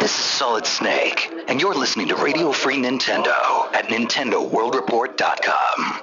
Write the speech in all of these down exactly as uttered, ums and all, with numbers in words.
This is Solid Snake, and you're listening to Radio Free Nintendo at Nintendo World Report dot com.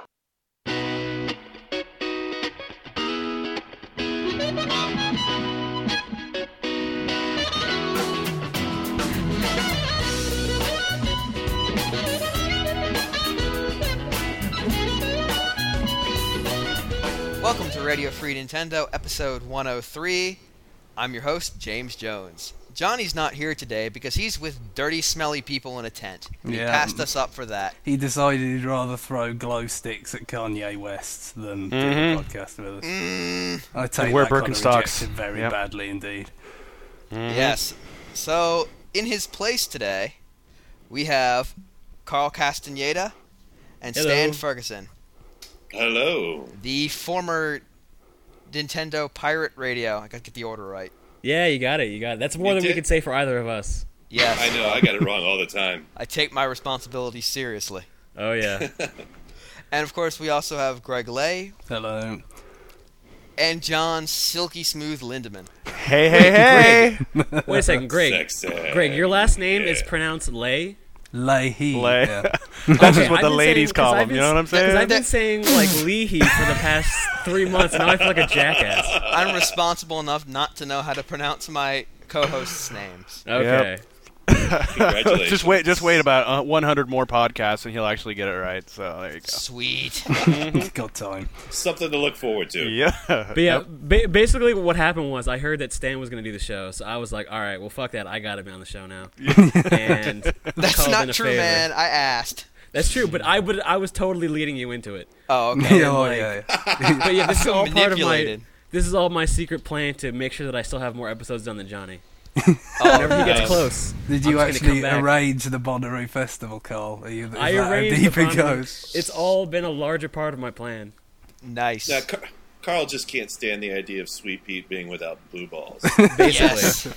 Welcome to Radio Free Nintendo, episode one oh three. I'm your host, James Jones. Johnny's not here today because he's with dirty, smelly people in a tent. He Yeah. passed us up for that. He decided he'd rather throw glow sticks at Kanye West than do Mhm. a podcast with us. Mm, I take And wear that kind of Birkenstocks. rejection very Yep. badly indeed. Mhm. Yes. So, in his place today, we have Carl Castaneda and Hello. Stan Ferguson, Hello. the former Nintendo Pirate Radio. I gotta get the order right. Yeah, you got it. You got it. That's more You than we did? could say for either of us. Yes. I know, I got it wrong all the time. I take my responsibility seriously. Oh yeah. And of course, we also have Greg Lay Hello. and John Silky Smooth Lindemann. Hey, hey, hey! Wait a second, Greg. Sexy. Greg, your last name is Yeah. pronounced Lay. Leahy. Lay. Yeah. That's Okay, just what I've the been ladies saying- call 'cause I've them, you been- know what I'm Because saying? I've been saying like Leahy for the past three months, and now I feel like a jackass. I'm responsible enough not to know how to pronounce my co-hosts' names. Okay. Congratulations. just wait, just wait about uh, one hundred more podcasts, and he'll actually get it right. So there you go. Sweet. He's got time. Something to look forward to. Yeah. But yeah, ba- basically what happened was I heard that Stan was going to do the show, so I was like, all right, well, fuck that. I got to be on the show now. And I That's called in not a true, favor. man. I asked. That's true, but I would I was totally leading you into it. Oh, okay. Yeah, oh, like- yeah, yeah. But yeah, this is all part of my Manipulated. this is all my secret plan to make sure that I still have more episodes done than Johnny. Oh, Whenever he gets nice. close. Did you I'm just gonna actually come back. arrange the Bonnaroo Festival, Carl? Are you, is I that how arranged deep the it Bonnaroo- goes? It's all been a larger part of my plan. nice. Now, Car- Carl just can't stand the idea of Sweet Pete being without blue balls. Basically, Yes.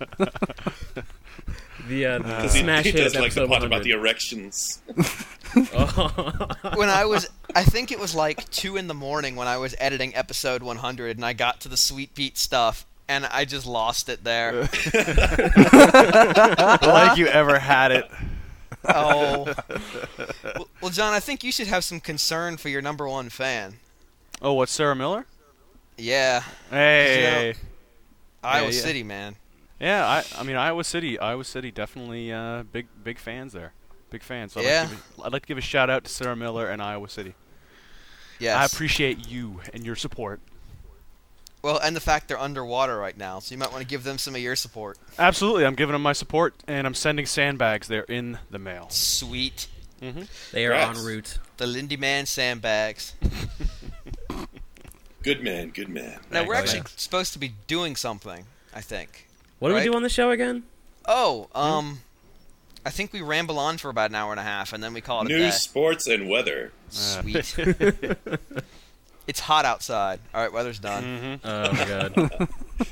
the uh, Because he, smash he hit does of like the episode part about the one erections. hundred. When I was, I think it was like two in the morning when I was editing episode one hundred, and I got to the Sweet Pete stuff, and I just lost it there. Like you ever had it. Oh. Well, well, John, I think you should have some concern for your number one fan. Oh, what's Sarah Miller? Yeah, Hey. Iowa yeah. City, man. Yeah, I, I mean Iowa City, Iowa City, definitely uh, big, big fans there. Big fans. So I'd Yeah. Like to give a, I'd like to give a shout out to Sarah Miller and Iowa City. Yes. I appreciate you and your support. Well, and the fact they're underwater right now, so you might want to give them some of your support. Absolutely, I'm giving them my support, and I'm sending sandbags there in the mail. Sweet. Mm-hmm. They are Congrats. en route. The Lindy Man sandbags. Good man, good man. Now, we're Thanks. actually supposed to be doing something, I think. What do we Right? do on the show again? Oh, um, I think we ramble on for about an hour and a half, and then we call it a day. News, sports, and weather. Sweet. It's hot outside. All right, weather's done. Mm-hmm. Oh my god.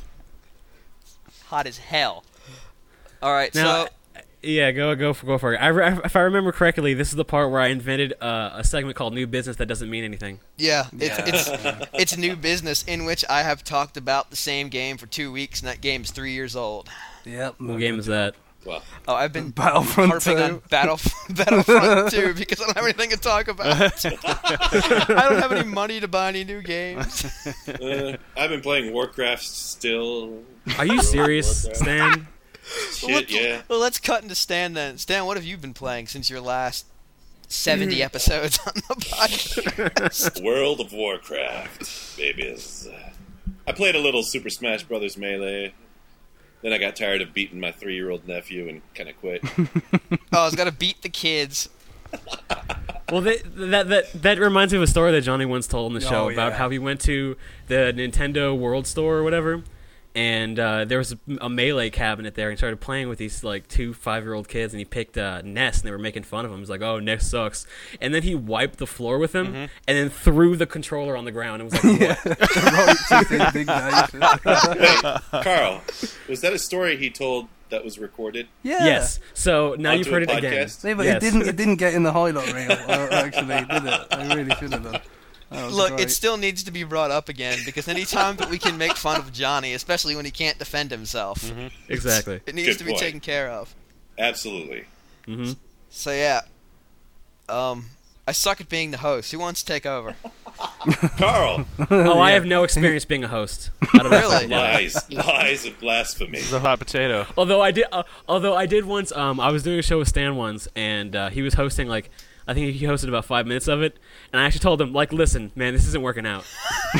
Hot as hell. All right, Now, so yeah, go go for go for it. I re- if I remember correctly, this is the part where I invented uh, a segment called "New Business" that doesn't mean anything. yeah, it's, Yeah. it's it's new business in which I have talked about the same game for two weeks, and that game's three years old. Yep. What game is that? Well, Oh, I've been Battlefront harping two. on Battle Battlefront two because I don't have anything to talk about. I don't have any money to buy any new games. uh, I've been playing Warcraft still. Are you serious, Warcraft. Stan? Shit, Let's- yeah. Well, let's cut into Stan then. Stan, what have you been playing since your last Mm. seventy episodes on the podcast? World of Warcraft, babies. I played a little Super Smash Brothers Melee. Then I got tired of beating my three-year-old nephew and kind of quit. Oh, I was gonna beat the kids. Well, they, that that that reminds me of a story that Johnny once told on the show Oh, about yeah. how he went to the Nintendo World Store or whatever, and uh, there was a, a Melee cabinet there, and he started playing with these like two five-year-old kids, and he picked uh, Ness, and they were making fun of him. He's like, "Oh, Ness sucks," and then he wiped the floor with him, Mm-hmm. and then threw the controller on the ground, and was like, "What?" Righteous indignation. Hey, Carl, was that a story he told that was recorded? Yeah. Yes. So now Onto you've heard a it again. podcast? Yeah, but Yes. it didn't. It didn't get in the highlight reel. uh, Actually, did it? I really should have done. That was Look, great. it still needs to be brought up again because anytime that we can make fun of Johnny, especially when he can't defend himself, Mm-hmm. Exactly. it needs Good to be point. taken care of. Absolutely. Mm-hmm. So yeah, um, I suck at being the host. Who wants to take over? Carl, Oh, I have no experience being a host. I don't know. Really? lies, lies, and blasphemy. It's a hot potato. Although I did, uh, although I did once, um, I was doing a show with Stan once, and uh, he was hosting like, I think he hosted about five minutes of it, and I actually told him like, listen, man, this isn't working out.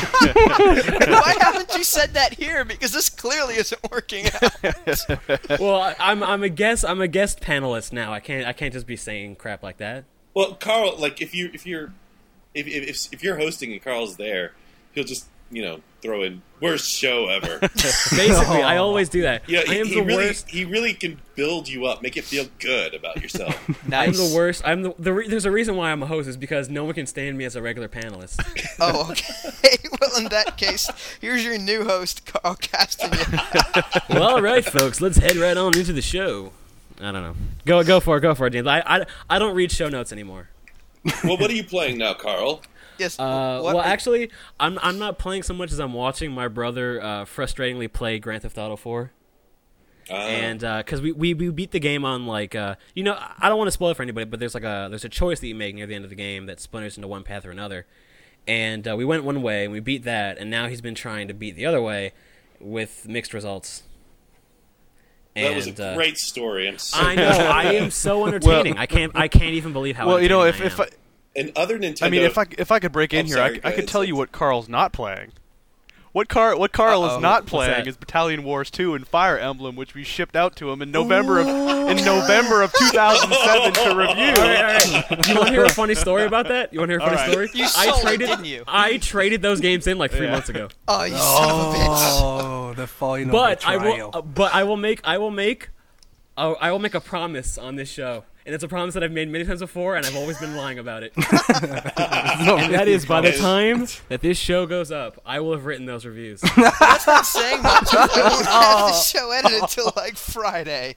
Why haven't you said that here? Because this clearly isn't working out. Well, I, I'm I'm a guest, I'm a guest panelist now. I can't I can't just be saying crap like that. Well, Carl, like if you if you're if if if you're hosting and Carl's there, he'll just you know throw in worst show ever. Basically, I always do that. Yeah, I he, am he the really worst. he really can build you up, make you feel good about yourself. I'm Nice. the worst. I'm the, the re- there's a reason why I'm a host is because no one can stand me as a regular panelist. Oh, okay. Well, in that case, here's your new host, Carl Castagna. Well, all right, folks, let's head right on into the show. I don't know. Go go for it. Go for it, James. I I, I don't read show notes anymore. Well, what are you playing now, Carl? Yes. Uh, what well, are- actually, I'm I'm not playing so much as I'm watching my brother uh, frustratingly play Grand Theft Auto four. Uh, And because we, we we beat the game on like uh you know I don't want to spoil it for anybody, but there's like a there's a choice that you make near the end of the game that splinters into one path or another, and uh, we went one way and we beat that, and now he's been trying to beat the other way with mixed results. that And, was a uh, great story. I'm so I know I am so entertaining. I can't I can't even believe how. Well, you know, if entertaining if I, I, And other Nintendo. I mean, if I if I could break in I'm here, sorry, I, c- go I could ahead, tell Seth. you what Carl's not playing. What Car what Carl Uh-oh. is not What's playing that? is Battalion Wars two and Fire Emblem, which we shipped out to him in November of in November of two thousand seven to review. all right, all right. You want to hear a funny story about that? You want to hear a All funny right. story? You I sold it, traded, didn't you? I traded those games in like three Yeah. months ago. Oh, you son of a bitch. Oh, the final But I betrayal. will. Uh, but I will make. I will make. Uh, I will make a promise on this show, and it's a promise that I've made many times before, and I've always been lying about it. And that is, by the time that this show goes up, I will have written those reviews. That's not saying much. I won't have the show edited until like Friday.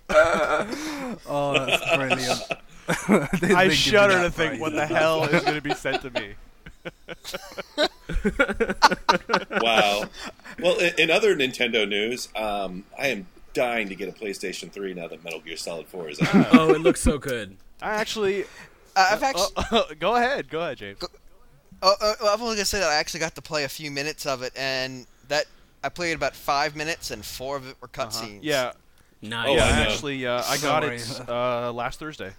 Oh, that's brilliant. Didn't I think of shudder that to think phrase. what the hell is going to be sent to me. Wow. Well, in, in other Nintendo news, um, I am dying to get a PlayStation three now that Metal Gear Solid four is out. Oh, it looks so good. I actually Uh, I've actually. uh, go ahead, go ahead, James. Oh, uh, well, I've only gonna say that I actually got to play a few minutes of it, and that I played about five minutes, and four of it were cutscenes. Yeah, Nice. Oh, yeah. I know. Actually, uh, I got Sorry. it uh, last Thursday,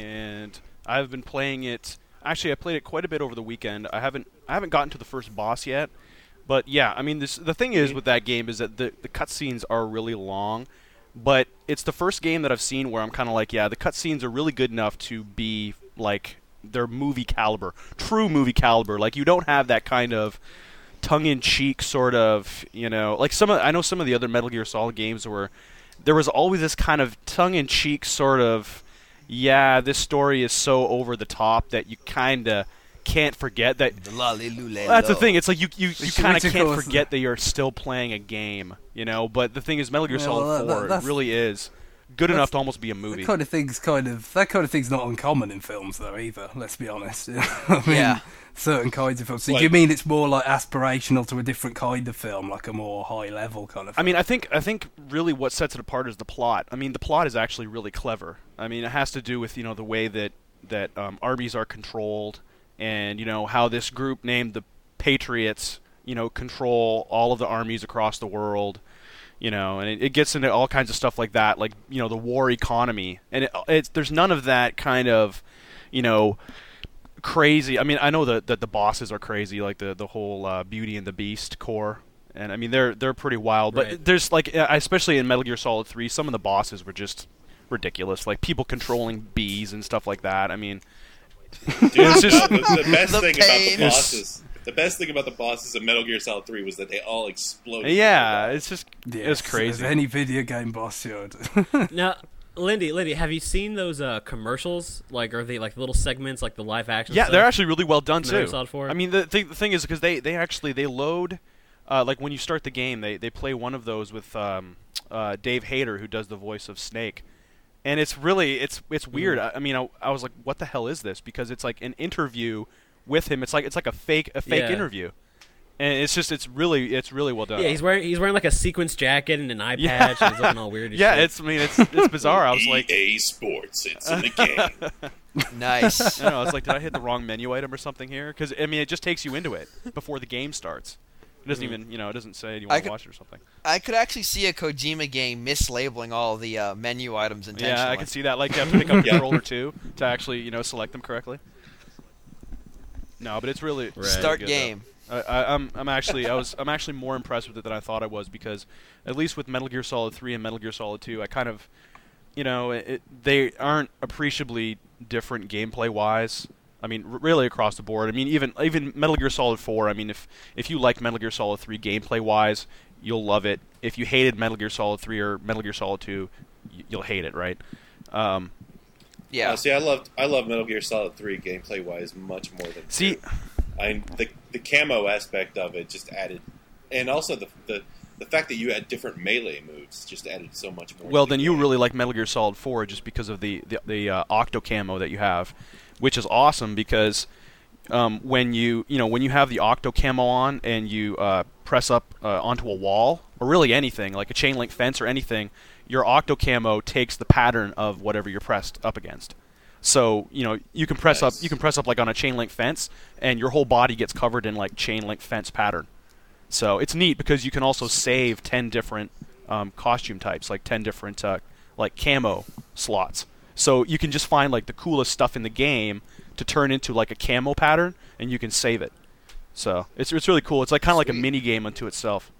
and I've been playing it. Actually, I played it quite a bit over the weekend. I haven't I haven't gotten to the first boss yet, but yeah, I mean, this the thing is with that game is that the the cutscenes are really long, but it's the first game that I've seen where I'm kind of like, yeah, the cutscenes are really good enough to be like they're movie caliber, true movie caliber. Like you don't have that kind of tongue-in-cheek sort of, you know, like some of I know some of the other Metal Gear Solid games where there was always this kind of tongue-in-cheek sort of, yeah, this story is so over the top that you kind of can't forget that. The lolly That's the thing. It's like you you, you Which- kind of which of can't course- forget that you're still playing a game, you know. But the thing is, Metal Gear Yeah, Solid well, that- four that's- it really is good enough to almost be a movie. That kind of thing's kind of that kind of thing's not uncommon in films, though. Either, let's be honest. I mean, Yeah. certain kinds of films. So Like- do you mean it's more like aspirational to a different kind of film, like a more high level kind of? I mean, I think I think really what sets it apart is the plot. I mean, the plot is actually really clever. I mean, it has to do with you know the way that that um, armies are controlled, and you know how this group named the Patriots, you know, control all of the armies across the world. You know, and it, it gets into all kinds of stuff like that, like you know the war economy, and it, it's there's none of that kind of, you know, crazy. I mean, I know that that the bosses are crazy, like the the whole uh, Beauty and the Beast core, and I mean they're they're pretty wild. But Right. there's like, uh, especially in Metal Gear Solid three, some of the bosses were just ridiculous, like people controlling bees and stuff like that. I mean, Dude, It's just- the, the best The thing about pain. the bosses, the best thing about the bosses in Metal Gear Solid three was that they all exploded. yeah, it's just Yes, it's crazy. as any video game boss should. Now, Lindy, Lindy, have you seen those uh, commercials? Like, are they like little segments, like the live action? Yeah, stuff? they're actually really well done Metal Gear too. Solid four? I mean, the thing, the thing is because they, they actually they load, uh, like when you start the game, they, they play one of those with um, uh, Dave Hayter, who does the voice of Snake, and it's really it's it's weird. I, I mean, I, I was like, what the hell is this? Because it's like an interview with him. It's like it's like a fake a fake Yeah. interview, and it's just it's really it's really well done. Yeah, he's wearing he's wearing like a sequence jacket and an eye Yeah. patch, and he's looking all weird. As yeah, shit. it's I mean it's it's bizarre. I was like, E A Sports, it's in the game. Nice. I don't know. I was like, did I hit the wrong menu item or something here? Because I mean, it just takes you into it before the game starts. It doesn't even, you know, it doesn't say you I want to could- watch it or something. I could actually see a Kojima game mislabeling all the uh, menu items intentionally. Yeah, I can see that. Like, you have to pick up Yeah. controller two to actually, you know, select them correctly. No, but it's really Right. Start good, game. though. I, I, I'm, I'm actually, I was, I'm actually more impressed with it than I thought I was because, at least with Metal Gear Solid three and Metal Gear Solid two, I kind of, you know, it, they aren't appreciably different gameplay-wise. I mean, r- really across the board. I mean, even even Metal Gear Solid four. I mean, if if you liked Metal Gear Solid three gameplay-wise, you'll love it. If you hated Metal Gear Solid three or Metal Gear Solid two, y- you'll hate it, right? Um, Yeah. Uh, see, I loved I love Metal Gear Solid three gameplay wise much more than see, two. I the the camo aspect of it just added, and also the the the fact that you had different melee moves just added so much more. well, to the then you game. really like Metal Gear Solid four just because of the the, the uh, octo camo that you have, which is awesome because um, when you you know when you have the octo camo on and you uh, press up uh, onto a wall or really anything like a chain link fence or anything, your octo camo takes the pattern of whatever you're pressed up against. So you know you can press Nice. up you can press up like on a chain link fence and your whole body gets covered in like chain link fence pattern. So it's neat because you can also save ten different um, costume types, like ten different uh, like camo slots. So you can just find like the coolest stuff in the game to turn into like a camo pattern, and you can save it. So it's it's really cool. It's like kind of like a Sweet. mini game unto itself.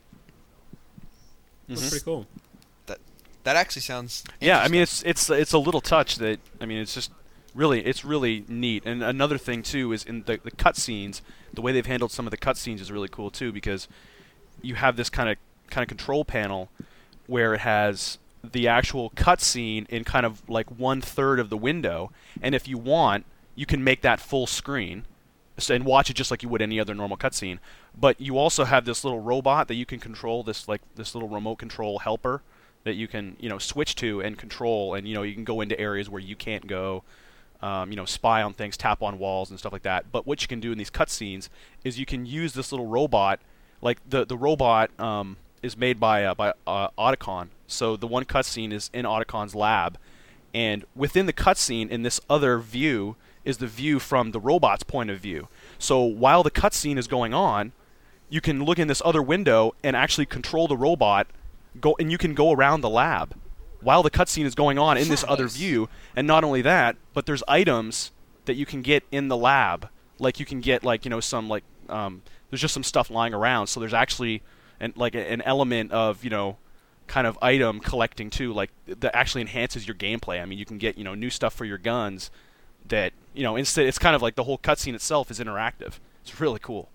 That's Mhm. pretty cool. That that actually sounds. Yeah, I mean interesting. it's it's it's a little touch that I mean it's just really it's really neat. And another thing too is in the the cutscenes, the way they've handled some of the cutscenes is really cool too because you have this kind of kind of control panel where it has the actual cutscene in kind of like one third of the window, and if you want, you can make that full screen so- and watch it just like you would any other normal cutscene. But you also have this little robot that you can control, this like this little remote control helper that you can you know switch to and control, and you know you can go into areas where you can't go, um, you know spy on things, tap on walls and stuff like that. But what you can do in these cutscenes is you can use this little robot, like the the robot um, is made by uh, by uh, Otacon. So the one cutscene is in Otacon's lab, and within the cutscene in this other view is the view from the robot's point of view. So while the cutscene is going on, you can look in this other window and actually control the robot, go and you can go around the lab while the cutscene is going on in this other Nice. view. And not only that, but there's items that you can get in the lab. Like you can get like you know some like um, there's just some stuff lying around. So there's actually an like a, an element of you know kind of item collecting too, like that actually enhances your gameplay. I mean, you can get you know new stuff for your guns that you know instead it's kind of like the whole cutscene itself is interactive. It's really cool.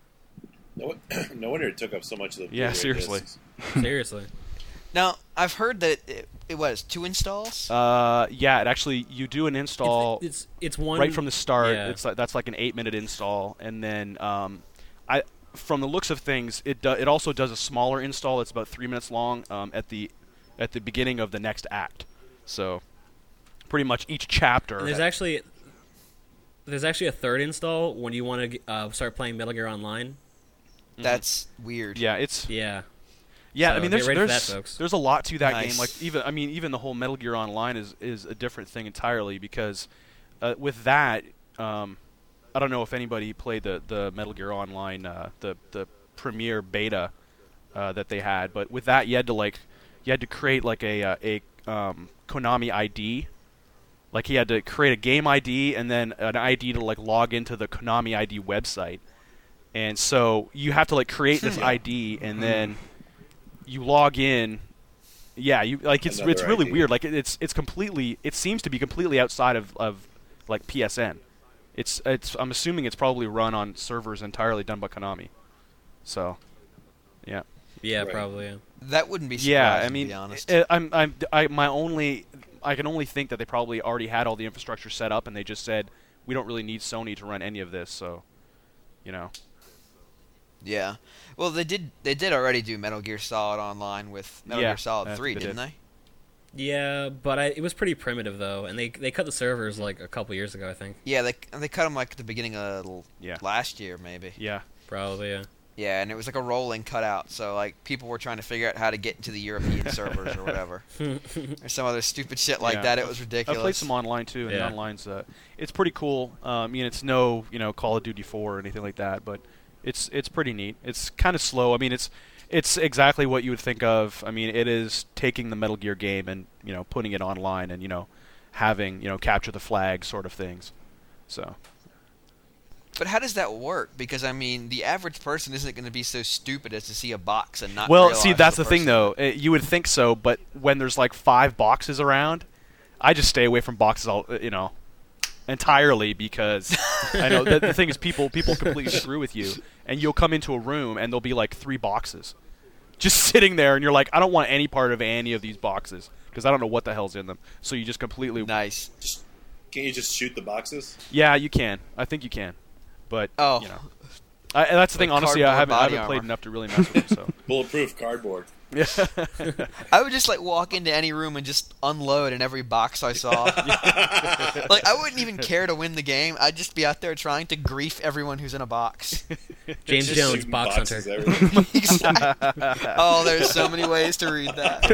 No, won- no wonder it took up so much of the Yeah, Blu-ray seriously. discs. Seriously. Now I've heard that it, it was two installs. Uh, yeah, it actually you do an install It's, it's it's one right from the start. Yeah. It's like that's like an eight minute install, and then um, I from the looks of things, it do, it also does a smaller install. It's about three minutes long um, at the at the beginning of the next act. So pretty much each chapter. And there's actually there's actually a third install when you want to uh, start playing Metal Gear Online. That's weird. yeah, it's Yeah. yeah. So I mean, get there's ready for there's that, folks. there's a lot to that Nice. game. Like even I mean even the whole Metal Gear Online is is a different thing entirely because uh, with that. Um, I don't know if anybody played the, the Metal Gear Online, uh, the the premiere beta uh, that they had, but with that you had to like you had to create like a uh, a um, Konami I D, like he had to create a game I D and then an I D to like log into the Konami I D website, and so you have to like create this I D and then you log in. Yeah, you like it's Another it's really I D. weird. Like it, it's it's completely it seems to be completely outside of, of like P S N. It's it's. I'm assuming it's probably run on servers entirely done by Konami. So, yeah, Yeah, Right. probably. Yeah. That wouldn't be surprising, yeah. I mean, to be honest. I, I'm I'm I my only I can only think that they probably already had all the infrastructure set up and they just said we don't really need Sony to run any of this. So, you know. Yeah. Well, they did. They did already do Metal Gear Solid Online with Metal Yeah, Gear Solid I think Three, they didn't did. they? Yeah, but I, it was pretty primitive though, and they they cut the servers like a couple years ago, I think. Yeah, they they cut them like at the beginning of l- Yeah. last year, maybe. Yeah. Probably, yeah. Yeah, and it was like a rolling cutout, so like people were trying to figure out how to get into the European servers or whatever, or some other stupid shit like Yeah. that. It was I ridiculous. played some online too, and Yeah. online's uh, it's pretty cool. Um, I mean, it's no you know Call of Duty four or anything like that, but it's it's pretty neat. It's kind of slow. I mean, it's it's exactly what you would think of. I mean, it is taking the Metal Gear game and you know putting it online and you know having you know capture the flag sort of things. So. But how does that work? Because I mean, the average person isn't going to be so stupid as to see a box and not. Well, realize see, that's the, the thing, person- though. Uh, You would think so, but when there's like five boxes around, I just stay away from boxes, all uh, you know, entirely because I know the, the thing is people people completely screw with you, and you'll come into a room and there'll be like three boxes, just sitting there, and you're like, I don't want any part of any of these boxes because I don't know what the hell's in them. So you just completely. Nice. Just, can't you just shoot the boxes? Yeah, you can. I think you can, but Oh. you know, I, and that's the thing. Like Honestly, I cardboard haven't I body haven't played armor. enough to really mess with it. So. Bulletproof cardboard. Yeah. I would just like walk into any room and just unload in every box I saw. Like I wouldn't even care to win the game. I'd just be out there trying to grief everyone who's in a box. James Just Jones, shooting Box boxes Hunter. everywhere. Exactly. Oh, there's so many ways to read that.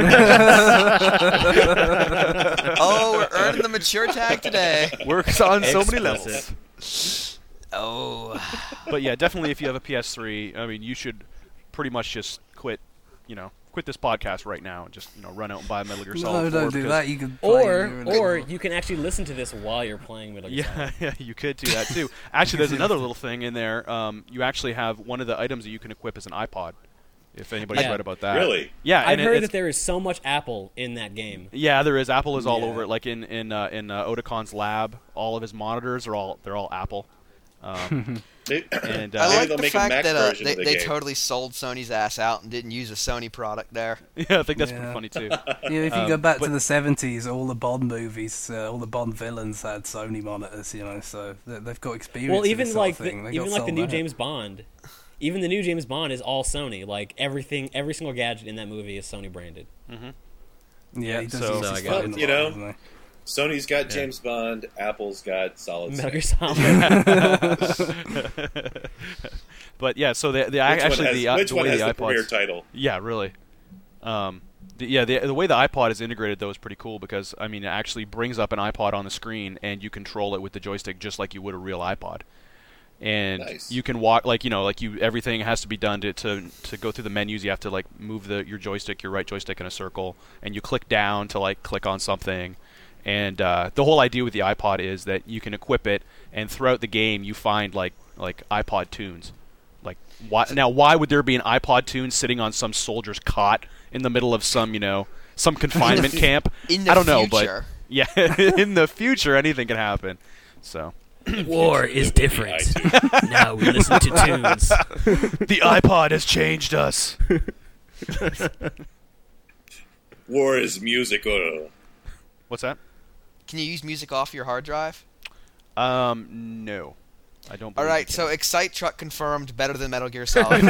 Oh, we're earning the mature tag today. Works on so many Explicit. levels. Oh. But yeah, definitely if you have a P S three, I mean, you should pretty much just quit, you know, quit this podcast right now and just, you know, run out and buy a Metal Gear No, Solid four. don't do because- that. You can play Or your- or you can actually listen to this while you're playing Metal Gear Yeah, Solid. yeah, you could do that too. Actually, there's another little thing in there. Um, you actually have one of the items that you can equip as an iPod. If anybody's Yeah. read about that. Really? Yeah, I've and it- heard it's- that there is so much Apple in that game. Yeah, there is. Apple is all Yeah. over it. Like in in uh, in uh, Otacon's lab, all of his monitors are all they're all Apple. Um, They, and uh, I Maybe like they'll the make a fact Mac that uh, version they, of the they game. totally sold Sony's ass out and didn't use a Sony product there. yeah, I think that's Yeah. pretty funny too. Yeah, if you Um, go back but- to the seventies, all the Bond movies, uh, all the Bond villains had Sony monitors, you know, so they- they've got experience. Well, in even this sort like of the, thing. They even got like the sold new out. James Bond, even the new James Bond is all Sony. Like everything, every single gadget in that movie is Sony branded. Yeah, he does so- use So his I phone got a it. You lot, know, doesn't he? Sony's got James Bond. Apple's got Solid Metal Gear Snake. Solid. But yeah, so the, the Which actually one has, the, uh, which the one way has the the iPods, premier title? yeah, really. Um, the, yeah, the the way the iPod is integrated though is pretty cool because I mean it actually brings up an iPod on the screen and you control it with the joystick just like you would a real iPod. And Nice. you can walk like you know like you everything has to be done to, to to go through the menus. You have to like move the your joystick, your right joystick in a circle, and you click down to like click on something. And uh, the whole idea with the iPod is that you can equip it, and throughout the game you find like like iPod tunes. Like why now? Why would there be an iPod tune sitting on some soldier's cot in the middle of some you know some confinement camp? In the I don't know, future. but yeah, in the future anything can happen. So War is different. Now we listen to tunes. the iPod has changed us. War is musical. What's that? Can you use music off your hard drive? Um, no, I don't. All believe right, you so can. Excite Truck confirmed better than Metal Gear Solid.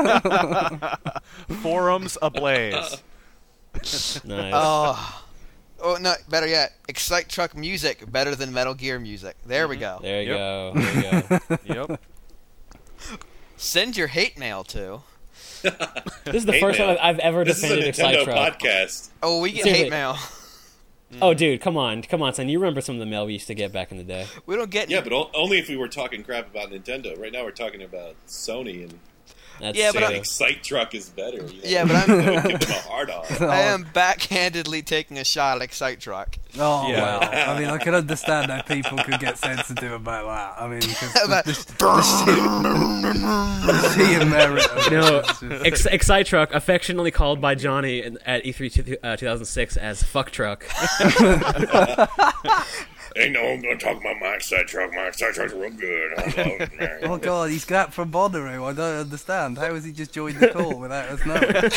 Forums ablaze. Nice. Oh. Oh, no, better yet. Excite Truck music better than Metal Gear music. There we go. there you Yep. go. There you go. Yep. Send your hate mail to. This is the Hate first mail. time I've ever This is a defended Excite Nintendo Truck. podcast. Oh, we get Seriously. hate mail. Oh, dude, come on, come on, son. You remember some of the mail we used to get back in the day? We don't get. Yeah, but o- only if we were talking crap about Nintendo. Right now, we're talking about Sony, and That's Yeah, but true. I'm- Excite Truck is better. You know? Yeah, but I'm- give them a hard on. I am backhandedly taking a shot at Excite Truck. Oh, Yeah. well. I mean, I can understand how people could get sensitive about that. I mean, because About- the, the, the sheer merit of it No, is just- Ex- Excite Truck, affectionately called by Johnny in- at E three two, uh, two thousand six as Fuck Truck. Ain't no one gonna talk about my Excite Truck. My Excite Truck's real good. Oh god, he's got from Bonnaroo. I don't understand. How has he just joined the call without us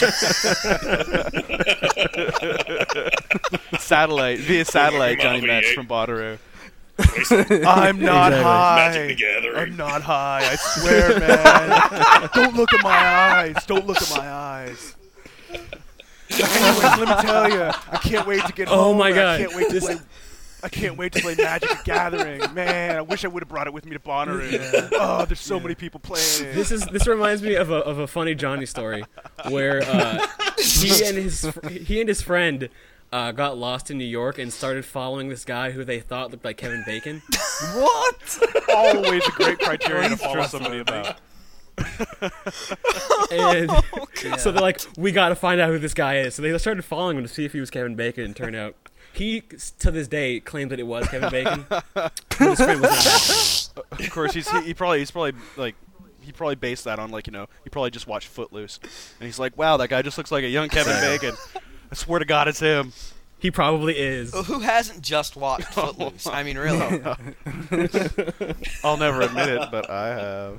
knowing? Satellite via satellite, Johnny Bobby, Metz eh? from Bonnaroo. Magic I'm not Exactly. high. the Gathering. I'm not high. I swear, man. Don't look at my eyes. Don't look at my eyes. Anyways, let me tell you, I can't wait to get Oh home. my and God. I can't wait to This- play. I can't wait to play Magic the Gathering. Man, I wish I would have brought it with me to Bonnaroo. Oh, there's so many people playing it. This is this reminds me of a of a funny Johnny story where uh, he and his fr- he and his friend uh, got lost in New York and started following this guy who they thought looked like Kevin Bacon. What? always a great criteria to follow somebody about. And Oh, so they're like, we got to find out who this guy is. So they started following him to see if he was Kevin Bacon, and turned out he, to this day, claimed that it was Kevin Bacon. But his friend was not happy. Of course, he's he, he probably he's probably like he probably based that on like you know he probably just watched Footloose, and he's like, wow, that guy just looks like a young Kevin Bacon. I swear to God, it's him. He probably is. Who hasn't just watched Footloose? I mean, really. I'll never admit it, but I have.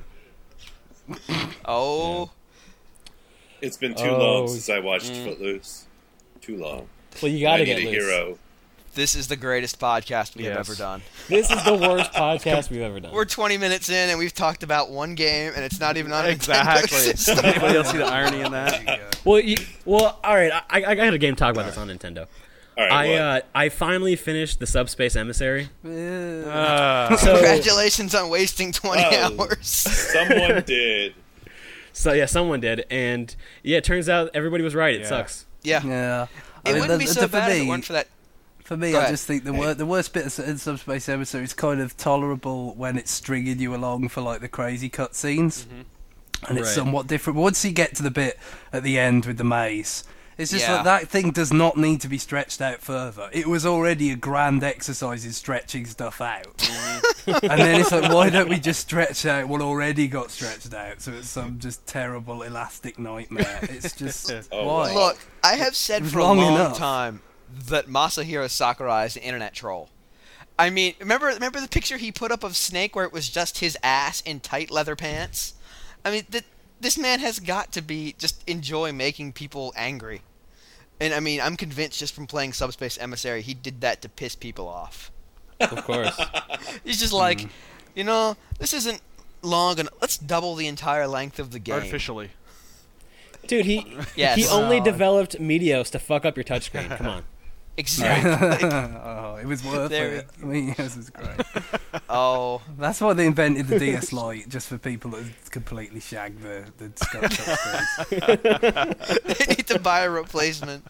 Oh, It's been too Oh. long since I watched Footloose. Too long. Well, you I got to need get a loose. hero. this is the greatest podcast we have Yes. ever done. This is the worst podcast we've ever done. We're twenty minutes in and we've talked about one game, and it's not even on a Nintendo Exactly. system. Anybody else see the irony in that? Well, you, well, all right. I, I got a game to talk about that's on Nintendo. All right, I what? uh, I finally finished the Subspace Emissary. Uh, So, Congratulations on wasting twenty Oh. hours. Someone did. so yeah, someone did, and yeah, it turns out everybody was right. It Yeah. sucks. Yeah. Yeah. I It mean, wouldn't be the- so the- bad if it me- weren't for that. For me, Go I ahead. just think the wor- the worst bit of S- Subspace Emissary is kind of tolerable when it's stringing you along for like the crazy cutscenes, and it's Right. somewhat different. But once you get to the bit at the end with the maze, it's just Yeah. like that thing does not need to be stretched out further. It was already a grand exercise in stretching stuff out, and then it's like, why don't we just stretch out what already got stretched out? So it's some just terrible elastic nightmare. It's just Oh, why? Look, I have said for a Long long enough. time that Masahiro Sakurai is an internet troll. I mean, remember remember the picture he put up of Snake where it was just his ass in tight leather pants? I mean, th- this man has got to be just enjoy making people angry. And I mean, I'm convinced just from playing Subspace Emissary, he did that to piss people off. Of course. He's just like, you know, this isn't long enough. Let's double the entire length of the game. artificially. Dude, he Yes. he only Oh. developed Meteos to fuck up your touchscreen. Come on. Exactly. Oh, it was worth There it. I mean, yes, it's great. Oh. That's why they invented the D S Lite, just for people that completely shagged the the touchscreens. They need to buy a replacement.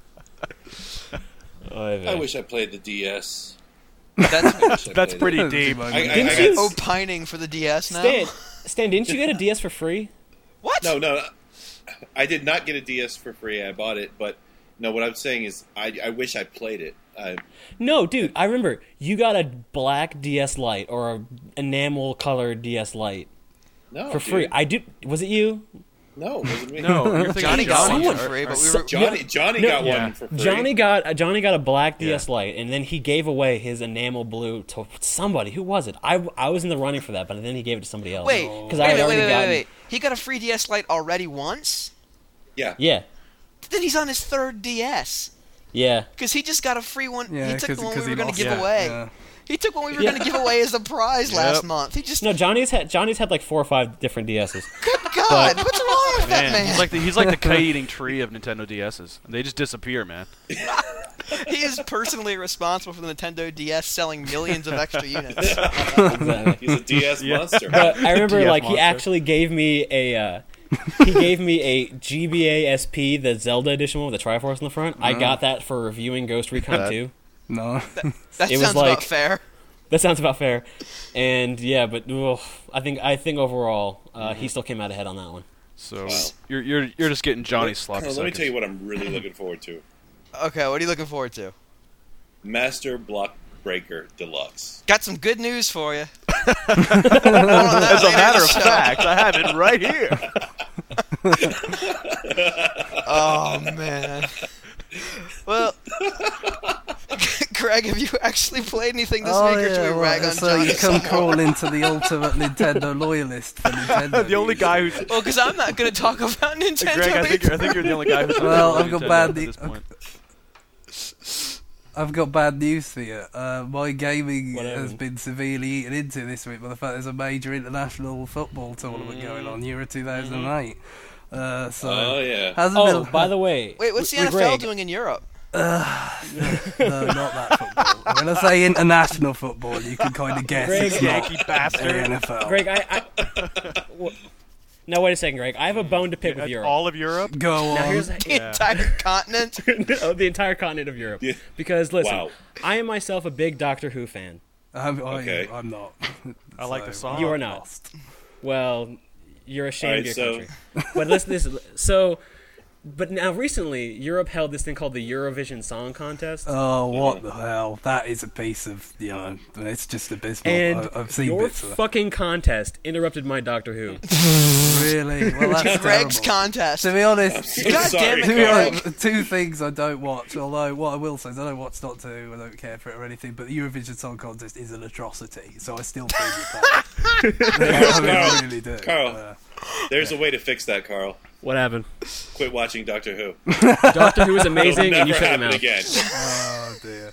I wish I played the D S. That's I wish I That's played pretty it. deep. I, I, I Didn't got- you- opining for the D S now. Stan, Stan, didn't you get a D S for free? What? No, no, I did not get a D S for free. I bought it, but no. What I'm saying is, I, I wish I played it. I, No, dude, I remember you got a black D S Lite or a enamel colored D S Lite no, for free. dude. I did. Was it you? No, it wasn't me. No, you're thinking Johnny got Johnny. one for free, but we were. Johnny. Johnny No, got yeah. one for free. Johnny got uh, Johnny got a black D S Yeah. Lite, and then he gave away his enamel blue to somebody. Who was it? I, I was in the running for that, but then he gave it to somebody else. Wait, because wait, I had wait, already wait, wait, gotten. wait. He got a free D S Lite already once? Yeah. Yeah, Then he's on his third D S. yeah. Because he just got a free one. Yeah, he took 'cause- the one 'cause we were he going to lost give it. away. Yeah. He took one we were Yeah. going to give away as a prize last Yep. month. He just. No, Johnny's had Johnny's had like four or five different D Ss. Good God, what's wrong with that Man, man? he's like the, he's like the kite-eating tree of Nintendo D Ss. They just disappear, man. He is personally responsible for the Nintendo D S selling millions of extra units. Exactly. He's a D S monster. But I remember, D F like, he monster. actually gave me a. Uh, he gave me a G B A S P, the Zelda edition one with the Triforce in the front. I got that for reviewing Ghost Recon That- two. No. That It was sounds like- about fair. That sounds about fair. And yeah, but ugh, I think I think overall uh, he still came out ahead on that one. So Wow. you're you're you're just getting Johnny's sloppy Let me seconds. tell you what I'm really looking forward to: Okay, what are you looking forward to? Master Block Breaker Deluxe. Got some good news for you. As a matter of fact, I have it right here. Oh man. Well, Greg, have you actually played anything this Oh week, or yeah, should we well, rag on so Johnny? you come some more? crawling to the ultimate Nintendo loyalist for Nintendo. The only news. guy who's Well, because I'm not going to talk about Nintendo. Greg, I think either. you're, I think you're the only guy who's Well, really I've got Nintendo bad at ne- this point. I've got bad news for you. Uh, my gaming Whatever. has been severely eaten into this week by the fact there's a major international football tournament Mm. going on, Euro two thousand eight. Uh, so Oh, yeah. hasn't Oh, been, by the way, Wait, what's the w- N F L Greg, doing in Europe? no, not that football. When I say international football, you can kind of guess Greg, it's Yankee not bastard. the N F L. Greg, I. I w- no, wait a second, Greg. I have a bone to pick with That's Europe. all of Europe. Go Now on. here's The entire continent? no, the entire continent of Europe. Yeah. Because listen, Wow. I am myself a big Doctor Who fan. I'm, I, Okay. I'm not. I like the song. You are I'm not. lost. Well, you're ashamed Alright, of your so- country. But listen, this so. But now recently, Europe held this thing called the Eurovision Song Contest. Oh, what the hell? That is a piece of, you know, it's just abysmal. and I, I've seen your bits of fucking contest interrupted my Doctor Who. that. Really? Well, that's Greg's terrible. contest. To be honest, So God sorry, damn it, to be Carl. honest, two things I don't watch. Although what I will say is I don't watch Doctor Who. I don't care for it or anything. But the Eurovision Song Contest is an atrocity, so I still feel your pain. I mean, I really do. Carl. Uh, There's a way to fix that, Carl. What happened? Quit watching Doctor Who. Doctor Who is It'll amazing, never and you shut your happen mouth. again. oh dear.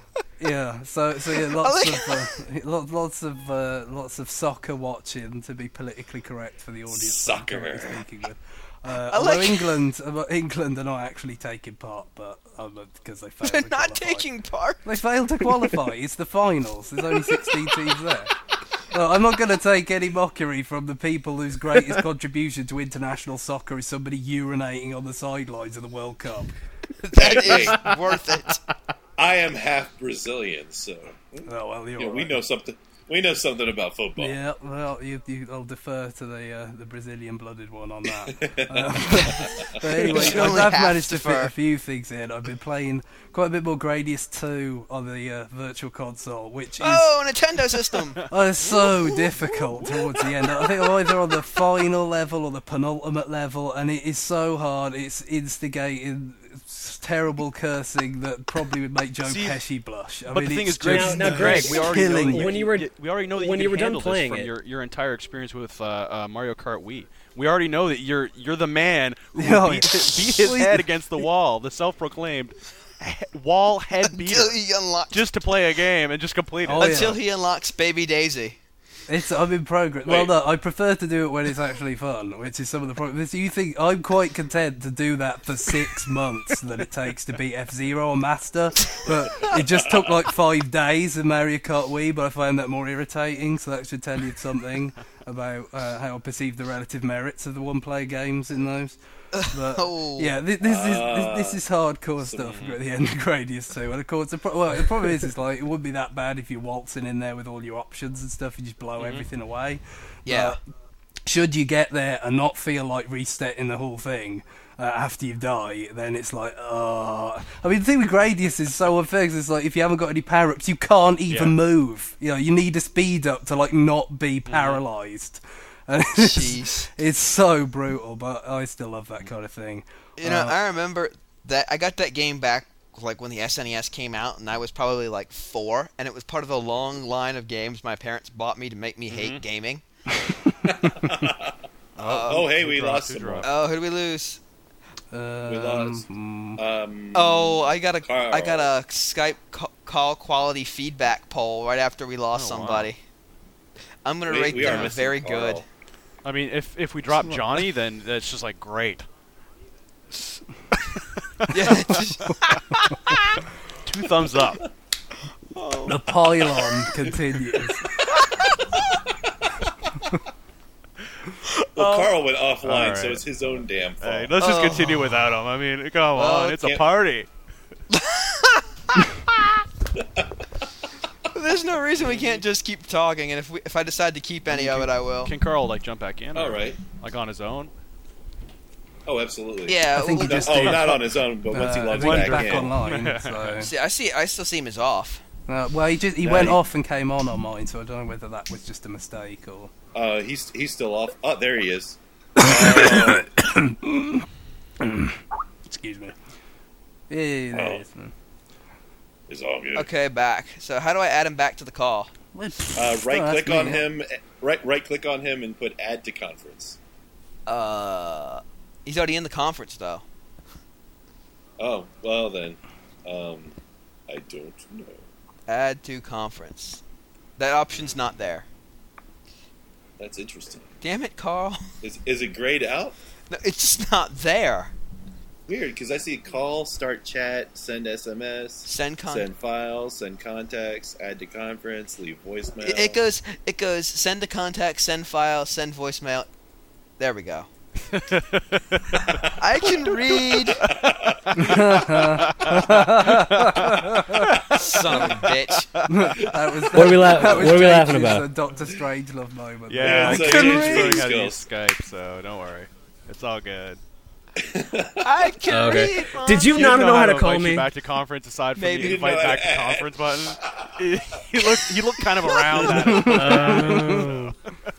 Yeah. So so yeah, lots of uh, lo- lots of uh, lots of soccer watching to be politically correct for the audience. that I'm Soccer. currently speaking with. Uh, I although like- England, uh, England are not actually taking part, but um, because they failed. They're to not qualify. taking part. They failed to qualify. It's the finals. There's only sixteen teams there. Well, I'm not going to take any mockery from the people whose greatest contribution to international soccer is somebody urinating on the sidelines of the World Cup. That is worth it. I am half Brazilian, so Oh well, you're you know, we right. know something. We know something about football. Yeah, well, you, you, I'll defer to the uh, the Brazilian-blooded one on that. um, but anyway, You only I've have managed to to fit defer. a few things in. I've been playing quite a bit more Gradius two on the uh, Virtual Console, which is Oh, Nintendo system. oh, it's so difficult towards the end. I think I'm either on the final level or the penultimate level, and it is so hard. It's instigating terrible cursing that probably would make Joe See, Pesci blush. I But mean, the thing it's is, Greg, just Now- now, Greg, we already know killing that me. When you were- we already know that when you you can were done handle this playing from it- your, your entire experience with uh, uh, Mario Kart Wii. We already know that you're you're the man who Oh, beat, yeah. beat his Sweet. head against the wall, the self-proclaimed he- wall head beater, Until he unlocks. just to play a game and just complete it. Oh, yeah. Until he unlocks Baby Daisy. It's I'm in progress. Wait. Well, no, I prefer to do it when it's actually fun, which is some of the problems. You think I'm quite content to do that for six months that it takes to beat F Zero on Master, but it just took like five days in Mario Kart Wii. But I find that more irritating, so that should tell you something about uh, how I perceive the relative merits of the one-player games in those. But Oh. yeah, this, this is Ah, this, this is hardcore stuff at the end of Gradius two, and of course, the pro- well, the problem is, is like it wouldn't be that bad if you're waltzing in there with all your options and stuff. You just blow everything away. Yeah. But should you get there and not feel like resetting the whole thing uh, after you die, then it's like, oh. I mean, the thing with Gradius is so unfair 'cause it's like if you haven't got any power ups, you can't even Yeah. move. You know, you need a speed up to like not be paralyzed. And it's, Jeez. it's so brutal, but I still love that kind of thing. You know, Uh, I remember that I got that game back like when the S N E S came out, and I was probably like four, and it was part of the long line of games my parents bought me to make me hate gaming. Oh, hey, we Who dropped? lost Who some. dropped? Oh, who did we lose? Um, We lost. mm, Um, Oh, I got a Carl. I got a Skype ca- call quality feedback poll right after we lost Oh, wow. somebody. I'm gonna we, rate we are them missing very Carl. good. I mean, if if we drop Johnny, then that's just like great. Yeah. Two thumbs up. the pylon continues. Well, Carl went offline, All so right. it's his own damn fault. Hey, let's just Oh. continue without him. I mean, come Well, on, it's a can't- party. There's no reason we can't just keep talking, and if we if I decide to keep any of it, I will. Can Carl like jump back in? All or, right. Like on his own? Oh, absolutely. Yeah. I think he we'll- just Oh, did. not on his own, but once he Uh, logs he went back, back in. online. So. See, I see. I still see him as off. Uh, well, he just he Yeah, went he- off and came on on mine, so I don't know whether that was just a mistake or. Uh, he's he's still off. Oh, there he is. Uh, Excuse me. Yeah, there Oh. it is. it's all good. Okay, back. So how do I add him back to the call? Uh, Oh, right that's click me, on yeah. him. Right right click on him and put add to conference. Uh, he's already in the conference though. Oh well then, um, I don't know. Add to conference. That option's not there. That's interesting. Damn it, Carl. Is is it grayed out? No, it's just not there. Weird, because I see call, start chat, send S M S, Send con- send files, send contacts, add to conference, leave voicemail. It, it goes. It goes. Send to contact. Send file. Send voicemail. There we go. I can read. Son of a bitch. That was, What are we la- that was what are we laughing Jake's, about? uh, Doctor Strangelove moment. Yeah, it's I like can James read. Bond How to use skills. Skype, so don't worry. It's all good. I can Oh, okay. read. Mom. Did you He not doesn't know how to invite call you me? back to conference aside from Maybe. the He invite didn't know back to how to- conference button? he, he looked he looked kind of around that. Oh.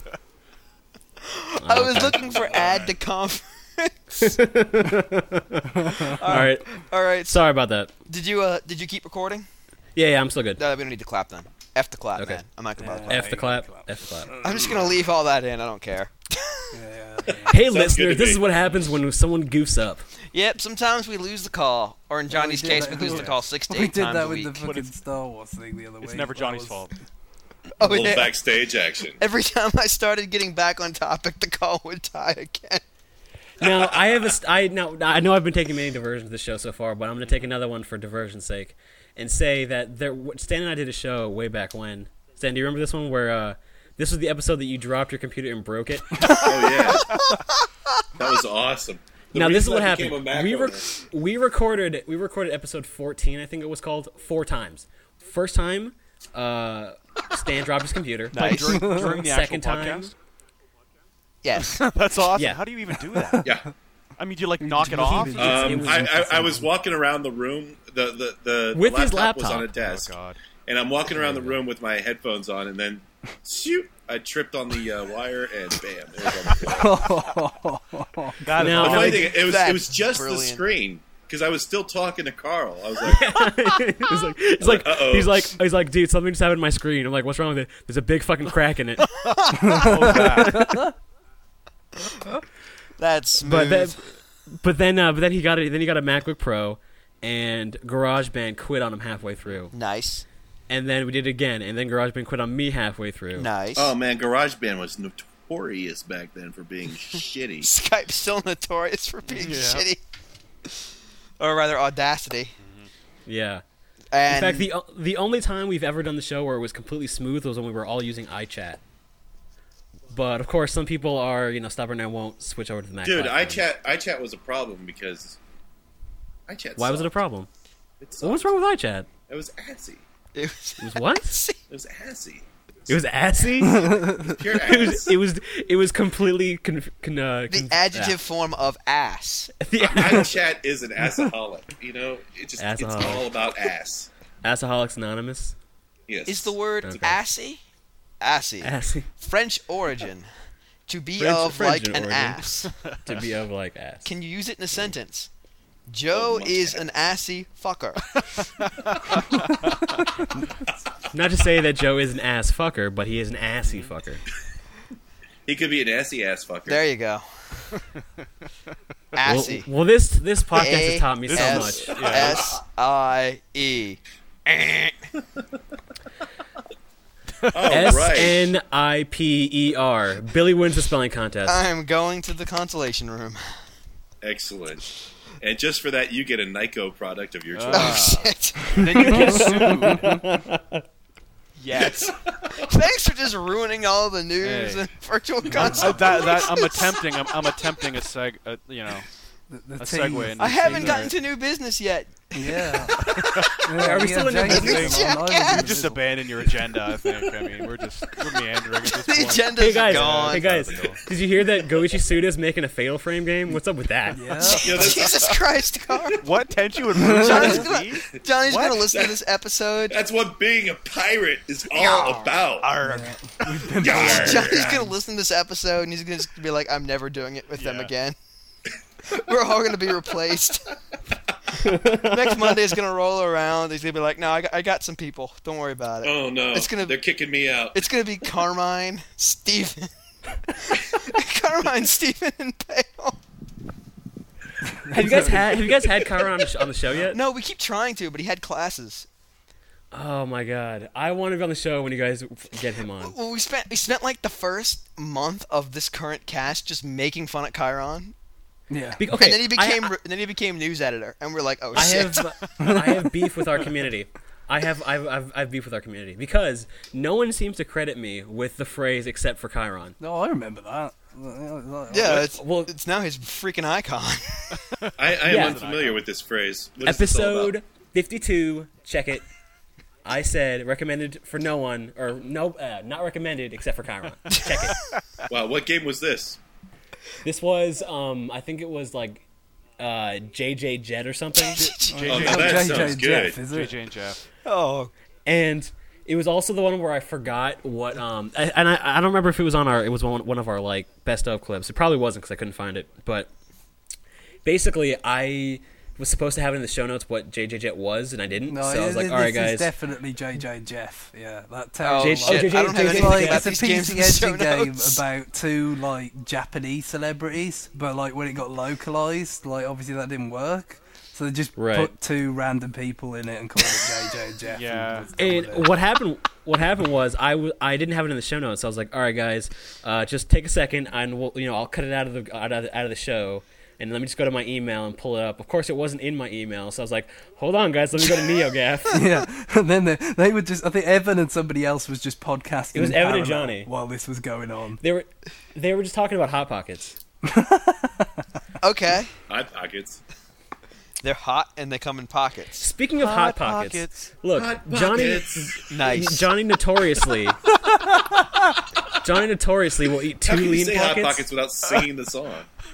I was Okay. looking for add to conference. All right. All right. So Sorry about that. did you uh did you keep recording? Yeah, yeah, I'm still good. No, we don't need to clap then. F the clap, Okay. man. I'm not gonna bother. Yeah. F the clap. F the clap. I'm just gonna leave all that in. I don't care. Yeah, yeah. Hey, Sounds good listeners, to this me. is what happens when someone goofs up. Yep. Sometimes we lose the call, or in Johnny's did case, that- we lose the call six to We eight did times that a with week. the fucking Star Wars thing the other week. It's never That Johnny's was- fault. Oh, A little yeah. backstage action. Every time I started getting back on topic, the call would die again. Now I have a st- I now I know I've been taking many diversions of the show so far, but I'm going to take another one for diversion's sake, and say that there. Stan and I did a show way back when. Stan, do you remember this one where uh, this was the episode that you dropped your computer and broke it? Oh yeah, that was awesome. The Now this is reason what I became happened. a Mac We owner- rec- we recorded we recorded episode fourteen, I think it was called, four times. First time, uh, Stan dropped his computer. Like during, during the Second actual time. podcast? Yes. That's awesome. Yeah. How do you even do that? Yeah. I mean, do you like knock it He off? did- Um, It was I, I, I impossible. was walking around the room. The the the, With the his laptop was laptop. on a Oh, desk, God. and I'm walking around the room with my headphones on, and then shoot, I tripped on the uh, wire, and bam, there was on the floor. That is Now- The now- funny awesome. thing, it was it was That's just brilliant. the screen because I was still talking to Carl. I was like, He's like, he's like, Uh-oh. he's like, he's like, dude, something just happened to my screen. I'm like, what's wrong with it? There's a big fucking crack in it. Oh, God. That's smooth. But then, but then, uh, but then he got it. Then he got a MacBook Pro, and GarageBand quit on him halfway through. nice. And then we did it again, and then GarageBand quit on me halfway through. Nice. oh man, GarageBand was notorious back then for being shitty. Skype's still notorious for being Yeah. shitty. Or rather, Audacity. Yeah. And In fact, the o- the only time we've ever done the show where it was completely smooth was when we were all using iChat. But of course, some people are, you know, stubborn and won't switch over to the Mac. Dude, platform. iChat iChat was a problem because iChat. Why was it a sucked. problem? It What was sucked. wrong with iChat? It was assy. it was, It was what? It was assy. It was assy. Pure it was. ass. It was. It was completely. Con, con, uh, the con- adjective form of ass. ah. The iChat is an assaholic. You know, it just it's Assaholic. all about ass. Assaholics Anonymous. Yes. Is the word Okay. assy? Assy. Assy. French origin. To be French- of French like an origin. ass. To be of like ass. Can you use it in a sentence? Joe Oh, is must an assy fucker. Not to say that Joe is an ass fucker, but he is an assy fucker. He could be an assy ass fucker. There you go. Well, Assy. well, this this podcast has taught me so A-S- much. S I E. Oh, S right. N I P E R. Billy wins the spelling contest. I'm going to the consolation room. Excellent. And just for that, you get a Nyko product of your choice. Oh shit. Then you get sued. Yes. Thanks for just ruining all the news Hey. and virtual Uh, console. that, that I'm attempting. I'm, I'm attempting a seg. Uh, you know, The, the a team- segue. into I haven't things, gotten right? to new business yet. Yeah. Are we still in the James business? is on Yeah, over yeah. the You just middle. abandon your agenda. I think. I mean, we're just we're meandering at this The point. agenda's Hey guys, gone. hey guys, did you hear that Goichi Suda is making a Fatal Frame game? What's up with that? Yeah. You know, that's, Jesus Christ, Carl. What Tenchu and Bruce Johnny's are gonna, these? Johnny's What? gonna listen to this episode. that's what being a pirate is all Yarr. about. Arg. Yarr. Johnny's gonna listen to this episode and he's gonna just be like, I'm never doing it with them Yeah. again. We're all gonna be replaced. Next Monday is gonna roll around. He's gonna be like, no, I got, I got some people. Don't worry about it. Oh no, It's gonna- they're kicking me out. It's gonna be Carmine, Steven. Carmine, Steven, and Pale. Have you guys had Have you guys had Kyra on the, sh- on the show yet? No, we keep trying to, but he had classes. Oh my god, I want to be on the show when you guys get him on. Well, we spent we spent like the first month of this current cast just making fun at Chiron. Yeah. Be- okay, and then he became I, and then he became news editor, and we're like, oh I shit. have I have beef with our community. I have I've, I've I've beef with our community because no one seems to credit me with the phrase except for Chiron. No, I remember that. yeah, it's Well- it's now his freaking icon. I, I am Yeah. unfamiliar with this phrase. What is this all about? Episode fifty-two. Check it. I said recommended for no one or no, uh, not recommended except for Chiron. Check it. Wow, what game was this? This was um I think it was like uh J J Jet or something. Oh, now that J J sounds Jeff, good. is J it? J and Jeff. oh, And it was also the one where I forgot what um I, and I, I don't remember if it was on our it was one one of our like best of clips. It probably wasn't because I couldn't find it. But basically, I was supposed to have it in the show notes what J J Jet was, and I didn't. No, so I was like, this all right, is guys. definitely J J Jeff. Yeah, that oh, tells J- a shit. lot. J J I don't have J J It's anything like about it's a these games in the P C show Engine game notes. about two like Japanese celebrities, but like when it got localized, like obviously that didn't work. So they just Right. put two random people in it and called it J J Jeff. Yeah. that's all it And is. what happened? What happened was I, w- I didn't have it in the show notes. So I was like, all right, guys, uh, just take a second, and we'll, you know I'll cut it out of the out of the, out of the show, and let me just go to my email and pull it up. Of course, it wasn't in my email, so I was like, hold on, guys, let me go to NeoGaf. Yeah, and then they, they were just. I think Evan and somebody else was just podcasting. It was in Evan and parallel Johnny. while this was going on. They were they were just talking about Hot Pockets. okay. Hot Pockets. They're hot and they come in pockets. Speaking of Hot, Pockets, look, Hot Johnny Pockets. Nice. Johnny notoriously Johnny notoriously will eat two How can you lean say pockets. Hot Pockets without singing the song?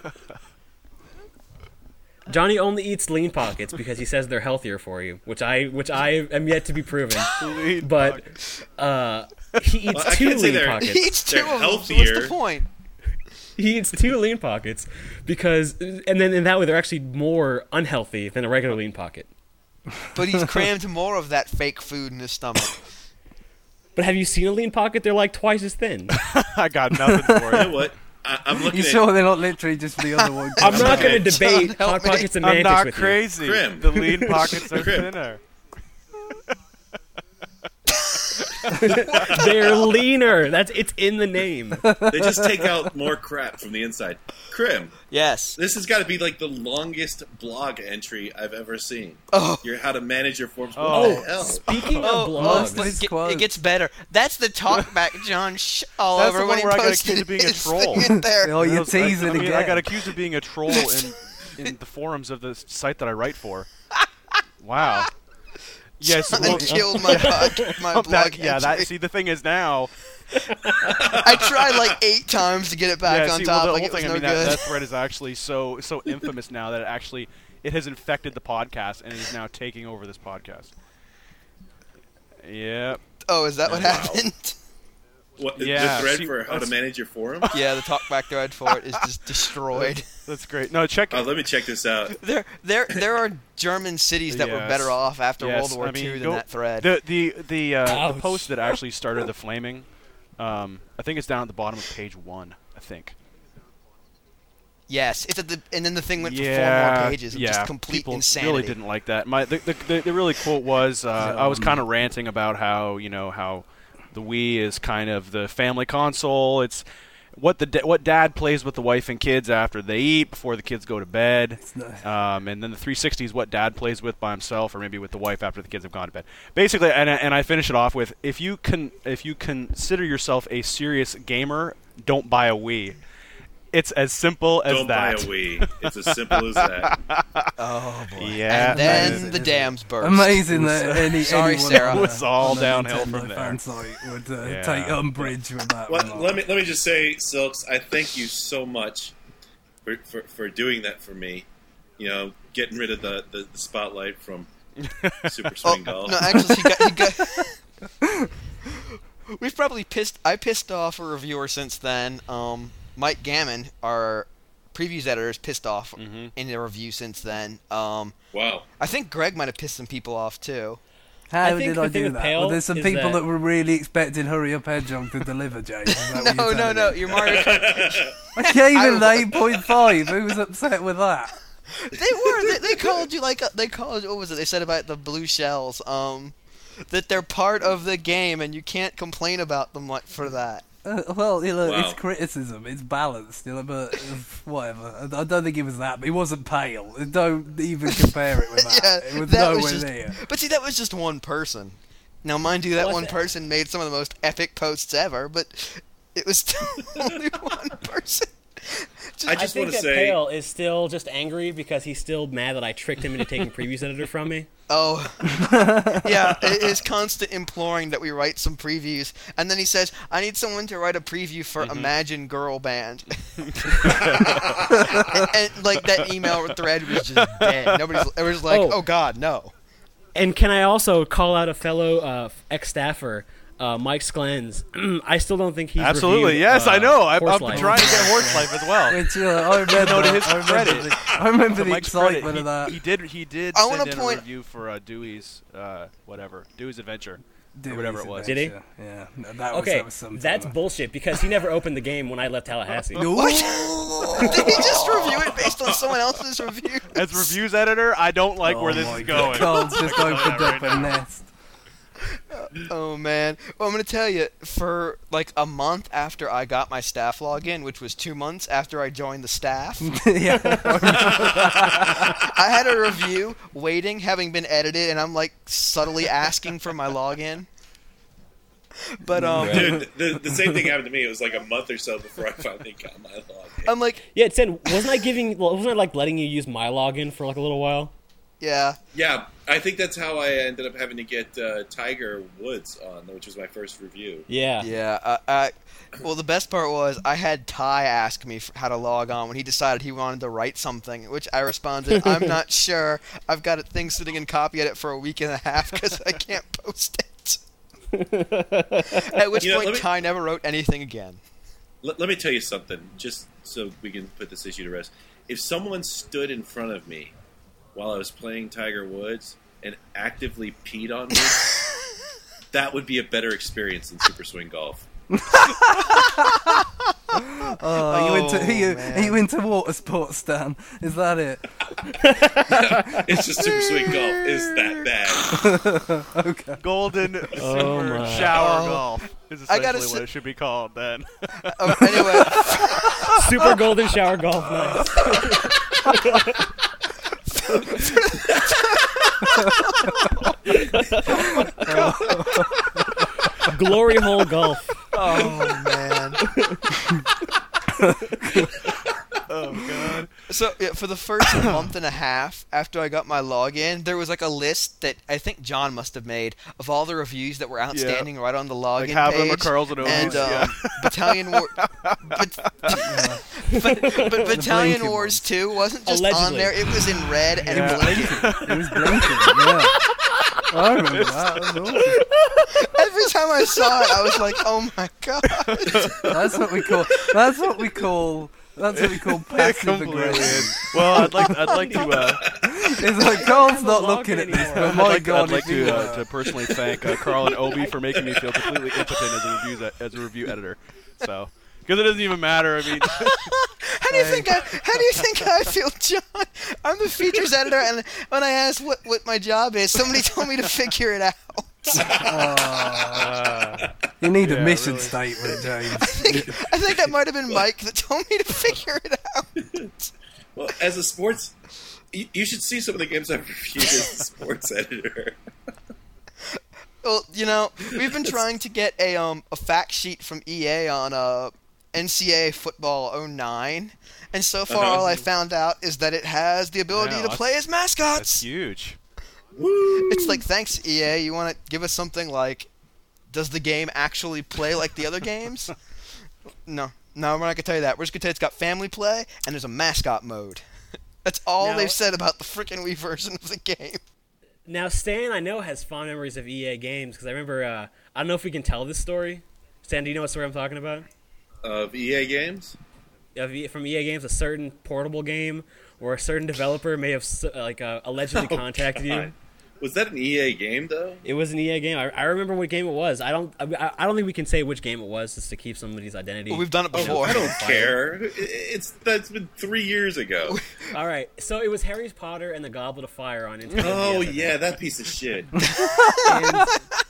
Johnny only eats lean pockets because he says they're healthier for you, which I which I am yet to be proven. Lean But uh, he eats Well, I two can't say lean they're- pockets. He eats two They're of them. So what's healthier. the point? He eats two lean pockets because, and then in that way they're actually more unhealthy than a regular lean pocket. But he's crammed more of that fake food in his stomach. But have you seen a lean pocket? They're like twice as thin. I got nothing for You you. know what? I, I'm looking You at sure they're not literally just the other one? I'm not Okay. going to debate John, help Hot me. Pockets and I'm semantics not with crazy. Grim. The lean pockets are Grim. thinner. you. They're leaner. That's it's in the name. They just take out more crap from the inside. Krim, Yes. this has got to be like the longest blog entry I've ever seen. Oh. Your how to manage your forms. What Oh. the hell? Speaking Oh, of oh, blogs, This it, get- quote. it gets better. That's the talkback John sh- all That's over the when one he where I got posted accused of being a his troll. thing in there. Oh, you're I was- I- teasing I, mean, again. I got accused of being a troll in, in the forums of the site that I write for. Wow. Yes. John well, killed my pod, my blog that, yeah. That. entry. See, the thing is now. I tried like eight times to get it back yeah. on See, top. well, the like whole it was thing. no I mean, that, good. that thread is actually so so infamous now that it actually it has infected the podcast and is now taking over this podcast. Yep. Oh, is that what Wow. happened? What, Yeah, the thread see, for how to that's- manage your forum? Yeah, the talkback thread for it is just destroyed. That's great. No, check Oh, it. let me check this out. There, there, there are German cities that were Yes. better off after Yes, World War I mean, Two than go- that thread. The the the, uh, the Ouch. post that actually started the flaming, um, I think it's down at the bottom of page one. I think. Yes, it's at the, and then the thing went for yeah, four more pages of yeah. just complete People insanity. really didn't like that. My the the, the, the really quote was uh, I was kind of ranting about how you know how the Wii is kind of the family console. It's what the da- what dad plays with the wife and kids after they eat before the kids go to bed. not- Um, and then the three sixty is what dad plays with by himself or maybe with the wife after the kids have gone to bed. Basically, and, I- and I finish it off with if you can if you consider yourself a serious gamer, don't buy a Wii. It's as simple as Don't buy a that. Wii. It's as simple as that. Oh boy! Yeah, and that is then it. the dams burst. Amazing that any Sorry, anyone Sarah. on It a- was all on a downhill Nintendo from there. fan site would uh, Yeah. take umbrage with that. Well, remark. let me let me just say, Silks, I thank you so much for, for, for doing that for me. You know, getting rid of the, the, the spotlight from Super Oh, Swing Golf. no, actually, he got. He got We've probably pissed. I pissed off a reviewer since then. Um, Mike Gammon, our previews editor, is pissed off Mhm. in the review since then. Um, Wow. I think Greg might have pissed some people off too. How I think did the I thing do with that? Pale Well, there's some is people that- that were really expecting Hurry Up Hedgehog to deliver, James. Is that what No, you're no, telling no. me? Your Mario Kart. I gave I him was- the eight point five. Who was upset with that? They were. They, they called you like. A, they called. What was it? They said about the blue shells. Um, that they're part of the game and you can't complain about them like for that. Uh, well, you know, Wow. it's criticism. It's balanced, you know, but uh, whatever. I, I don't think he was that. But he wasn't pale. Don't even compare it with that. Yeah, it was that nowhere was just. near. But see, that was just one person. Now, mind you, that What's one that? person made some of the most epic posts ever, but it was still only one person. Just, I I just think want to that say, Pale is still just angry because he's still mad that I tricked him into taking Previews Editor from me. oh, yeah, i- his constant imploring that we write some previews, and then he says, "I need someone to write a preview for Mm-hmm. Imagine Girl Band," and, and like that email thread was just dead. Nobody's. It was like, Oh. "Oh God, no." And can I also call out a fellow uh, ex-staffer, uh, Mike Sklens? I still don't think he's Absolutely, reviewed, yes, uh, I know. I'm, Horse I'm Life. trying to get Horse Life as well. Which, uh, I remember, No, to his I remember credit. the, I remember To the Mike's credit, excitement he, of that. he did. He did I wanna send in point- a review for uh, Dewey's, uh, whatever, Dewey's Adventure, Dewey's or whatever it was. Did he? Adventure. Yeah, no, that was, Okay, that was some that's time. bullshit because he never opened the game when I left Tallahassee. What? Did he just review it based on someone else's review? As reviews editor, I don't like Oh where this my is God. going. Carl's just I'll tell you opened that up right a now. nest. Oh man. Well, I'm gonna tell you, for like a month after I got my staff login, which was two months after I joined the staff, Yeah. I had a review waiting, having been edited, and I'm like subtly asking for my login. But um, dude, the, the same thing happened to me. It was like a month or so before I finally got my login. I'm like, Yeah, it said, wasn't I giving, well, wasn't I like letting you use my login for like a little while? yeah, Yeah, I think that's how I ended up having to get uh, Tiger Woods on, which was my first review. Yeah. yeah. Uh, I, well, the best part was I had Ty ask me f how to log on when he decided he wanted to write something, which I responded, "I'm not sure. I've got a thing sitting in copy edit for a week and a half because I can't post it." At which You know, point, let me- Ty never wrote anything again. Let, let me tell you something, just so we can put this issue to rest. If someone stood in front of me while I was playing Tiger Woods and actively peed on me, that would be a better experience than Super Swing Golf. Oh, are you into Oh, are you, man. are you into water sports, Stan? Is that it? It's just Super Swing Golf is that bad. Okay. Golden Oh Super my. Shower Oh. Golf is I gotta essentially what say- it should be called then. Um, anyway, Super Golden Shower Golf Nice. Glory Hole Golf. oh man. Oh god. So yeah, for the first month and a half after I got my login, there was like a list that I think John must have made of all the reviews that were outstanding right on the login Like Having page. a Curls and and O's, yeah. um, Battalion War, but, but, but Battalion blinking Wars two wasn't just on Allegedly. there; it was in red and Yeah. blinking. It was blinking. Yeah. I remember that. That was awesome. Every time I saw it, I was like, "Oh my god!" That's what we call. That's what we call. That's what we call passive Completely. aggression. Well, I'd like I'd like to uh, It's like Carl's not log looking at this, anymore. but I'd my like, God, I'd like if you to uh, were. to personally thank uh, Carl and Obi for making me feel completely impotent as a review as a review editor. So because it doesn't even matter. I mean, How do you think I? How do you think I feel, John? I'm the features editor, and when I asked what what my job is, somebody told me to figure it out. uh, You need a Yeah, mission really. statement, James. I think, I think that might have been Mike that told me to figure it out. Well, as a sports, you, you should see some of the games I've reviewed as a sports editor. Well, you know, we've been trying to get a um a fact sheet from E A on uh N C A A Football oh nine, and so far Uh-huh. all I found out is that it has the ability Yeah, to that's- play as that's mascots. huge. It's like, thanks E A, you want to give us something like, does the game actually play like the other games? No, no, we're not gonna tell you that. We're just gonna tell you it's got family play and there's a mascot mode. That's all Now- they've said about the frickin' Wii version of the game. Now, Stan, I know, has fond memories of E A games because I remember, uh, I don't know if we can tell this story. Stan, do you know what story I'm talking about? Of E A games? Of E- from E A games, a certain portable game where a certain developer may have s- uh, like uh, allegedly Oh, contacted you. God. Was that an E A game, though? It was an E A game. I, I remember what game it was. I don't. I, I don't think we can say which game it was just to keep somebody's identity. Well, we've done it Oh, before. I don't care. It- It's That's been three years ago. All right. So it was Harry Potter and the Goblet of Fire on Nintendo. Oh, D S, I yeah, that piece of shit. think. And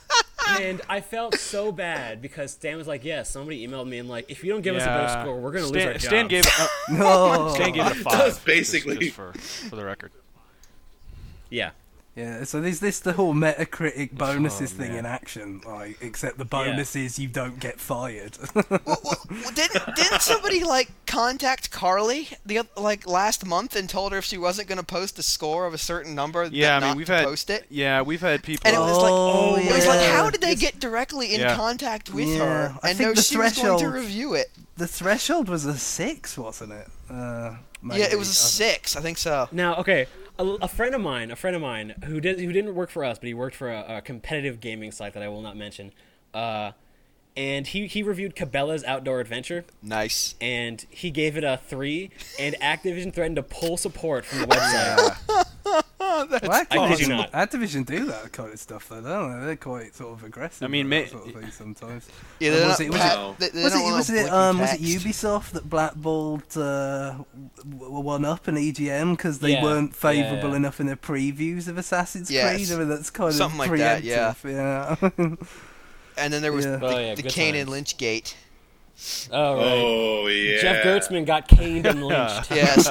And I felt so bad because Stan was like, "Yeah, somebody emailed me and like, if you don't give us a better Yeah. score, we're gonna Stan, lose our jobs." Stan gave it. Uh, No. Stan gave it a five. That was just- basically- just for, for the record. Yeah. Yeah, so there's this the whole Metacritic bonuses Oh, thing man. in action, like except the bonus is you don't get fired. well, well, well, didn't didn't somebody like contact Carly the oth- like last month and told her if she wasn't going to post a score of a certain number, Yeah, that I mean not we've to had. post it? Yeah, we've had people. And it was like, Oh, it was like, yeah. how did they get directly in Yeah. contact with Yeah, her I and think know the she was going to threshold- review it? The threshold was a six, wasn't it? Uh, maybe. Yeah, it was a six, I think so. Now, okay, a, a friend of mine, a friend of mine who did who didn't work for us, but he worked for a, a competitive gaming site that I will not mention. Uh, and he he reviewed Cabela's Outdoor Adventure, Nice. and he gave it a three. And Activision threatened to pull support from the website. Well, I kid you Activision, not. Activision do that kind of stuff, though, don't they? They're quite sort of aggressive. I mean, with ma- that sort of thing sometimes. Yeah, Uh, they're was not it- was pat- it- they- they Was don't it want was no it blicky um was it text. Ubisoft that blackballed uh, w- one up an E G M because they Yeah, weren't yeah, favourable yeah. enough in their previews of Assassin's Yes. Creed? I mean, that's kind Something of like that, yeah. preemptive, yeah. And then there was Yeah. the, Oh, yeah, the good Kane and times. Lynch gate. Oh, right. Oh yeah. Jeff Gertzman got caned and lynched. Yes.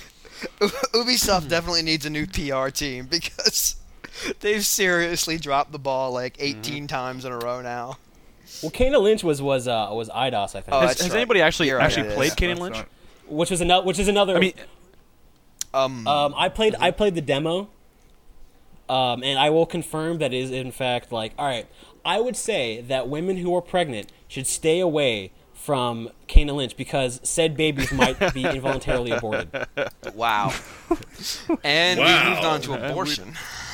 Ubisoft definitely needs a new P R team because they've seriously dropped the ball like eighteen times in a row now. Well, Kane and Lynch was was uh, was I D O S, I think, Oh, Has, that's has right. anybody actually You're right, actually it played is. Kane and That's Lynch? right. which was another which is another. I mean, Um, Um, I played I played the demo, um, and I will confirm that it is in fact like all right. I would say that women who are pregnant should stay away from Kane and Lynch because said babies might be involuntarily aborted. wow. And Wow. we moved on to abortion.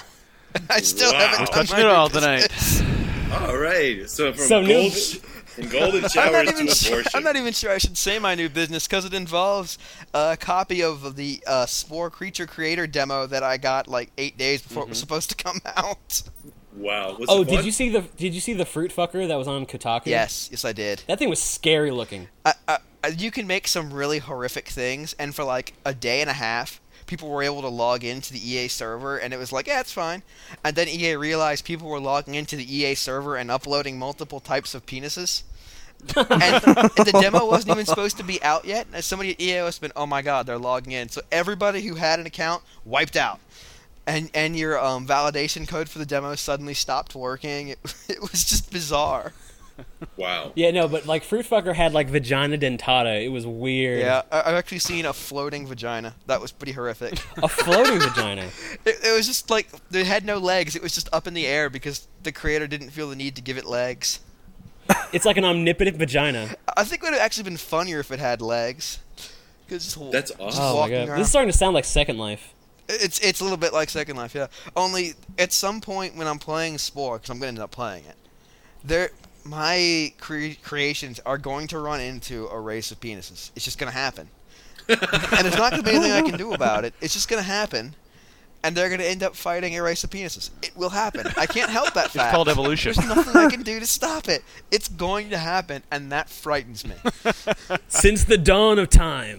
I still Wow. haven't We're done touching my it all new tonight. business. All right. So from So new- gold, from golden I'm showers not to even sure. abortion. I'm not even sure I should say my new business because it involves a copy of the uh, Spore Creature Creator demo that I got like eight days before it was supposed to come out. Wow. Was Oh, it did fun? you see the did you see the fruit fucker that was on Kotaku? Yes, yes, I did. That thing was scary looking. I, I, I- you can make some really horrific things, and for like a day and a half, people were able to log into the E A server, and it was like, yeah, it's fine. And then E A realized people were logging into the E A server and uploading multiple types of penises. and the demo wasn't even supposed to be out yet. And somebody at E A must have been, oh my god, they're logging in. So everybody who had an account wiped out. And and your um, validation code for the demo suddenly stopped working. It, it was just bizarre. Wow. Yeah, no, but like fruit fucker had like vagina dentata. It was weird. Yeah, I, I've actually seen a floating vagina. That was pretty horrific. A floating vagina. It, it was just like it had no legs. It was just up in the air because the creator didn't feel the need to give it legs. It's like an omnipotent vagina. I think it would have actually been funnier if it had legs. 'Cause just, That's just awesome. Oh my walking god, around. this is starting to sound like Second Life. It's it's a little bit like Second Life, yeah. Only at some point when I'm playing Spore, because I'm going to end up playing it, there my cre- creations are going to run into a race of penises. It's just going to happen, and there's not going to be anything I can do about it. It's just going to happen, and they're going to end up fighting a race of penises. It will happen. I can't help that fact. It's called evolution. There's nothing I can do to stop it. It's going to happen, and that frightens me. Since the dawn of time.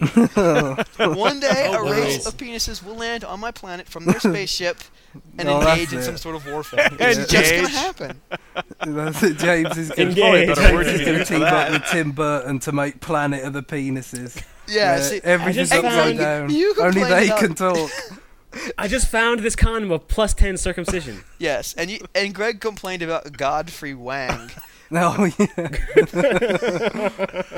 One day, Oh, a boy. race of penises will land on my planet from their spaceship and No, engage that's in it. some sort of warfare. It's just Engage. gonna happen. That's it. James is going Engage. to Better word to use team up with Tim Burton to make Planet of the Penises. Yeah, where see, everything's I just upside found- down. you Only complained they about- can talk. I just found this condom of plus ten circumcision. yes, and you, and Greg complained about Godfrey Wang. No, yeah. yeah.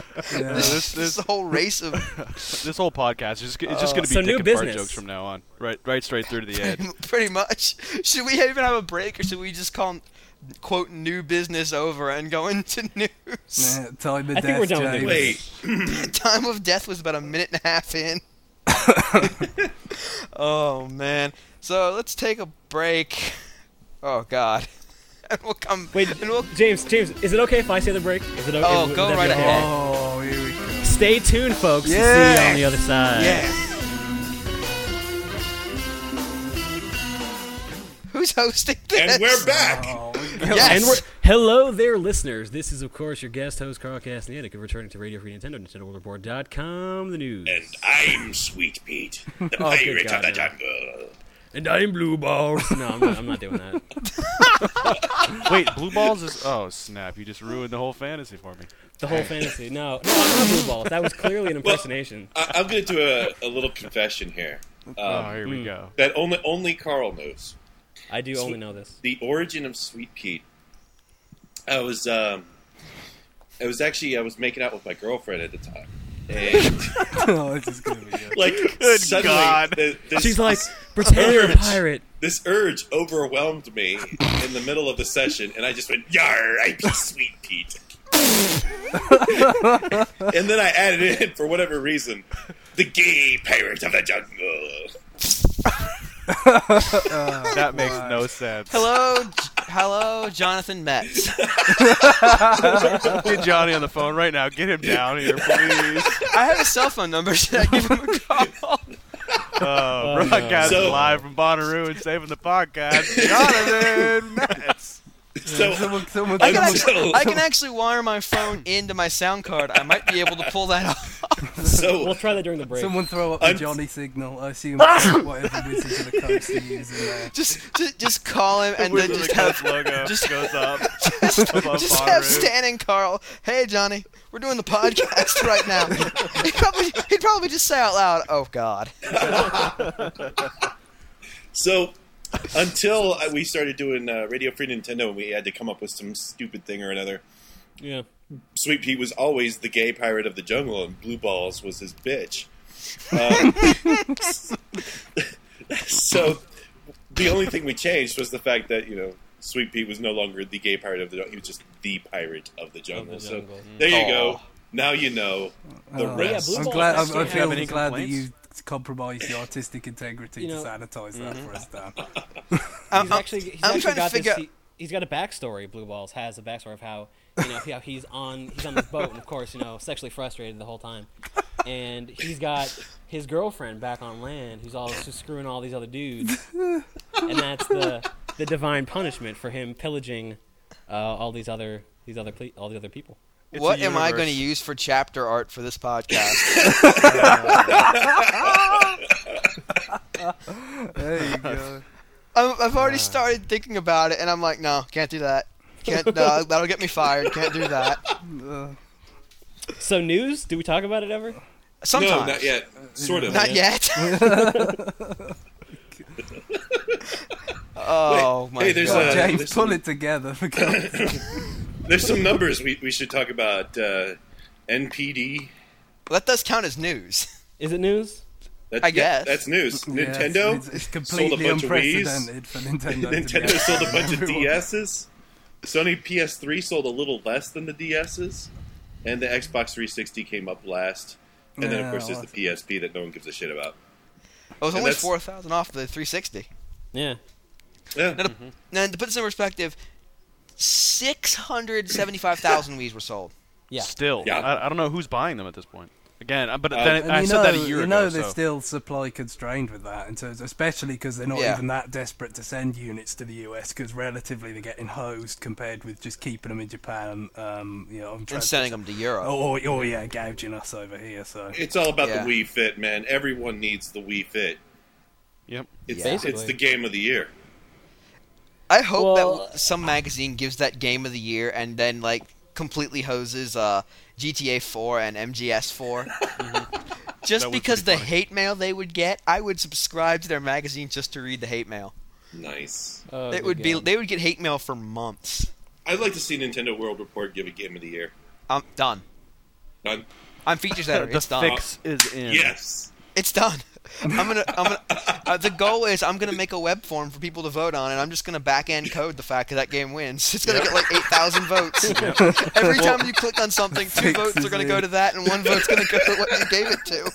This, this whole race of This whole podcast is just, it's just Uh, going to be so dick new and business. fart jokes from now on. Right, right, straight through to the end. pretty much. Should we even have a break, or should we just call quote new business over and go into news? Yeah, time of I death, think we're done with James. Wait. Time of death was about a minute and a half in. Oh man. So let's take a break. Oh god. And we'll come. Wait, and we'll, James, James, is it okay if I say the break? Is it okay? Oh, would go that be right okay? ahead. Oh, here we go. Stay tuned, folks. To see Yeah. you on the other side. yeah. Who's hosting this? And we're back. Oh, Yes. And we're hello there, listeners. This is, of course, your guest host, Carl Castanetic, returning to Radio Free Nintendo, Nintendo World Report dot com, the news. And I'm Sweet Pete, the Oh, good pirate God, of the no. jungle. And I'm blue balls. No, I'm not, I'm not doing that. Wait, blue balls is oh snap! You just ruined the whole fantasy for me. The whole fantasy. No, no, I'm not blue balls. That was clearly an Well, impersonation. I, I'm going to do a, a little confession here. Um, oh, here we mm. go. that only only Carl knows. I do only know this. The origin of Sweet Pete. I was um, I was actually I was making out with my girlfriend at the time, and Oh, this is gonna be good. like Good suddenly God. the- this, She's like, pretend you're a urge- pirate. This urge overwhelmed me in the middle of the session, and I just went, "Yar, I be Sweet Pete." And then I added in, for whatever reason, the gay pirate of the jungle. That makes no sense. Hello, J- hello, Jonathan Metz. Get Johnny on the phone right now. Get him down here, please. I have a cell phone number. Should I give him a call? Uh, no. broadcasting So- live from Bonnaroo and saving the podcast. Jonathan Metz. So Someone, someone, I can, I'm actually, so- I can actually wire my phone into my sound card. I might be able to pull that off. so We'll try that during the break. someone throw up the I'm- Johnny signal. I assume whatever Wizards of the Coast are using there. Just, just, just call him and Wizard then of just the have, Coast logo just- goes up. just, above just have Bonnaroo. Stan and Carl. Hey, Johnny, we're doing the podcast right now. He'd probably, he'd probably just say out loud, "Oh God." So, until uh, we started doing uh, Radio Free Nintendo and we had to come up with some stupid thing or another, Yeah. Sweet Pete was always the gay pirate of the jungle, and Blue Balls was his bitch. Um, so, the only thing we changed was the fact that, you know, Sweet Pete was no longer the gay pirate of the jungle. He was just the pirate of the jungle. Of the So, jungle. there you Aw. go. Now you know the Uh, rest. Blue I'm Balls glad. has I'm, I to feel have any glad that complaints? you compromised the artistic integrity You to know- sanitize that for us, Dan. I'm, He's actually, he's I'm actually trying to got figure. this. He, he's got a backstory. Blue Balls has a backstory of how you know how he's on he's on this boat and of course you know sexually frustrated the whole time, and he's got his girlfriend back on land who's all just screwing all these other dudes, and that's the the divine punishment for him pillaging uh, all these other these other ple- all the other people. It's What a am I universe. going to use for chapter art for this podcast? There you go. I'm, I've already started thinking about it, and I'm like, no, can't do that. Can't. No, that'll get me fired. Can't do that. Uh, So news? Do we talk about it ever? Sometimes. No, not yet. Sort of. Not yet. Oh my hey, there's god. a- James, there's pull some- it together. For God's sake. There's some numbers we, we should talk about. Uh, N P D. Well, that does count as news. Is it news? That, I yeah, guess. that's news. Yeah, Nintendo it's, it's sold a completely bunch of Wii's. unprecedented for Nintendo. to be Nintendo sold a bunch of everyone. D S's. Sony P S three sold a little less than the D S's, and the Xbox three sixty came up last. And then, of Yeah, course, there's well, the P S P that no one gives a shit about. It was And only that's- four thousand off the three sixty. Yeah. Yeah. Now, to, now, to put this in perspective, six hundred seventy-five thousand Wii's were sold. Yeah. Still, Yeah. I, I don't know who's buying them at this point. Again, uh, but Uh, then And I you said know, that a year you know ago. they're so. still supply constrained with that, in terms, especially because they're not Yeah. even that desperate to send units to the U S. Because relatively they're getting hosed compared with just keeping them in Japan. Um, you know, I'm And sending them to Europe. Oh, oh, oh, yeah, gouging us over here. So It's all about Yeah. the Wii Fit, man. Everyone needs the Wii Fit. Yep. It's, Yeah. it's Basically. the game of the year. I hope Well- that some magazine gives that game of the year and then like completely hoses uh, G T A four and M G S four. Just That would be because the pretty funny. hate mail they would get, I would subscribe to their magazine just to read the hate mail. Nice. Oh, it good would be God. they would get hate mail for months. I'd like to see Nintendo World Report give a game of the year. I'm done. Done? I'm features editor. the It's done. fix is in. Yes. It's done. I'm gonna. I'm gonna. Uh, the goal is I'm gonna make a web form for people to vote on, and I'm just gonna back end code the fact that that game wins. It's gonna get like eight thousand votes. Every time you click on something, two Fix votes is are gonna in. go to that, and one vote's gonna go to what you gave it to.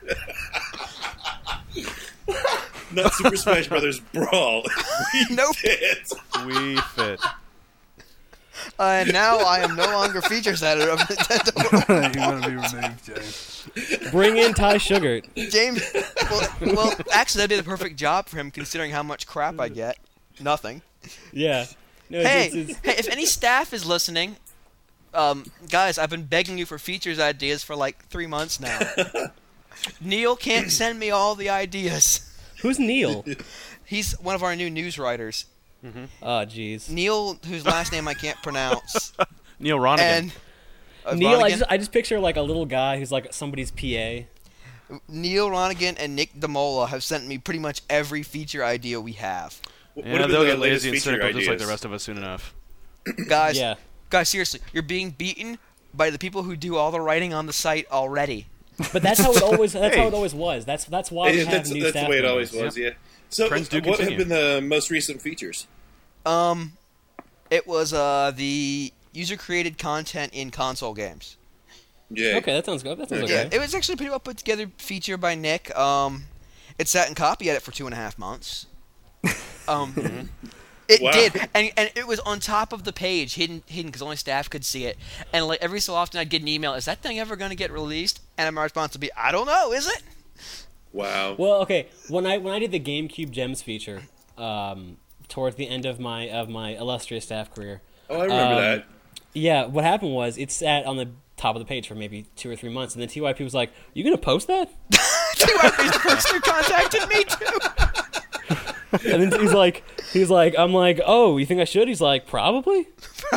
Not Super Smash Brothers Brawl. We Nope. did. We fit. Uh, and now I am no longer features editor of Nintendo. you want to be removed, James. Bring in Ty Sugar. James. Well, well, actually, I did a perfect job for him considering how much crap I get. Nothing. Yeah. No, Hey, it's, it's, hey, if any staff is listening, um, guys, I've been begging you for features ideas for like three months now. Neil can't send me all the ideas. who's Neil? He's one of our new news writers. Oh, jeez. Neil, whose last name I can't pronounce. Neil Ronigan. And uh, Neil, I Ronigan? just I just picture like a little guy who's like somebody's P A. Neil Ronigan and Nick DeMola have sent me pretty much every feature idea we have. What yeah, have been they'll the get latest lazy and feature cynical just like ideas? the rest of us soon enough. Guys, Yeah. guys, seriously, you're being beaten by the people who do all the writing on the site already. But that's how it always that's Hey. how it always was. That's that's why we Yeah, have that's new that's staff the way it members. always was. Yeah. So, Trends do what have continue. been the most recent features? Um, it was uh the user-created content in console games. Yeah. Okay, that sounds good. That sounds Okay. okay. Yeah, it was actually a pretty well put together feature by Nick. Um, it sat in copy edit for two and a half months. Um, it Wow. did, and and it was on top of the page, hidden hidden because only staff could see it. And like every so often, I'd get an email: "Is that thing ever going to get released?" And my response would be, "I don't know. Is it?" Wow. Well, okay. When I when I did the GameCube Gems feature, um, towards the end of my of my illustrious staff career, Oh, I remember um, that. yeah, what happened was it sat on the top of the page for maybe two or three months, and then T Y P was like, "You gonna post that?" T Y P's the person who contacted me too. And then he's like, he's like, I'm like, "Oh, you think I should?" He's like, "Probably."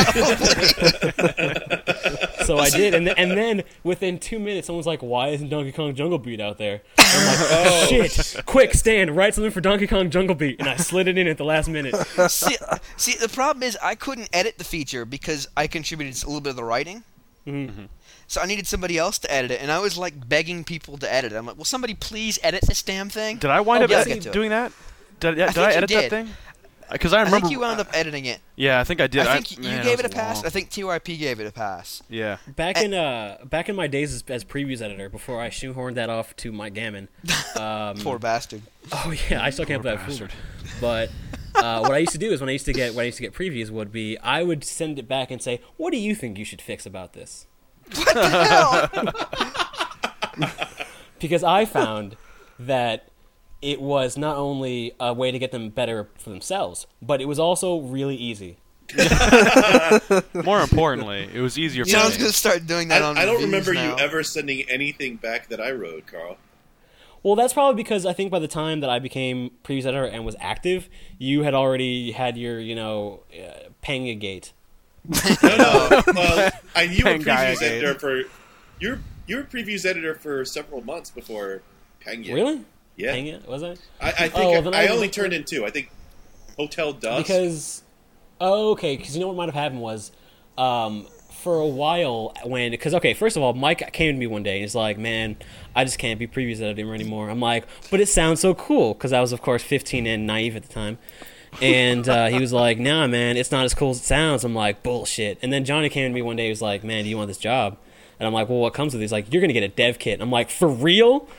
So I did, and th- and then within two minutes, someone's like, "Why isn't Donkey Kong Jungle Beat out there?" I'm like, "Oh shit! Quick, Stan, write something for Donkey Kong Jungle Beat," and I slid it in at the last minute. see, see, the problem is I couldn't edit the feature because I contributed a little bit of the writing. Mm-hmm. So I needed somebody else to edit it, and I was like begging people to edit it. I'm like, "Will somebody please edit this damn thing?" Did I wind Oh, up yeah, I'll ed- get to it. doing that? Did, did I, think you edit did. that thing? Because I I remember. think you wound up editing it. Yeah, I think I did. I think man, you that gave was it a pass. long. I think T Y P gave it a pass. Yeah. Back in uh, back in my days as, as previews editor, before I shoehorned that off to Mike Gammon. Um, Poor bastard. Oh yeah, I still can't Poor believe I fooled bastard. him. But uh, what I used to do is when I used to get when I used to get previews would be I would send it back and say, "What do you think you should fix about this?" What the hell? Because I found that it was not only a way to get them better for themselves, but it was also really easy. More importantly, it was easier for John's me. gonna start doing that I, on I don't reviews remember now. you ever sending anything back that I wrote, Carl. Well, that's probably because I think by the time that I became previews editor and was active, you had already had your, you know, uh, Panga-gate. No, no. Well, I you were Pangaya previews gate. editor for you were you were previews editor for several months before Panga. Really? Yeah. Panga, was I? I, I think Oh, well, then I, I I only didn't- turned in two. I think Hotel Dust. Because, oh, okay, because you know what might have happened was, um, for a while when, because okay, first of all, Mike came to me one day and he's like, "Man, I just can't be previews editor anymore." I'm like, "But it sounds so cool," because I was of course fifteen and naive at the time. And uh, he was like, "Nah, man, it's not as cool as it sounds." I'm like, "Bullshit." And then Johnny came to me one day. He was like, "Man, do you want this job?" And I'm like, "Well, what comes with it?" He's like, "You're gonna get a dev kit." And I'm like, "For real?"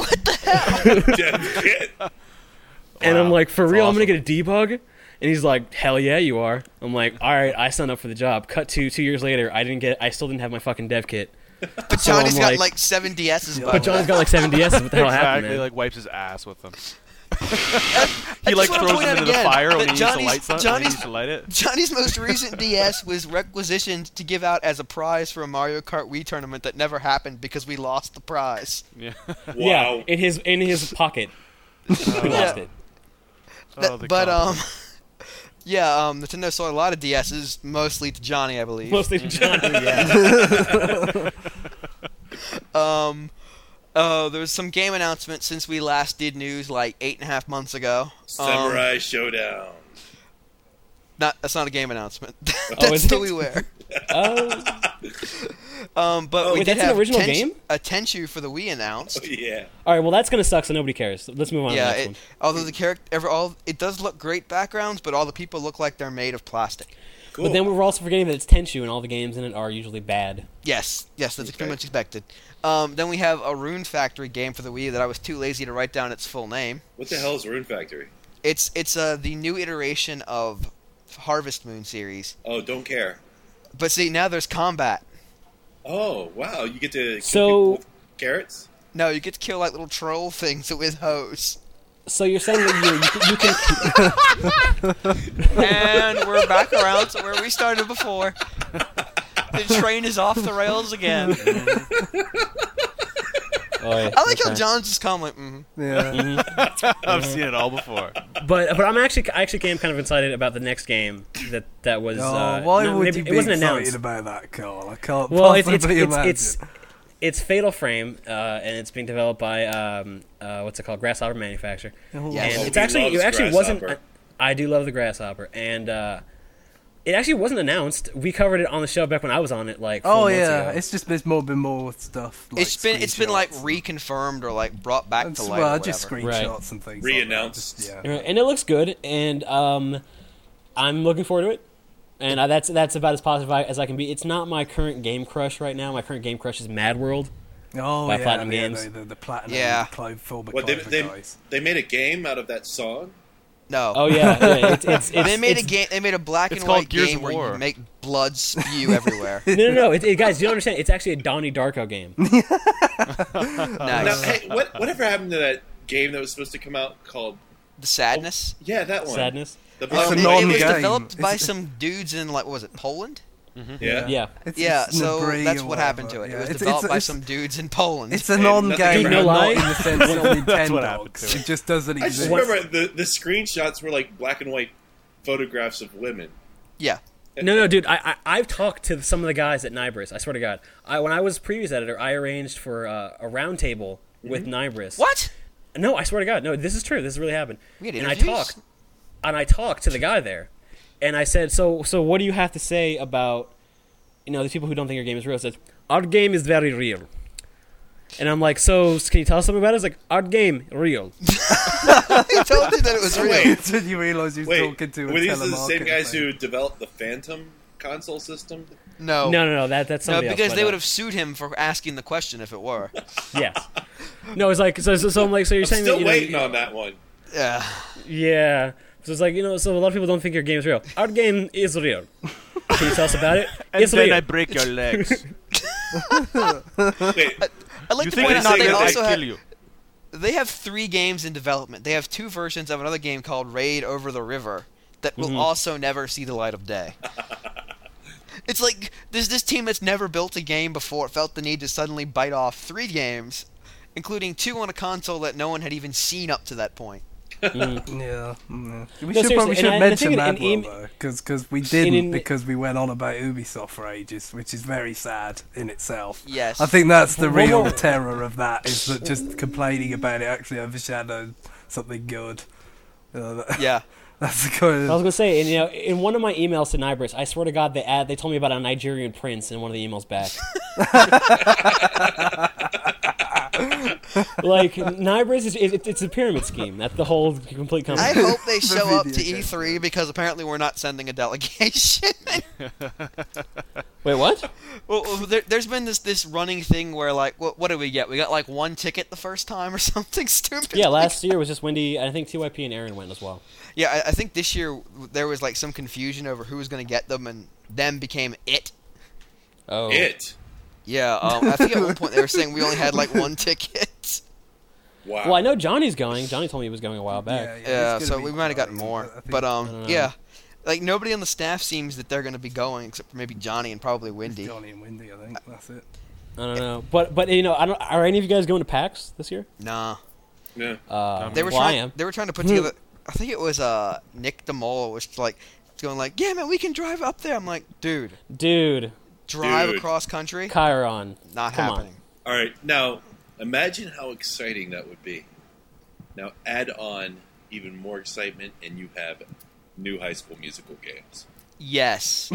Dev kit. And I'm Wow. like, "For That's real? I'm awesome. gonna get a debug?" And he's like, "Hell yeah, you are." I'm like, "All right, I signed up for the job." Cut to two years later, I didn't get. I still didn't have my fucking dev kit. But So Johnny's I'm got like- like seven D S's. by But the John's way. got like seven D S's. What the hell happened, Exactly, man? like wipes his ass with them. I He like just wanna throws point them out into the again fire when that he needs Johnny's- to light something. Johnny's- He needs to light it. Johnny's most recent D S was requisitioned to give out as a prize for a Mario Kart Wii tournament that never happened because we lost the prize. Yeah. Wow. Yeah, in his in his pocket. We lost it. That- Oh, the but um, compliment. yeah, um, Nintendo sold a lot of D S's, mostly to Johnny, I believe. Mostly Johnny. Yeah. Um, oh, there was some game announcement since we last did news like eight and a half months ago. Um, Samurai Showdown. not that's not a game announcement. Oh, That's is it? WiiWare. Oh, Um, but Oh, we wait, did that's an have original Tench- game? a Tenchu for the Wii announced. Oh, yeah. all right. Well, that's gonna suck. So nobody cares. Let's move on Yeah, to the next it, one. although the character, ever all it does look great backgrounds, but all the people look like they're made of plastic. Cool. But then we're also forgetting that it's Tenchu, and all the games in it are usually bad. Yes, yes, that's Okay. pretty much expected. Um, then we have a Rune Factory game for the Wii that I was too lazy to write down its full name. What the hell is Rune Factory? It's it's uh, the new iteration of Harvest Moon series. Oh, don't care. But see, now there's combat. Oh, wow. You get to kill So- people with carrots? No, you get to kill like little troll things with hose. So you're saying that you you, you can. And we're back around to where we started before. The train is off the rails again. Oh, yeah, I like how okay. John's just calm like, mm-hmm. Yeah. I've seen it all before. but but I'm actually I actually am kind of excited about the next game that that was. Oh, uh, why no, would maybe, you be it wasn't excited announced. about that, Carl? I can't Well, it's possibly it's it's, imagine. it's it's Fatal Frame, uh, and it's being developed by um, uh, what's it called, Grasshopper Manufacturer. Oh, Yes. And Oh, it's he actually it loves actually wasn't. Grasshopper. I do love the Grasshopper, and uh, it actually wasn't announced. We covered it on the show back when I was on it, like four Oh months yeah, ago. it's just there's more been more stuff. Like it's been it's been like screenshots. reconfirmed or like brought back It's- to light. well, or just whatever. screenshots Right. and things. Re-announced. Like that. Just, You yeah. know, and it looks good, and um, I'm looking forward to it. And I, that's that's about as positive I- as I can be. It's not my current game crush right now. My current game crush is Mad World. Oh By yeah, Platinum yeah, Games. The, the, the platinum. Yeah. Clo- Phil What they McClover they, guys. they made a game out of that song. No. Oh yeah, yeah it's, it's, it's they made it's, a game. They made a black It's and called white Gears game of where War. you make blood spew everywhere. No, no, no, it, it, guys, you don't understand. It's actually a Donnie Darko game. Nice. Now, hey, what whatever happened to that game that was supposed to come out called? The sadness. Yeah, that one. Sadness. The It's black a Um, and it, white it was non-game. developed by It's- some dudes in like what was it Poland? Yeah. Yeah. It's, Yeah, it's so Nabri that's or what happened to whatever. it. It Yeah, was it's- developed it's- by it's- some dudes in Poland. It's a And non-game, nothing but ever not happened. in the sense of That's what Nintendo. happened to it. It just doesn't I just exist. remember the the screenshots were like black and white photographs of women. yeah. No, no, dude. I, I I've talked to some of the guys at Nibris. I swear to God. I when I was previous editor, I arranged for uh, a roundtable with Nibris. What? No, I swear to God. No, this is true. This has really happened. We had and I interviews? talked, and I talked to the guy there, and I said, "So, so what do you have to say about, you know, the people who don't think your game is real?" It says, "Our game is very real." And I'm like, "So, can you tell us something about it?" It's like, "Our game real." He told you that it was real. Wait, Until you realise you're wait. talking to a Were these the same telemarketer guys thing. who developed the Phantom console system? No. No, no, no. That that's No, somebody else, because but, they uh, would have sued him for asking the question if it were. Yes. No, it's like so. So, so I'm like, so you're I'm saying still that, you know, waiting you- on that one. Yeah. Yeah. So it's like, you know, so a lot of people don't think your game is real. Our game is real. Can you tell us about it? And it's then real. I break your legs. Wait, I'd like You to think point it's out not they that I also kill have, you? they have three games in development. They have two versions of another game called Raid Over the River that will Mhm. also never see the light of day. It's like there's this team that's never built a game before felt the need to suddenly bite off three games, including two on a console that no one had even seen up to that point. Mm. Yeah, mm. we No, should seriously, probably and should I- and the mention thing- Mad and World em- though, because we didn't in- because we went on about Ubisoft for ages, which is very sad in itself. Yes. I think that's the One real more- terror of that is that just complaining about it actually overshadowed something good. Uh, that- Yeah. that's the kind I was of gonna say, and, you know, in one of my emails to Nibris, I swear to God, they add, they told me about a Nigerian prince in one of the emails back. Like Nibris is it, it's a pyramid scheme. That's the whole complete company. I hope they show up to video E three because apparently we're not sending a delegation. Wait, what? Well, well, there, there's been this this running thing where like, what, what did we get? We got like one ticket the first time or something stupid. Yeah, last year was just Wendy. I think T Y P and Aaron went as well. Yeah, I, I think this year there was like some confusion over who was going to get them, and them became it. Oh, it. Yeah, um, I think at one point they were saying we only had like one ticket. Wow. Well, I know Johnny's going. Johnny told me he was going a while back. Yeah, it's so gonna we be might have gotten crazy, more, I think- but I um, don't know. yeah, like nobody on the staff seems that they're going to be going except for maybe Johnny and probably Wendy. Johnny and Wendy, I think that's it. I don't know, but but you know, I don't. Are any of you guys going to PAX this year? Nah, Yeah. Uh, they were well, I trying. am. They were trying to put together. I think it was uh Nick DeMola was like going like, yeah, man, we can drive up there. I'm like, dude, Dude, drive Dude. across country, Chiron. not Come on. happening. All right. Now, imagine how exciting that would be. Now, add on even more excitement, and you have new High School Musical games. Yes.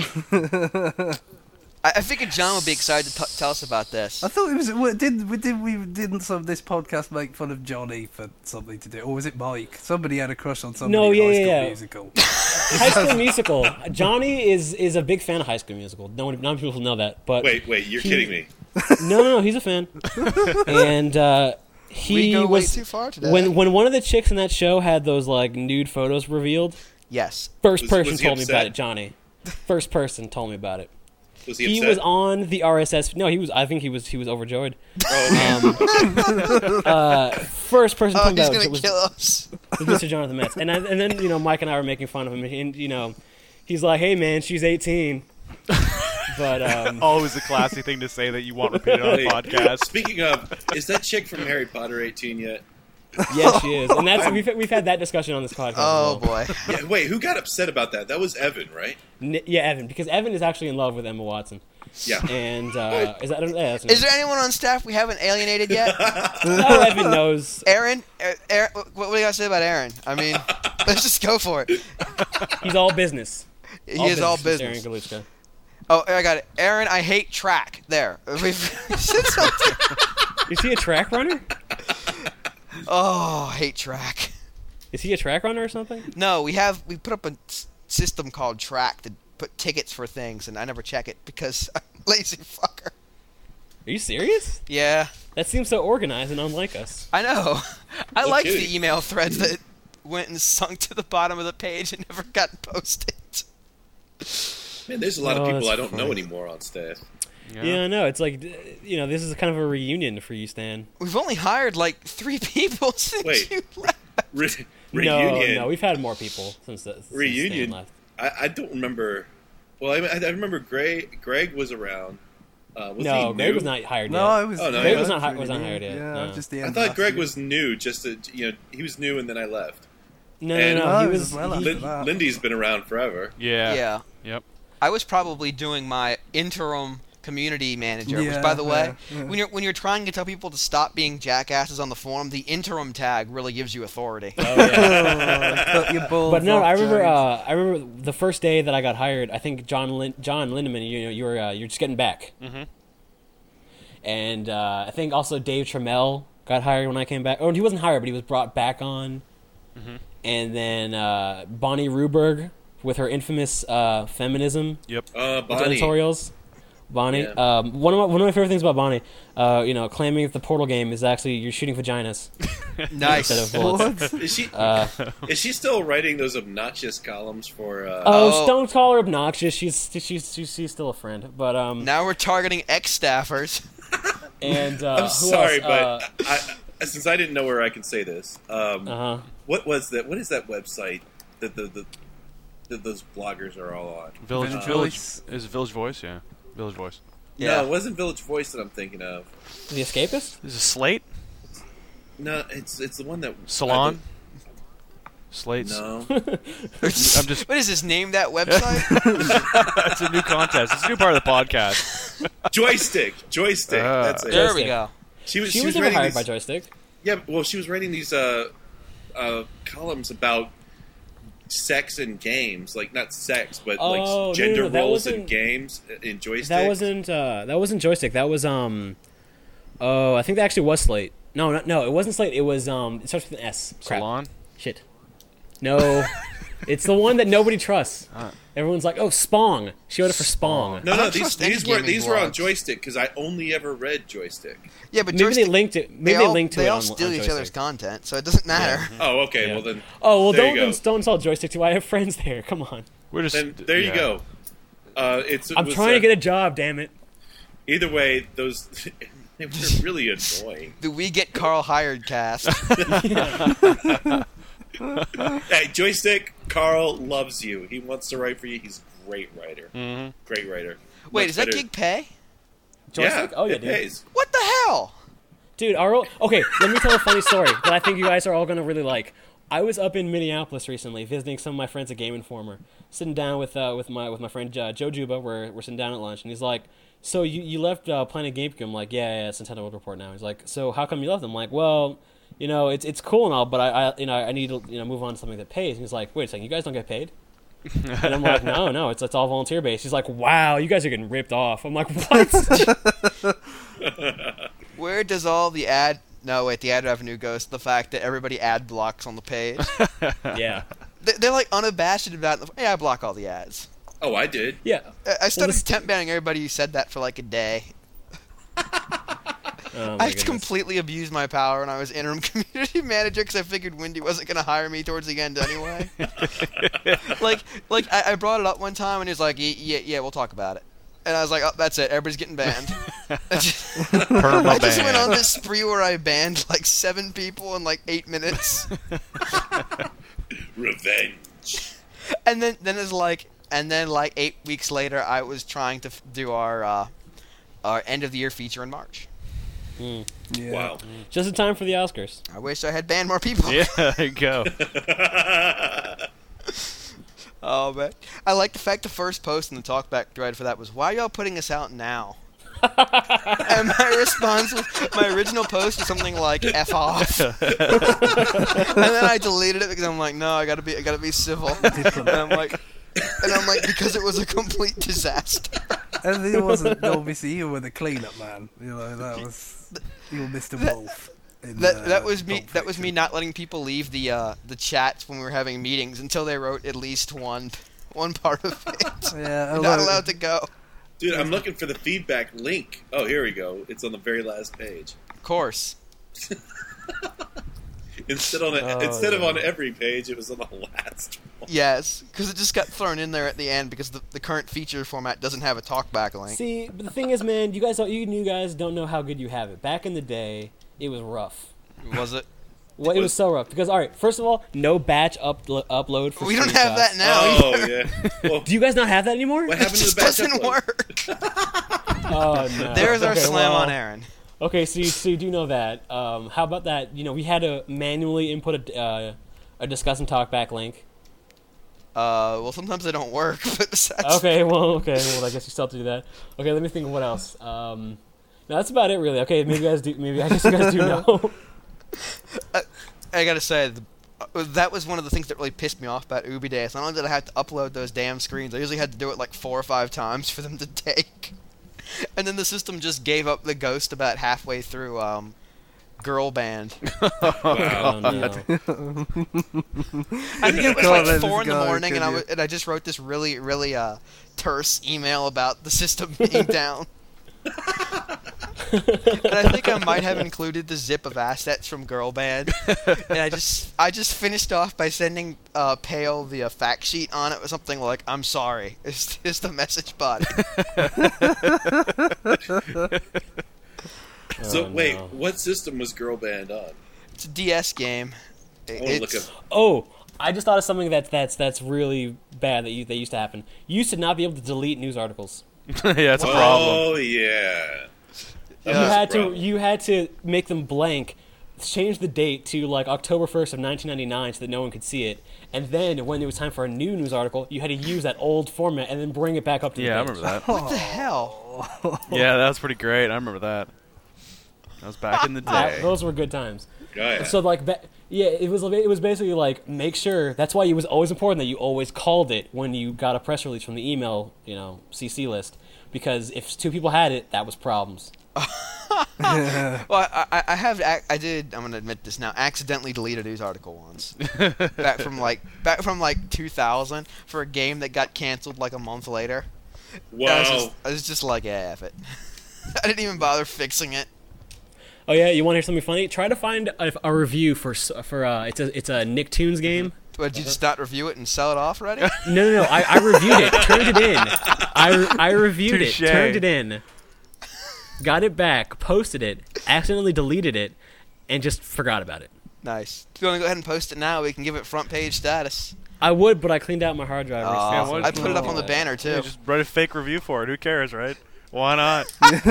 I, I figured John would be excited to t- tell us about this. I thought it was. what, Did we did we didn't some of this podcast make fun of Johnny for something to do, or was it Mike? Somebody had a crush on somebody No, in yeah, High yeah, School yeah. Musical. High School Musical. Johnny is is a big fan of High School Musical. No one, not many people know that, but Wait, wait, you're he- kidding me. no, no, no, he's a fan, and uh, he we go was way too far today. when when one of the chicks in that show had those like nude photos revealed. yes. First Was- person was he told me upset? about it, Johnny. First person told me about it. Was he, He upset? was on the R S S. No, he was. I think he was. He was overjoyed. Oh, okay. Um, uh, first person Oh, told me he's about gonna it was, kill us. was Mister Jonathan Metz, and I, and then you know Mike and I were making fun of him, and you know he's like, "Hey man, she's eighteen." But um, Always a classy thing to say that you want repeated on a Hey, podcast. Speaking of, is that chick from Harry Potter eighteen yet? Yes, she is, and that's we've we've had that discussion on this podcast. Oh as well. boy. Yeah, wait, who got upset about that? That was Evan, right? N- yeah, Evan, because Evan is actually in love with Emma Watson, Yeah. and uh, is that? Yeah, that's Is there anyone on staff we haven't alienated yet? no, Evan knows. Aaron, Er- Aaron, what, what do you got to say about Aaron? I mean, let's just go for it. He's all business. He is all Mister business. Aaron Galushka. Oh, I got it. Aaron, I hate track. There. We've said something. Is he a track runner? Oh, hate track. Is he a track runner or something? No, we have we put up a s- system called Track to put tickets for things, and I never check it because I'm a lazy fucker. Are you serious? Yeah, That seems so organized and unlike us. I know. I No like kidding. the email threads that went and sunk to the bottom of the page and never got posted. Man, there's a lot of Oh, people that's I don't know funny. anymore on staff. Yeah, I know. It's like, d- you know, this is kind of a reunion for you, Stan. We've only hired like three people since Wait. you left. Re- reunion. No, no, we've had more people since the since reunion. Stan left. I, I don't remember. Well, I, I remember Greg. Greg was around. Uh, was No, he Greg new? was not hired yet. No, it was. Oh, no, Greg he was not hi- really was not new. hired yet, Yeah, no. just the I end thought last Greg year. was new. Just to, you know, he was new, and then I left. No, And- no, no. Oh, He it was was. well he- after Lin- that. Lindy's been around forever. Yeah. Yeah. Yep. I was probably doing my interim community manager, which, Yeah, by the way, yeah, yeah. when you're when you're trying to tell people to stop being jackasses on the forum, the interim tag really gives you authority. oh, yeah. Cut your balls But no, off, I remember. James. Uh, I remember the first day that I got hired. I think John Lin- John Lindemann. You know, you were uh, you're just getting back. Mhm. And uh, I think also Dave Trammell got hired when I came back. Oh, he wasn't hired, but he was brought back on. Mm-hmm. And then uh, Bonnie Ruberg with her infamous uh, feminism Uh, with Bonnie. editorials. Bonnie, Yeah. um, one of my one of my favorite things about Bonnie, uh, you know, claiming that the Portal game is actually you're shooting vaginas Nice. instead of bullets. What? Is she Uh, is she still writing those obnoxious columns for? Uh, oh, Oh. don't call her obnoxious. She's she's she's, she's still a friend. But um, Now we're targeting ex-staffers. and uh, I'm who sorry, else? but I, I, since I didn't know where I can say this, um, uh huh. what was that? What is that website that the, the that those bloggers are all on? Village Village Village Voice. is it Village Voice, yeah. Village Voice. Yeah. No, it wasn't Village Voice that I'm thinking of. The Escapist. Is it Slate? No, it's it's the one that Salon? I Slate. don't- No, I'm just. What is this? Name that website? It's a new contest. It's a new part of the podcast. Joystick, Joystick. Ah. That's it. there we Joystick. go. She was She she, was was never writing hired these, by Joystick. yeah. Well, she was writing these uh, uh, columns about sex and games, like not sex, but Oh, no, no, like gender no, that roles in wasn't- games in Joystick. That wasn't uh, that wasn't Joystick. That was um, oh, I think that actually was Slate. No, no, no, it wasn't Slate. It was um, it starts with an S. Crap. Salon? Shit. No, it's the one that nobody trusts. Ah. Everyone's like, oh, Spong. She wrote it for Spong. No, I no, don't these trust any these were gaming these were on blogs. Joystick because I only ever read Joystick. Yeah, but Maybe joystick, they linked it. Maybe they they, all, linked to they it all on, steal on each Joystick. other's content, so it doesn't matter. Oh, okay. Yeah. Well then, Oh well, There don't you go. ins- don't install Joystick too. I have friends there. Come on. We're just. then there you yeah. go. Uh, it's. it I'm was, trying uh, to get a job. Damn it. Either way, those they were really annoying. The We Get Carl Hired cast. Hey, Joystick, Carl loves you. He wants to write for you. He's a great writer. Mhm. Great writer. Wait, Much is that better- gig pay? Joystick? Yeah, Oh yeah, it dude. pays. What the hell? Dude, our old, okay, let me tell a funny story that I think you guys are all gonna really like. I was up in Minneapolis recently visiting some of my friends at Game Informer, sitting down with uh, with my with my friend uh, Joe Juba. We're we're sitting down at lunch, and he's like, "So you you left uh, Planet GameCube?" I'm like, "Yeah, yeah, it's Nintendo World Report now." He's like, "So how come you left?" I'm like, "Well, you know, it's it's cool and all, but I, I you know I need to you know move on to something that pays." And he's like, "Wait a second, you guys don't get paid?" And I'm like, "No, no, it's it's all volunteer based." He's like, "Wow, you guys are getting ripped off." I'm like, "What?" Where does all the ad... No, wait, the ad revenue goes to the fact that everybody ad blocks on the page. Yeah, They- They're like unabashed about it. Yeah, I block all the ads. Oh, I did. yeah. I- I started this- temp banning everybody who said that for like a day. Oh, my I goodness. completely abused my power when I was interim community manager because I figured Wendy wasn't going to hire me towards the end anyway. like, like I, I brought it up one time and he was like, "Yeah, yeah, yeah, we'll talk about it." And I was like, "Oh, that's it. Everybody's getting banned." I just, Perma I just went on ban. this spree where I banned like seven people in like eight minutes, Revenge. and then then it's like, and then like eight weeks later, I was trying to f- do our uh, our end of the year feature in March. Yeah. Wow. Just in time for the Oscars. I wish I had banned more people. Yeah, there you go. Oh, man. I like the fact the first post in the talkback thread for that was, why y'all putting this out now? And my response was, my original post was something like F off. And then I deleted it because I'm like, no, I gotta be I gotta be civil. And I'm like and I'm like, because it was a complete disaster. And it wasn't obviously you were the cleanup man. You know, that was you were Mister Wolf. In, That uh, that was me Pulp that was me Fiction. not letting people leave the uh, the chats when we were having meetings until they wrote at least one one part of it. Yeah, You're not although- allowed to go. Dude, I'm looking for the feedback link. Oh, here we go. It's on the very last page. Of course. Instead on a, Oh, instead of yeah. on every page, it was on the last one. Yes, because it just got thrown in there at the end because the, the current feature format doesn't have a talkback link. See, but the thing is, man, you guys, don't, you new guys don't know how good you have it. Back in the day, it was rough. Was it? Well, it was so rough because, all right, first of all, no batch up, upload for We don't have that screenshots. now. Oh, either. yeah. Well, Do you guys not have that anymore? what It happened to just the batch doesn't upload? work. Oh no. There's our Okay, slam well, on Aaron. Okay, so you, so you do know that. Um, how about that? You know, we had to manually input a, uh, a discuss and talk back link. Uh, well, sometimes they don't work, but besides, Okay, well, okay, well, I guess you still have to do that. Okay, let me think of what else. Um, no, that's about it, really. Okay, maybe you guys do. Maybe I guess you guys do know. I gotta say, the, uh, that was one of the things that really pissed me off about Ubi Days. Not only did I have to upload those damn screens, I usually had to do it like four or five times for them to take. And then the system just gave up the ghost about halfway through um, Girl Band. Oh no. I think it was God, let like this four in the go, morning, and I, could you? w- and I just wrote this really, really uh, terse email about the system being down. And I think I might have included the zip of assets from Girl Band, and I just I just finished off by sending uh, Pale the uh, fact sheet on it with something like, "I'm sorry," is is the message body. So, Oh, wait, no. what system was Girl Band on? It's a D S game. I want to look It's- up. Oh, I just thought of something that's that's that's really bad that you, that used to happen. You used to not be able to delete news articles. Yeah, that's a problem. Oh, yeah. That You was a had to problem. you had to make them blank, change the date to like October first of nineteen ninety-nine so that no one could see it, and then when it was time for a new news article, you had to use that old format and then bring it back up to Yeah, I the page. remember that. What the hell? Yeah, that was pretty great. I remember that. That was back in the That- day. those were good times. Oh, yeah. So like, ba- yeah, it was it was basically like make sure. That's why it was always important that you always called it when you got a press release from the email, you know, C C list, because if two people had it, that was problems. Well, I, I, I have, ac- I did. I'm gonna admit this now. Accidentally deleted a news article once, back from like, back from like two thousand for a game that got canceled like a month later. I was Wow. just, I was just like, yeah, F it. I didn't even bother fixing it. Oh yeah, you want to hear something funny? Try to find a, a review for s- for uh, it's a it's a Nicktoons game. But did you just not review it and sell it off already? No, no, no. I, I reviewed it, turned it in. I, I reviewed Touche. it, turned it in, got it back, posted it, accidentally deleted it, and just forgot about it. Nice. If you want to go ahead and post it now, we can give it front page status. I would, but I cleaned out my hard drive. Aw, recently, so what- I put it up can't on the do banner too. Yeah, just write a fake review for it. Who cares, right? Why not?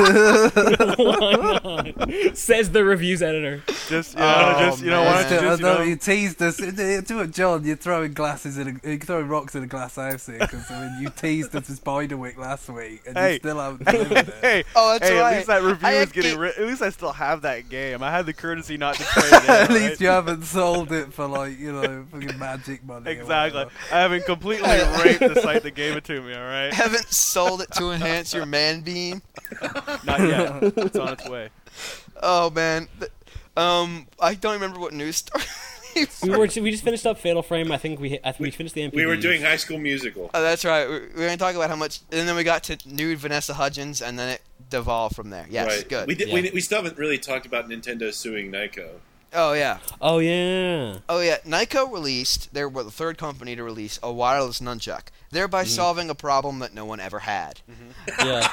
that. Says the reviews editor. Just you know, Oh, just you know, why don't you I just you know know? you teased us. Do it, John. You're throwing glasses in a, you're throwing rocks in a glass house here because I mean you teased us with Spiderwick last week and Hey. you still haven't delivered it. Hey, Oh, that's hey, right. At least that review I is had getting. ga- Ri- at least I still have that game. I had the courtesy not to trade it in. At right? least you haven't sold it for like you know fucking magic money. or Exactly. whatever. I haven't completely raped the site that gave it to me. All right. Haven't sold it to enhance your man beam. Not yet. It's on its way. Oh man. Th- Um, I don't remember what news story. We were we just finished up Fatal Frame. I think we hit- I think we finished the M P. We were doing High School Musical. Oh, that's right. We we were gonna talk about how much, and then we got to nude Vanessa Hudgens, and then it devolved from there. Yes, right. good. We, did, Yeah. we, we still haven't really talked about Nintendo suing Nyko. Oh yeah. Oh yeah. Oh yeah. Nyko released. They were the third company to release a wireless nunchuck, thereby solving a problem that no one ever had. Yeah.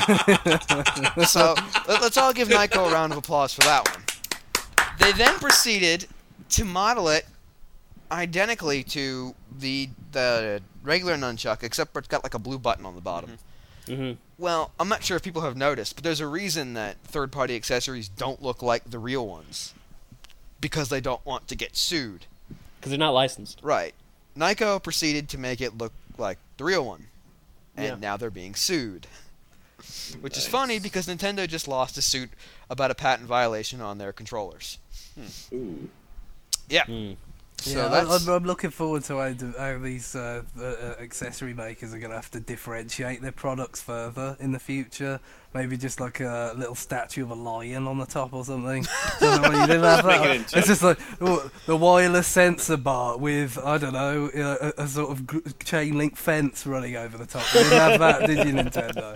So let- let's all give Nyko a round of applause for that one. They then proceeded to model it identically to the the regular nunchuck, except for it's got like a blue button on the bottom. hmm Well, I'm not sure if people have noticed, but there's a reason that third-party accessories don't look like the real ones. Because they don't want to get sued. Because they're not licensed. Right. Nyko proceeded to make it look like the real one. And Yeah. now they're being sued. Which Nice. is funny because Nintendo just lost a suit about a patent violation on their controllers. Ooh. Yeah. Hmm. So yeah, that's... I'm, I'm looking forward to how, to how these uh, uh, uh, accessory makers are going to have to differentiate their products further in the future. Maybe just like a little statue of a lion on the top or something. Don't know why you didn't have Make it that. into- It's just like oh, the wireless sensor bar with, I don't know, a, a sort of gr- chain link fence running over the top. You didn't have that, did you, Nintendo?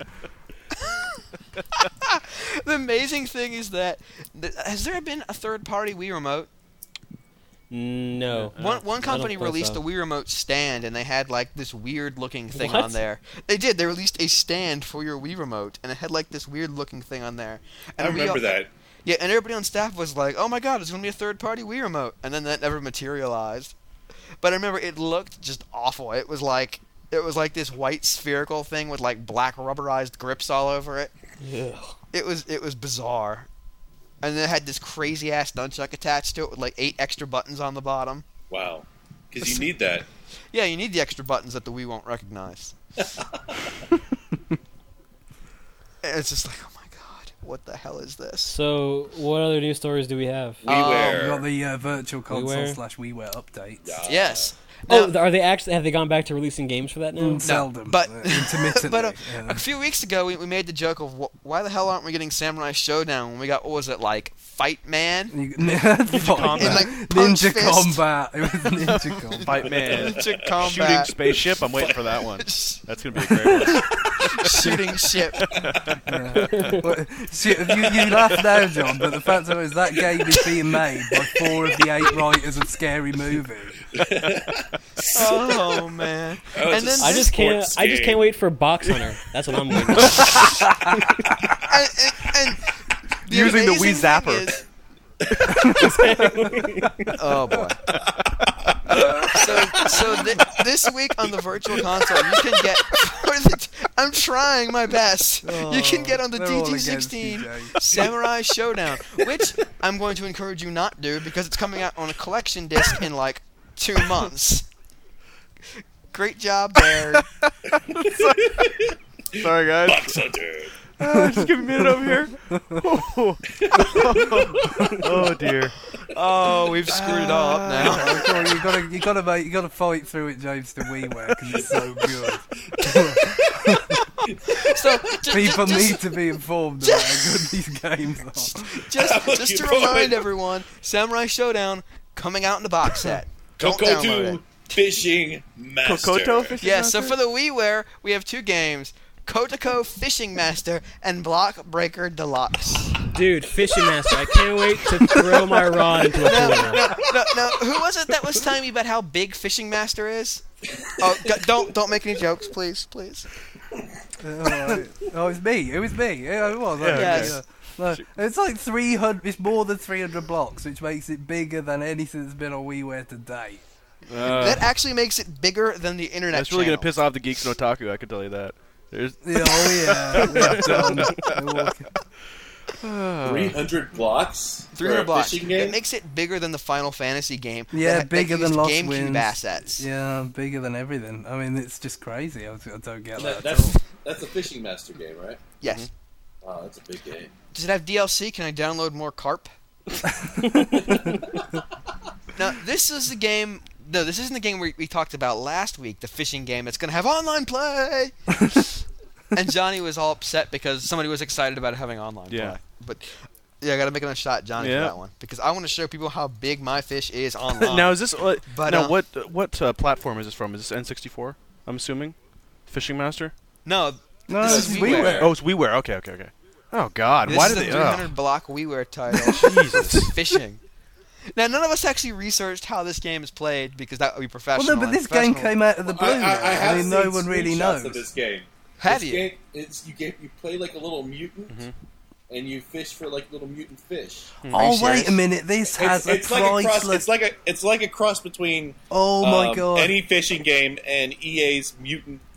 The amazing thing is that... th- Has there been a third-party Wii Remote? No. One one I company don't think released so. a Wii Remote stand, and they had like this weird looking thing What? on there. They did. They released a stand for your Wii Remote, and it had like this weird looking thing on there. And I we remember all- that. Yeah, and everybody on staff was like, "Oh my god, it's gonna be a third party Wii Remote," and then that never materialized. But I remember it looked just awful. It was like it was like this white spherical thing with like black rubberized grips all over it. Ugh. It was it was bizarre. And then it had this crazy ass nunchuck attached to it with like eight extra buttons on the bottom. Wow. Because you need that. Yeah, you need the extra buttons that the Wii won't recognize. And it's just like, oh my god, what the hell is this? So, what other news stories do we have? Um, WiiWare. We've got the uh, virtual console WiiWare. slash WiiWare updates. Yeah. Yes. Oh, Now- are they actually? Have they gone back to releasing games for that now? Mm, seldom, but- uh, intermittently. But uh, yeah. a few weeks ago, we, we made the joke of wh- why the hell aren't we getting Samurai Showdown when we got, what was it, like, Fight Man? You- Ninja Combat. In, like, Punch Ninja Fist. Combat. It was Ninja Combat. Fight Man. Ninja Combat. Shooting spaceship. I'm waiting for that one. That's gonna be a great one. Shooting ship. Yeah. Well, shit, you, you laugh now, John, but the fact is that game is being made by four of the eight writers of Scary Movie. Oh, man. Oh, And it's then a I just can't. sports I just game. can't wait for Box Hunter. That's what I'm waiting for. and, and, and the Using the amazing Wii thing Zapper. is- oh boy. so so th- this week on the Virtual Console, you can get. for the t- I'm trying my best. you can get on the they're all D G against you, sixteen Jay. Samurai Showdown, which I'm going to encourage you not to do because it's coming out on a collection disc in like two months. Great job there. Sorry, guys. Box Hunter. Uh, just give me a minute over here. Oh, oh dear. Oh, we've screwed it all up now. Oh, come on, you gotta, you gotta make, you gotta fight through it, James, to WiiWare because it's so good. So ju- ju- People just, need to be informed about how good these games are. just, just You to boy. remind everyone, Samurai Showdown coming out in the box set. Don't download Kokoto it. Fishing Master. Kokoto fishing Yeah, so master? for the WiiWare, we have two games: Kotoko Fishing Master and Block Breaker Deluxe. Dude, Fishing Master. I can't wait to throw my rod into a No, pool. no, no, no. Who was it that was telling me about how big Fishing Master is? Oh, g- don't don't make any jokes, please, please. Oh, oh, it's me. It was me. Yeah, it was. Yeah, Yes. No, it's like three hundred. It's more than three hundred blocks, which makes it bigger than anything that's been on WiiWare to date. Uh, That actually makes it bigger than the internet. that's really gonna channel. piss off the geeks and otaku. I can tell you that. There's Yeah, oh yeah. yeah John, they're walking- three hundred blocks three for hundred a blocks. fishing It game? makes it bigger than the Final Fantasy game. Yeah, that, bigger that than used Lost GameCube Winds. assets. Yeah, bigger than everything. I mean, it's just crazy. I, I don't get That- that, at all. that's, that's a Fishing Master game, right? Yes. Wow, that's a big game. Does it have D L C? Can I download more carp? Now, this is the game. No, this isn't the game we, we talked about last week. The fishing game. It's gonna have online play. And Johnny was all upset because somebody was excited about it having online Yeah. play. But yeah, I gotta make another shot, at Johnny, Yeah. for that one because I want to show people how big my fish is online. now is this? Uh, But, now uh, what? What uh, platform is this from? Is this N sixty-four? I'm assuming. Fishing Master. no, No, this it's is WiiWare. WiiWare. Oh, it's WiiWare. Okay, okay, okay. Oh God, This why is did the they? three hundred ugh. block WiiWare title. Jesus. Fishing. Now, none of us actually researched how this game is played because that would be Well, professional. no, but and this game professional- came out of the blue. I, I, I I, have mean, seen no one really screenshots knows. of this game. Have this you? Game, it's, you get you play like a little mutant, Mm-hmm. and you fish for like little mutant fish. Are Oh, you wait serious? a minute. This has It's, it's a like a cross. priceless. It's like a it's like a cross between oh my um, god. any fishing game and E A's mutant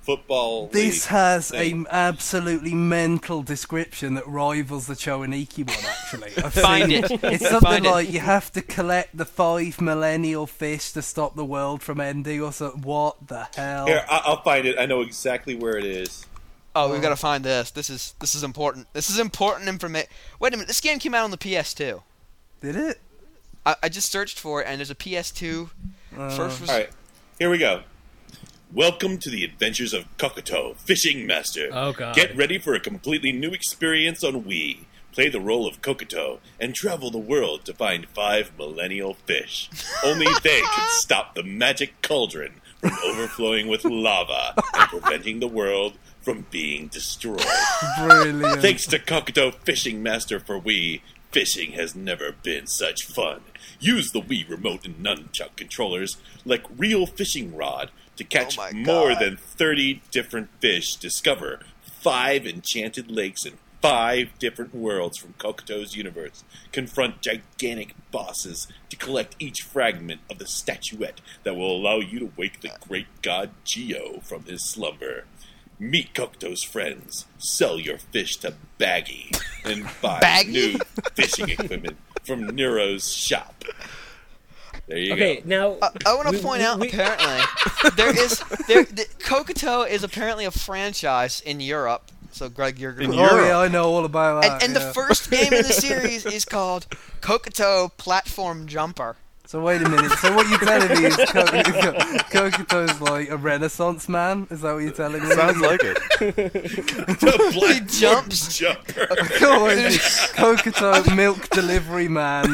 football. This league has thing. a absolutely mental description that rivals the Chowaniki one, actually. I've Find seen it. It's something Find it. like you have to collect the five millennial fish to stop the world from ending or something. What the hell? Here, I- I'll find it. I know exactly where it is. Oh, we've got to find this. This is this is important. This is important information. Wait a minute. This game came out on the P S two. Did it? I, I just searched for it, and there's a P S two. Uh, First was All right, here we go. Welcome to the adventures of Kokoto, Fishing Master. Oh, God. Get ready for a completely new experience on Wii. Play the role of Kokoto and travel the world to find five millennial fish. Only they can stop the magic cauldron from overflowing with lava and preventing the world from being destroyed. Brilliant. Thanks to Kokoto Fishing Master for Wii, fishing has never been such fun. Use the Wii remote and nunchuck controllers like real fishing rod to catch Oh my more God. than thirty different fish. Discover five enchanted lakes and five different worlds from Kokoto's universe. Confront gigantic bosses to collect each fragment of the statuette that will allow you to wake the great god Geo from his slumber. Meet Kokoto's friends, sell your fish to Baggy, and buy Baggy? new fishing equipment from Nero's shop. There you Okay, go. now Uh, I want to we- point we- out we- apparently there is there the, Kokoto is apparently a franchise in Europe. So Greg, you're In gonna Oh Europe. yeah, I know all about that. and, and yeah. the first game in the series is called Kokoto Platform Jumper. So wait a minute. So what you're telling me is Co- Kokoto's like a Renaissance man? Is that what you're telling me? Sounds like it. The platform jumps. jumper. Come on, Kokoto milk delivery man.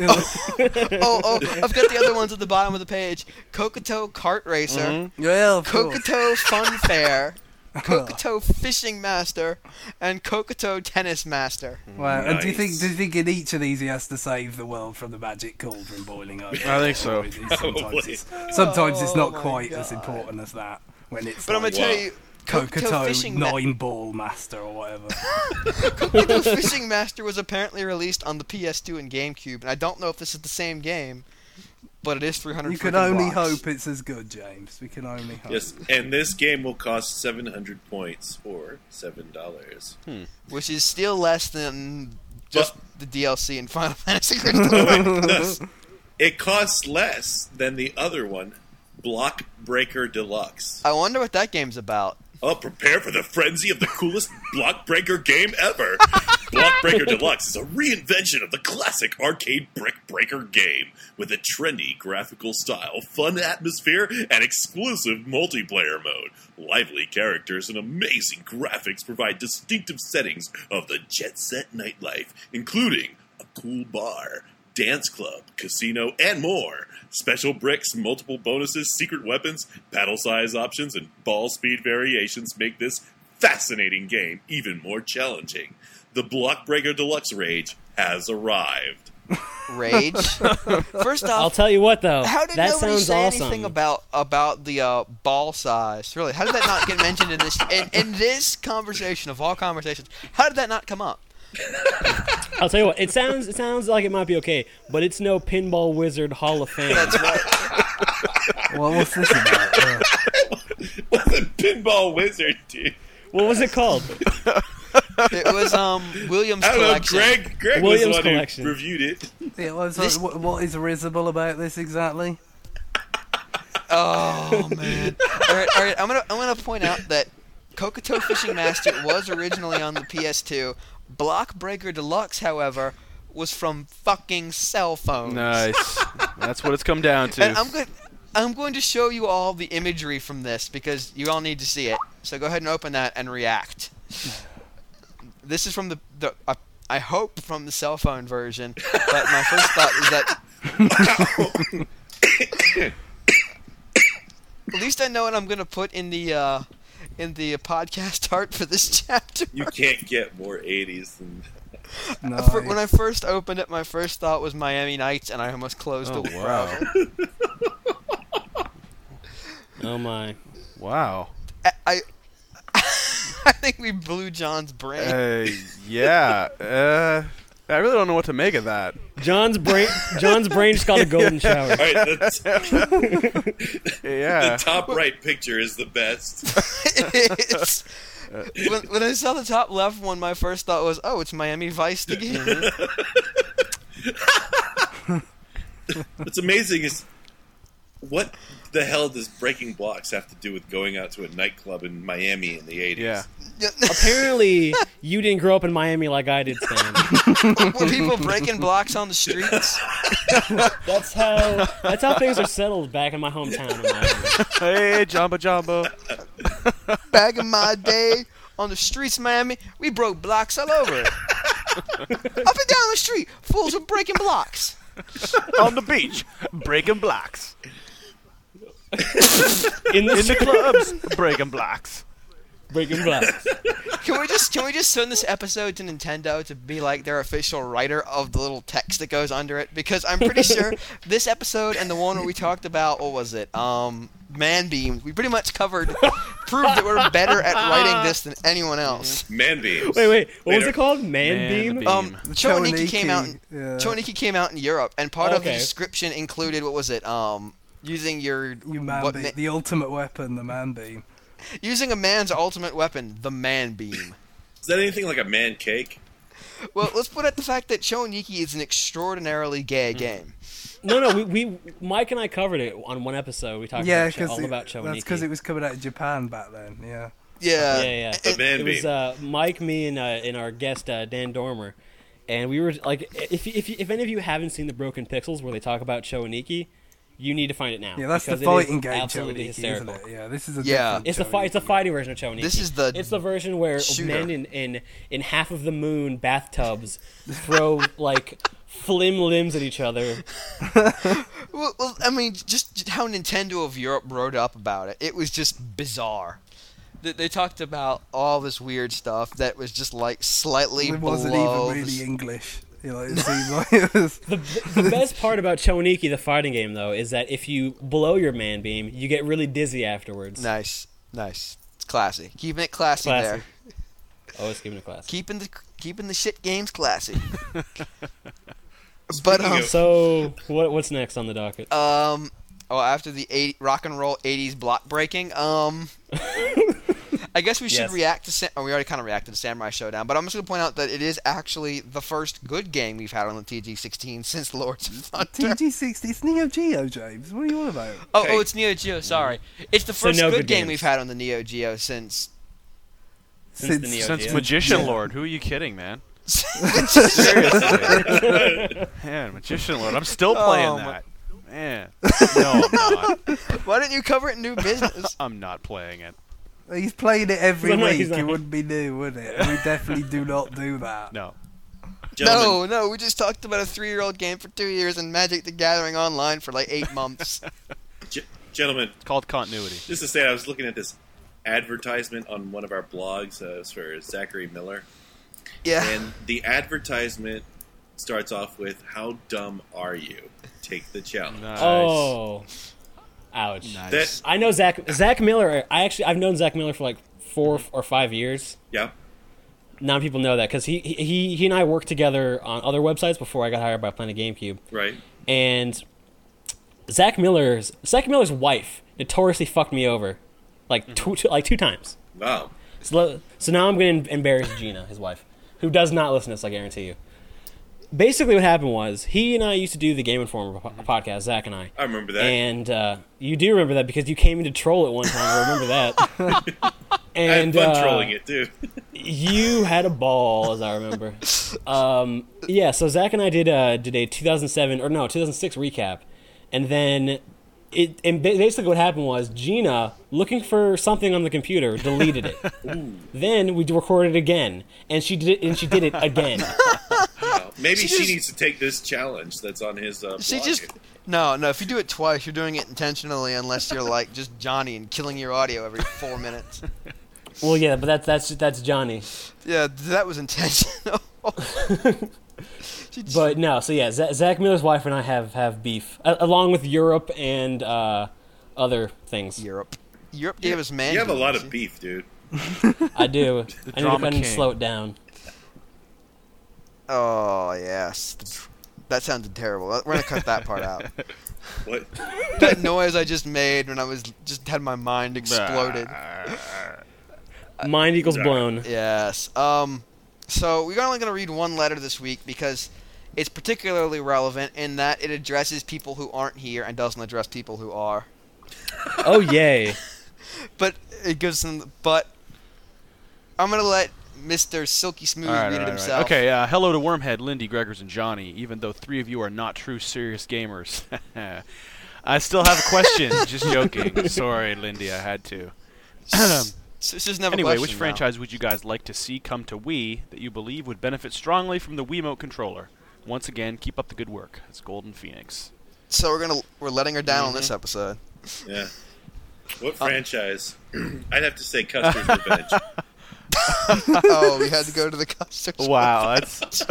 Oh, oh, I've got the other ones at the bottom of the page. Kokoto Kart Racer, Mm-hmm. Yeah, of course. Kokoto Fun Fair, Kokoto Fishing Master, and Kokoto Tennis Master. Wow. And do you think Nice. do you think in each of these he has to save the world from the magic cauldron boiling over? I think so. Or is it Sometimes Probably. it's, sometimes it's Oh not my quite as God. important as that when it's But I'm like gonna tell Wow. you, Kokoto Kokoto Fishing Ma- nine ball master or whatever. Kokoto Fishing Master was apparently released on the P S two and GameCube, and I don't know if this is the same game, but it is three hundred. You can only hope it's as good, James. We can only hope. Yes, and this game will cost seven hundred points or seven dollars. which is still less than just But- the D L C in Final Fantasy Crystal. No, it costs less than the other one, Block Breaker Deluxe. I wonder what that game's about. Oh, prepare for the frenzy of the coolest Block Breaker game ever! Block Breaker Deluxe is a reinvention of the classic arcade brick breaker game with a trendy graphical style, fun atmosphere, and exclusive multiplayer mode. Lively characters and amazing graphics provide distinctive settings of the jet-set nightlife, including a cool bar, dance club, casino, and more. Special bricks, multiple bonuses, secret weapons, battle size options, and ball speed variations make this fascinating game even more challenging. The Block Breaker Deluxe Rage has arrived. Rage. First I'll off, tell you what though, how did that nobody sounds say awesome. anything about about the uh, ball size? Really, how did that not get mentioned in this in, in this conversation of all conversations? How did that not come up? I'll tell you what, it sounds it sounds like it might be okay, but it's no Pinball Wizard Hall of Fame. That's right. Well, what's this about? Uh, What the Pinball Wizard, dude? What was it called? It was um Williams I don't know, collection. Greg, Greg Williams was the one Collection. who reviewed it. yeah, well, so This- what, what is risible about this exactly? Oh man! All right, all right. I'm gonna I'm gonna point out that Kokoto Fishing Master was originally on the P S two. Block Breaker Deluxe, however, was from fucking cell phones. Nice. That's what it's come down to. And I'm going I'm going to show you all the imagery from this because you all need to see it. So go ahead and open that and react. This is from the the uh, I hope from the cell phone version, but my first thought is that at least I know what I'm going to put in the uh, in the podcast art for this chapter. You can't get more eighties than No. For- when I first opened it, my first thought was Miami Nights, and I almost closed Oh, the wow. browser. Oh my. Wow. I, I, I think we blew John's brain. Uh, yeah. Uh, I really don't know what to make of that. John's brain, John's brain just got a golden shower. All right, that's, Yeah. the top right picture is the best. It's, when, when I saw the top left one, my first thought was, "Oh, it's Miami Vice again." What's amazing is what the hell does breaking blocks have to do with going out to a nightclub in Miami in the eighties? Yeah. Apparently, you didn't grow up in Miami like I did, Stan. Were people breaking blocks on the streets? That's how that's how things are settled back in my hometown in Miami. Hey, Jumbo Jumbo. Back in my day, on the streets of Miami, we broke blocks all over it. Up and down the street, fools were breaking blocks. On the beach, breaking blocks. In the, In the clubs, breaking blocks. breaking blocks. Can we just can we just send this episode to Nintendo to be like their official writer of the little text that goes under it? Because I'm pretty sure this episode and the one where we talked about, what was it? Um, man beams. We pretty much covered, proved that we're better at writing this than anyone else. Man beams. Wait, wait. What was Later. it called? Man, Man beam. beam. Um, Choniki came out. In, yeah. Choniki came out in Europe, and part of the Okay. description included, what was it? Um, using your You man what beam, ma- the ultimate weapon, the man beam. using a man's ultimate weapon, the man beam. Is that anything like a man cake? Well, let's put it the fact that Choniki is an extraordinarily gay Hmm. game. No, no. We, we Mike and I covered it on one episode. We talked Yeah, about, Cho- because all about Choniki. that's because it was coming out of Japan back then. Yeah. Yeah, Yeah, yeah. The And- man It was beam. uh, Mike, me, and uh, and our guest uh, Dan Dormer, and we were like, if if if any of you haven't seen the Broken Pixels where they talk about Choniki, you need to find it now. Yeah, that's the because it is fighting game, absolutely Choniki, hysterical. isn't it? Yeah, this is a Yeah. different It's the fight. It's the Choniki. fighting version of Choniki. This is the It's the version where shooter. men in, in in half of the moon bathtubs throw like flim limbs at each other. Well, well, I mean, just, just how Nintendo of Europe wrote up about it. It was just bizarre. They, they talked about all this weird stuff that was just like slightly It wasn't below. even the- really English. You know, it seemed like it was. The, the best part about Choniki, the fighting game, though, is that if you blow your man beam, you get really dizzy afterwards. Nice, nice. It's classy. Keeping it classy, Classy. there. Always giving a class. Keeping the keeping the shit games classy. but Speaking um, of- So, what what's next on the docket? um, oh, after the eighty, rock and roll eighties block breaking, um, I guess we should Yes. react to. Sam- oh, we already kind of reacted to Samurai Showdown, but I'm just gonna point out that it is actually the first good game we've had on the T G sixteen since Lords of Thunder. T G sixty, it's Neo Geo, James. What are you on about? Oh, Hey. oh, it's Neo Geo. Sorry, it's the So first no good, good game games. we've had on the Neo Geo since. Since the Neo Since Geo. Magician Lord. Who are you kidding, man? Seriously. Man, Magician Lord. I'm still playing Oh, my- that. Man. No, I'm not. Why didn't you cover it in New Business? I'm not playing it. He's playing it every No, no, week. he's not. It wouldn't be new, would it? We definitely do not do that. No. Gentlemen, No, no, we just talked about a three-year-old game for two years and Magic the Gathering Online for like eight months. G- gentlemen, It's called continuity. just to say, I was looking at this advertisement on one of our blogs. Uh, it's for Zachary Miller, Yeah. and the advertisement starts off with, "How dumb are you? Take the challenge." Nice. Oh, ouch! Nice. That I know Zach Zach Miller. I actually I've known Zach Miller for like four or five years. yeah. Not people know that because he, he he and I worked together on other websites before I got hired by Planet GameCube. Right. And Zach Miller's Zach Miller's wife notoriously fucked me over, like two, two like two times. Wow. So, so now I'm going to embarrass Gina, his wife, who does not listen to this, I guarantee you. Basically, what happened was he and I used to do the Game Informer po- podcast, Zach and I. I remember that. And uh, you do remember that because you came in to troll it one time. I remember that. And I had fun uh, trolling it too. You had a ball, as I remember. Um, yeah, so Zach and I did uh, did a two thousand seven or no two thousand six recap, and then it and ba- basically what happened was Gina, looking for something on the computer, deleted it. Then we recorded it again, and she did it, and she did it again. Wow. Maybe She she, just- needs to take this challenge that's on his. Uh, She blog. just no, no. If you do it twice, you're doing it intentionally, unless you're like just Johnny and killing your audio every four minutes. Well, yeah, but that's that's that's Johnny. Yeah, that was intentional. She just- But no, so yeah, Z- Zach Miller's wife and I have have beef, a- along with Europe and uh, other things. Europe, Europe gave us man. You have a lot beans. of beef, dude. I do. I need to drama kind of king. slow it down. Oh yes, that sounded terrible. We're gonna cut that part out. What? That noise I just made when I was just had my mind exploded. Mind equals blown. Yes. Um. So we're only gonna read one letter this week because it's particularly relevant in that it addresses people who aren't here and doesn't address people who are. Oh yay! But it gives them. But I'm gonna let Mister Silky Smooth All right, read all it right, all right. himself. Okay, uh, hello to Wormhead, Lindy, Gregors, and Johnny. Even though three of you are not true serious gamers, I still have a question. Just joking. Sorry, Lindy, I had to. So it's just never Anyway, question which now. franchise would you guys like to see come to Wii that you believe would benefit strongly from the Wiimote controller? Once again, keep up the good work. It's Golden Phoenix. So we're gonna we're letting her down Mm-hmm. on this episode. Yeah. What franchise? I'd have to say Custer's Revenge. Oh, we had to go to the customers. Wow, that's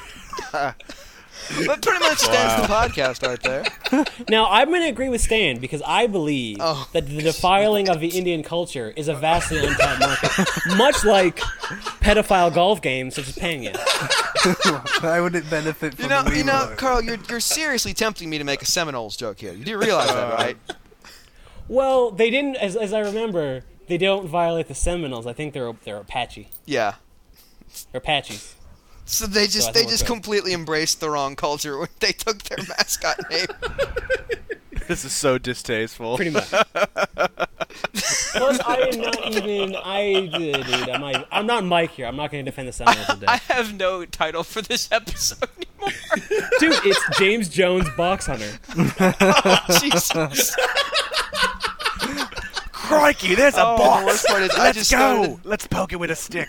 That pretty much stands the podcast right there. Now, I'm going to agree with Stan because I believe Oh. that the defiling of the Indian culture is a vastly untapped market, much like pedophile golf games such as Panya. How would it benefit from You know, the you know, Wiimote? Carl, you're you're seriously tempting me to make a Seminoles joke here. You do realize that, right? Well, they didn't, as, as I remember, they don't violate the Seminoles. I think they're they're Apache. Yeah. They're Apaches. So they just So I they think we're just good. completely embraced the wrong culture when they took their mascot name. this is so distasteful. Pretty much. Plus, I am not even. I dude, I'm not. I'm not Mike here. I'm not going to defend the Seminoles today. I have no title for this episode anymore. Dude, it's James Jones Box Hunter. Jesus. Crikey, there's a Oh, the box. worst part is I Let's just go. started- Let's poke it with a stick.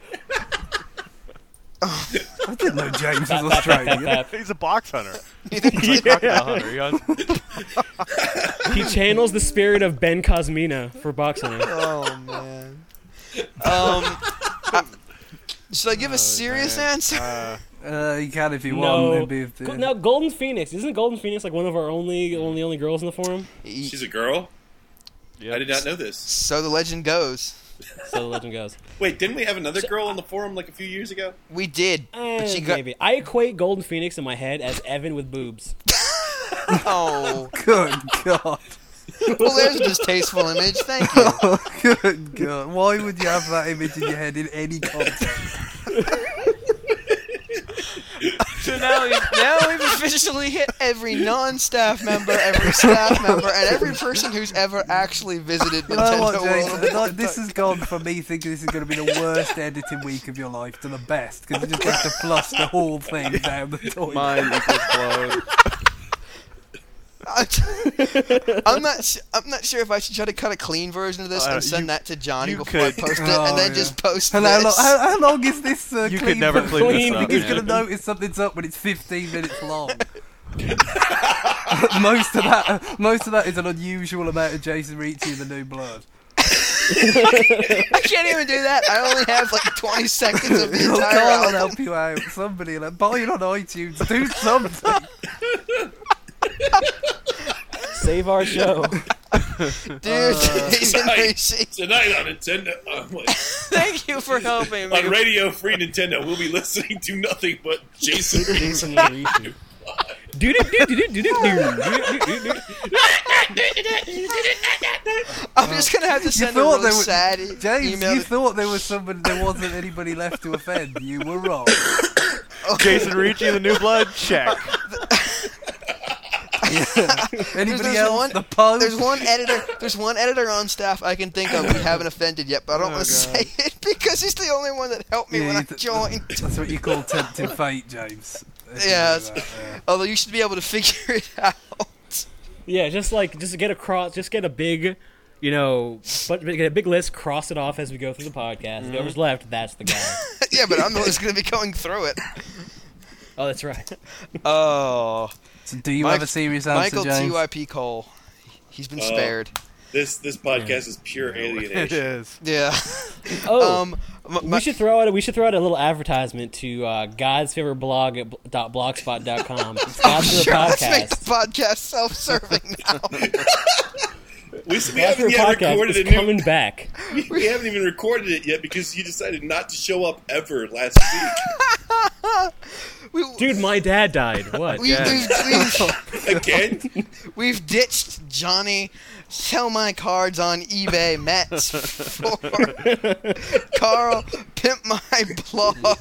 I didn't know James was Tap, tap, tap, Australian. tap, tap. He's a box hunter. Yeah. hunter. He has- He channels the spirit of Ben Cosmina for box hunting. Oh man. Um. I- should I give a serious answer? Uh, Uh, you can if you No. want. Maybe if Go- Now, Golden Phoenix. Isn't Golden Phoenix like one of our only only only girls in the forum? She's a girl? yeah. I did not know this. So the legend goes. So the legend goes. Wait, didn't we have another girl on the forum like a few years ago? We did, Eh, but she got. maybe. I equate Golden Phoenix in my head as Evan with boobs. Oh. Good God. Well, there's a distasteful image. Thank you. Oh, good God. Why would you have that image in your head in any context? So now we've, now we've officially hit every non-staff member, every staff member, and every person who's ever actually visited You know Nintendo what, James? World. Like, this has gone from me thinking this is going to be the worst editing week of your life to the best, because you just have to flush the whole thing down the toilet. Mine equals blown. I'm not. su- I'm not sure if I should try to cut a clean version of this Uh, and send you- that to Johnny you before I could- post it, Oh, and then yeah. just post And how, this. long, how, how long is this uh, You clean could never for? clean this I up, think he's man. going to notice something's up when it's fifteen minutes long. most of that, most of that is an unusual amount of Jason Ricci in the New Blood. I can't even do that. I only have like twenty seconds of the Look, entire Carl will album. help you out. Somebody, like, buy it on iTunes. Do something. Save our show. Dude, Jason Tonight, Ricci, tonight on Nintendo, oh my, thank you for helping me. on Radio Free Nintendo, we'll be listening to nothing but Jason. Jason Ricci. Do do do do do do do do. I'm just gonna have to You send a thought really there was sad James. email. You to- thought there was somebody, there wasn't anybody left to offend. You were wrong. Jason Ricci in the New Blood? Check. Anybody there's else? one- the Pope. There's one editor. There's one editor on staff I can think of we haven't offended yet, but I don't Oh, want to God. say it because he's the only one that helped me Yeah, when I you th- joined. That's what you call tempting fate, James. If you Yeah, do it's- that, yeah. Although you should be able to figure it out. Yeah, just like just get a cross, just get a big, you know, but get a big list, cross it off as we go through the podcast. Whoever's left, that's the guy. Yeah, but I'm the one who's going to be going through it. Oh, that's right. Oh, So do you Mike- have a serious answer, Michael James? T Y P Cole. He's been Oh. spared. This this podcast is pure It alienation. is. Yeah. Oh, um, m- we my- should throw out we should throw out a little advertisement to uh, God's favorite blog at bl- dot blogspot dot com. It's God's favorite sure, let's make the podcast. podcast self-serving now. We, we God's haven't favorite yet podcast recorded is a new. coming back. We, we haven't even recorded it yet because you decided not to show up ever last week. Dude, my dad died. What? We've, we've, we've, Again? we've ditched Johnny. Sell my cards on eBay Mets for Carl. Pimp my blog.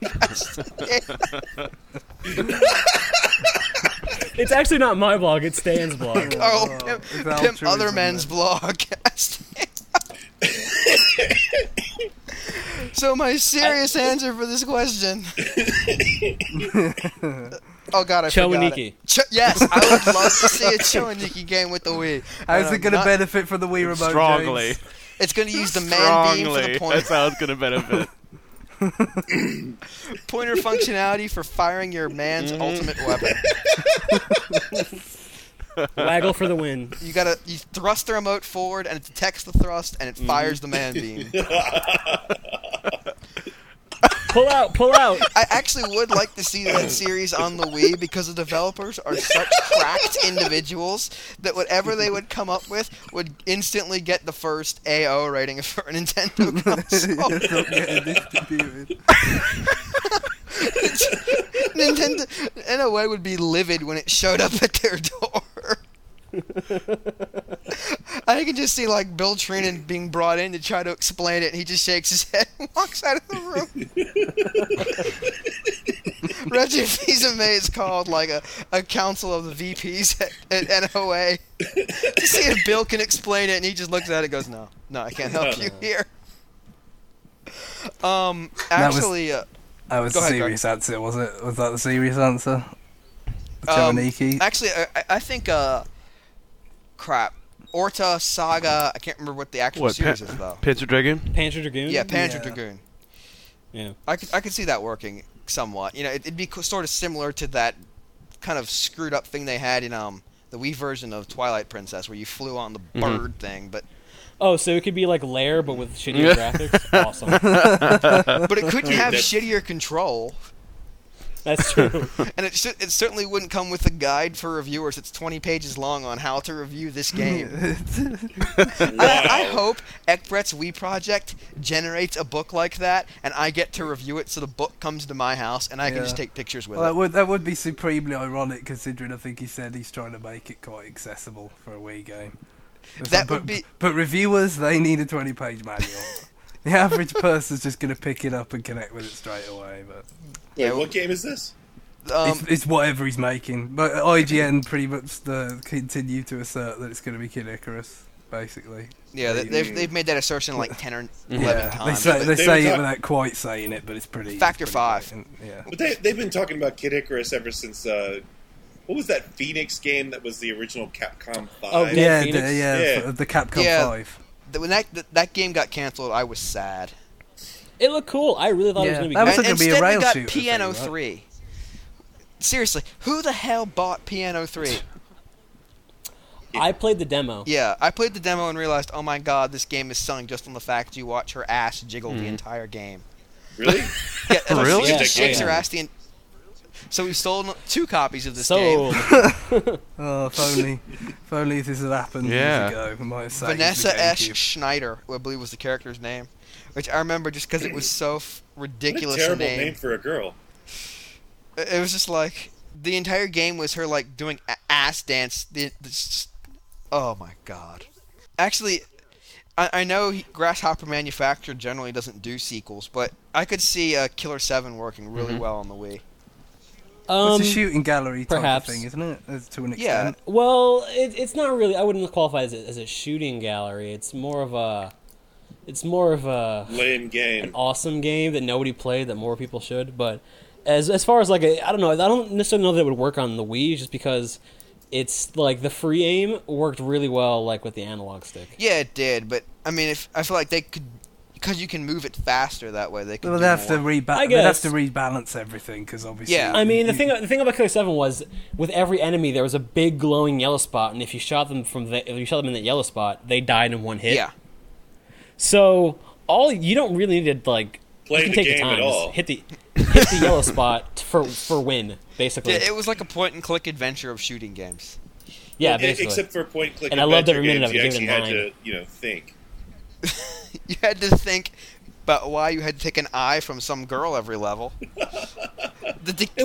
It's actually not my blog. It's Stan's blog. Carl, Oh, pimp, it's pimp altruism, other men's man. blog. So my serious answer for this question. Oh God, I forgot Chowaniki. it. Ch- yes, I would love to see a Chowaniki game with the Wii. How's And it I'm going to not- benefit from the Wii remote? Strongly. James? It's going to use the man beam for Strongly. the pointer. That's how it's going to benefit. Pointer functionality for firing your man's Mm-hmm. ultimate weapon. Waggle for the win. You gotta you thrust the remote forward, and it detects the thrust, and it fires the man beam. Pull out, pull out. I actually would like to see that series on the Wii because the developers are such cracked individuals that whatever they would come up with would instantly get the first A O rating for a Nintendo console. It's not getting distributed. Nintendo, in a way, would be livid when it showed up at their door. I can just see like Bill Trinen being brought in to try to explain it, and he just shakes his head and walks out of the room. Reggie Fils-Aimé is called like a, a council of the V Ps at, at N O A to see if Bill can explain it, and he just looks at it and goes, "No, no, I can't help you here." Um, That was- actually, uh, That was Go the ahead, go serious answer, was it? Was that the serious answer? The Um, Chowaniki? actually, I, I think, uh, crap, Orta Saga. I can't remember what the actual What? series Pa- is though. Panzer Dragoon? Panzer Dragoon? Yeah, Panzer Yeah. Dragoon. Yeah. I could I could see that working somewhat. You know, it, it'd be co- sort of similar to that kind of screwed up thing they had in um the Wii version of Twilight Princess, where you flew on the bird thing, but Oh, so it could be like Lair, but with shittier graphics? Awesome. but it couldn't have that's- shittier control, That's true. and it should, it certainly wouldn't come with a guide for reviewers. It's twenty pages long on how to review this game. I, I hope Ekbret's Wii project generates a book like that, and I get to review it, so the book comes to my house, and I can Yeah. just take pictures with Well, that it. would that would be supremely ironic, considering I think he said he's trying to make it quite accessible for a Wii game. It's That like, would but, be- But reviewers, they need a twenty-page manual. The average person's just going to pick it up and connect with it straight away. But Wait, what game is this? Um, it's, it's whatever he's making. But I G N pretty much the, continue to assert that it's going to be Kid Icarus, basically. yeah, they, they've they've made that assertion like ten or eleven Yeah, they times. say they, They say were it talk- without quite saying it, but it's pretty. Factor it's pretty five. blatant, Yeah. But they, they've been talking about Kid Icarus ever since, uh, what was that Phoenix game that was the original Capcom five? Oh, Dead Yeah, Phoenix? the, yeah, Yeah. f- the Capcom Yeah. five. Th- When that th- that game got canceled, I was sad. It looked cool. I really thought it was Yeah, going to be that good. was And gonna be a instead, rail we got shooter P N O thing, three. Seriously, who the hell bought P N O three? I played the demo. Yeah, I played the demo and realized, oh my god, this game is selling just on the fact you watch her ass jiggle the entire game. Really? Yeah, that's Really? She Yeah, just shakes yeah. her ass the. En- so we've sold two copies of this game. Sold. Oh, if only, if only this had happened Yeah. years ago. We might have saved Vanessa the S. GameCube. Schneider, who I believe was the character's name, which I remember just because it was so f- What a ridiculous a terrible name. name for a girl. It it was just like the entire game was her like doing a- ass dance. The, the just, oh my god! Actually, I, I know he- Grasshopper Manufacturer generally doesn't do sequels, but I could see uh, Killer Seven working really well on the Wii. Um, It's a shooting gallery type perhaps. of thing, isn't it? As- To an Yeah. extent. well, it, it's not really. I wouldn't qualify it as a, as a shooting gallery. It's more of a. It's more of a Lame game. an awesome game that nobody played that more people should. But as as far as like a, I don't know. I don't necessarily know that it would work on the Wii just because it's like the free aim worked really well like with the analog stick. Yeah, it did, but I mean, if I feel like they could, because you can move it faster that way, they could. Well, do they have to more. reba- I They'd have guess. to rebalance everything because obviously. Yeah. I mean, the you- thing the thing about Killer Seven was with every enemy there was a big glowing yellow spot, and if you shot them from the, if you shot them in that yellow spot, they died in one hit. Yeah, So all you don't really need to like Play you can the take game your at time. all. Just hit the hit the yellow spot for for win, basically. yeah, it was like a point-and-click adventure of shooting games. yeah, Well, e- basically. Except for point-click And I loved adventure every minute games, of it, you give it actually a had nine. to, you know, think. You had to think about why you had to take an eye from some girl every level. The, the, it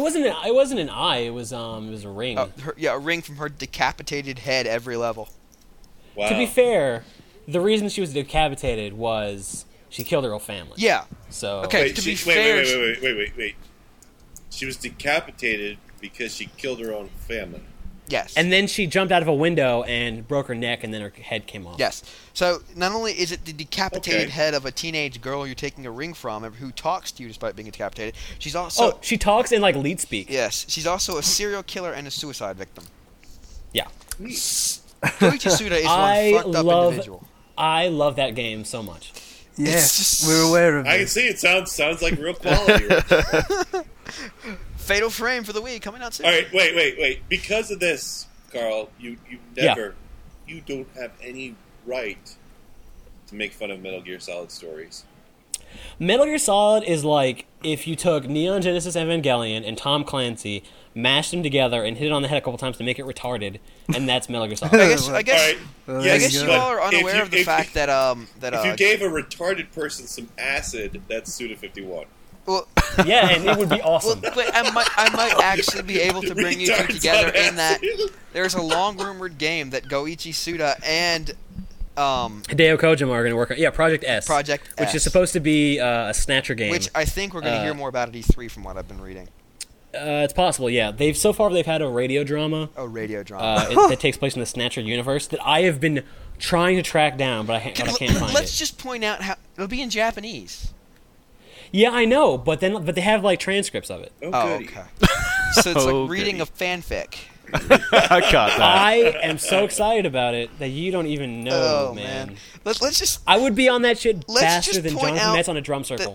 wasn't. An, it wasn't an eye. It was um. It was a ring. Uh, her, yeah, a ring from her decapitated head every level. Wow. To be fair, the reason she was decapitated was she killed her whole family. Yeah. So Okay. Wait, to she, be wait, fair, wait, wait, wait, wait, wait, wait. She was decapitated because she killed her own family. Yes. And then she jumped out of a window and broke her neck, and then her head came off. Yes. So not only is it the decapitated Okay. head of a teenage girl you're taking a ring from, who talks to you despite being decapitated, she's also Oh, she talks in like leet speak. yes, she's also a serial killer and a suicide victim. Yeah. Koichi Suda is I one fucked up love- individual. I love that game so much. Yes, just- we're aware of I can it. see it sounds sounds like real quality. Right? Fatal Frame for the Wii coming out soon. All right, wait, wait, wait. Because of this, Carl, you you Yeah. never, you don't have any right to make fun of Metal Gear Solid stories. Metal Gear Solid is like if you took Neon Genesis Evangelion and Tom Clancy, mashed them together, and hit it on the head a couple times to make it retarded, and that's Metal Gear Solid. I guess I guess All right, Well, I there guess you you go. all are If unaware you- of the if- fact that um that If uh you gave a retarded person some acid, that's Suda fifty-one. well, Yeah, and it would be well awesome. but I might I might actually be able to bring you two Retards together on in that acid. there's a long rumored game that Goichi Suda and um Hideo Kojima are going to work on yeah Project S, Project which S. is supposed to be uh, a snatcher game. which I think we're going to Uh, hear more about at E three from what I've been reading. uh, it's possible. Yeah, they've so far they've had a radio drama Oh, radio drama. uh, it, that takes place in the Snatcher universe that I have been trying to track down, but I, ha- but I can't find Let's it. just point out how it'll be in Japanese. Yeah, I know, but then but they have like transcripts of it. Oh, Oh, goody. okay. So it's Oh, like reading goody. a fanfic. I got that. I am so excited about it that you don't even know, Oh man. man. Let's let's just I would be on that shit Let's faster just than point Jonathan out Metz on a drum circle.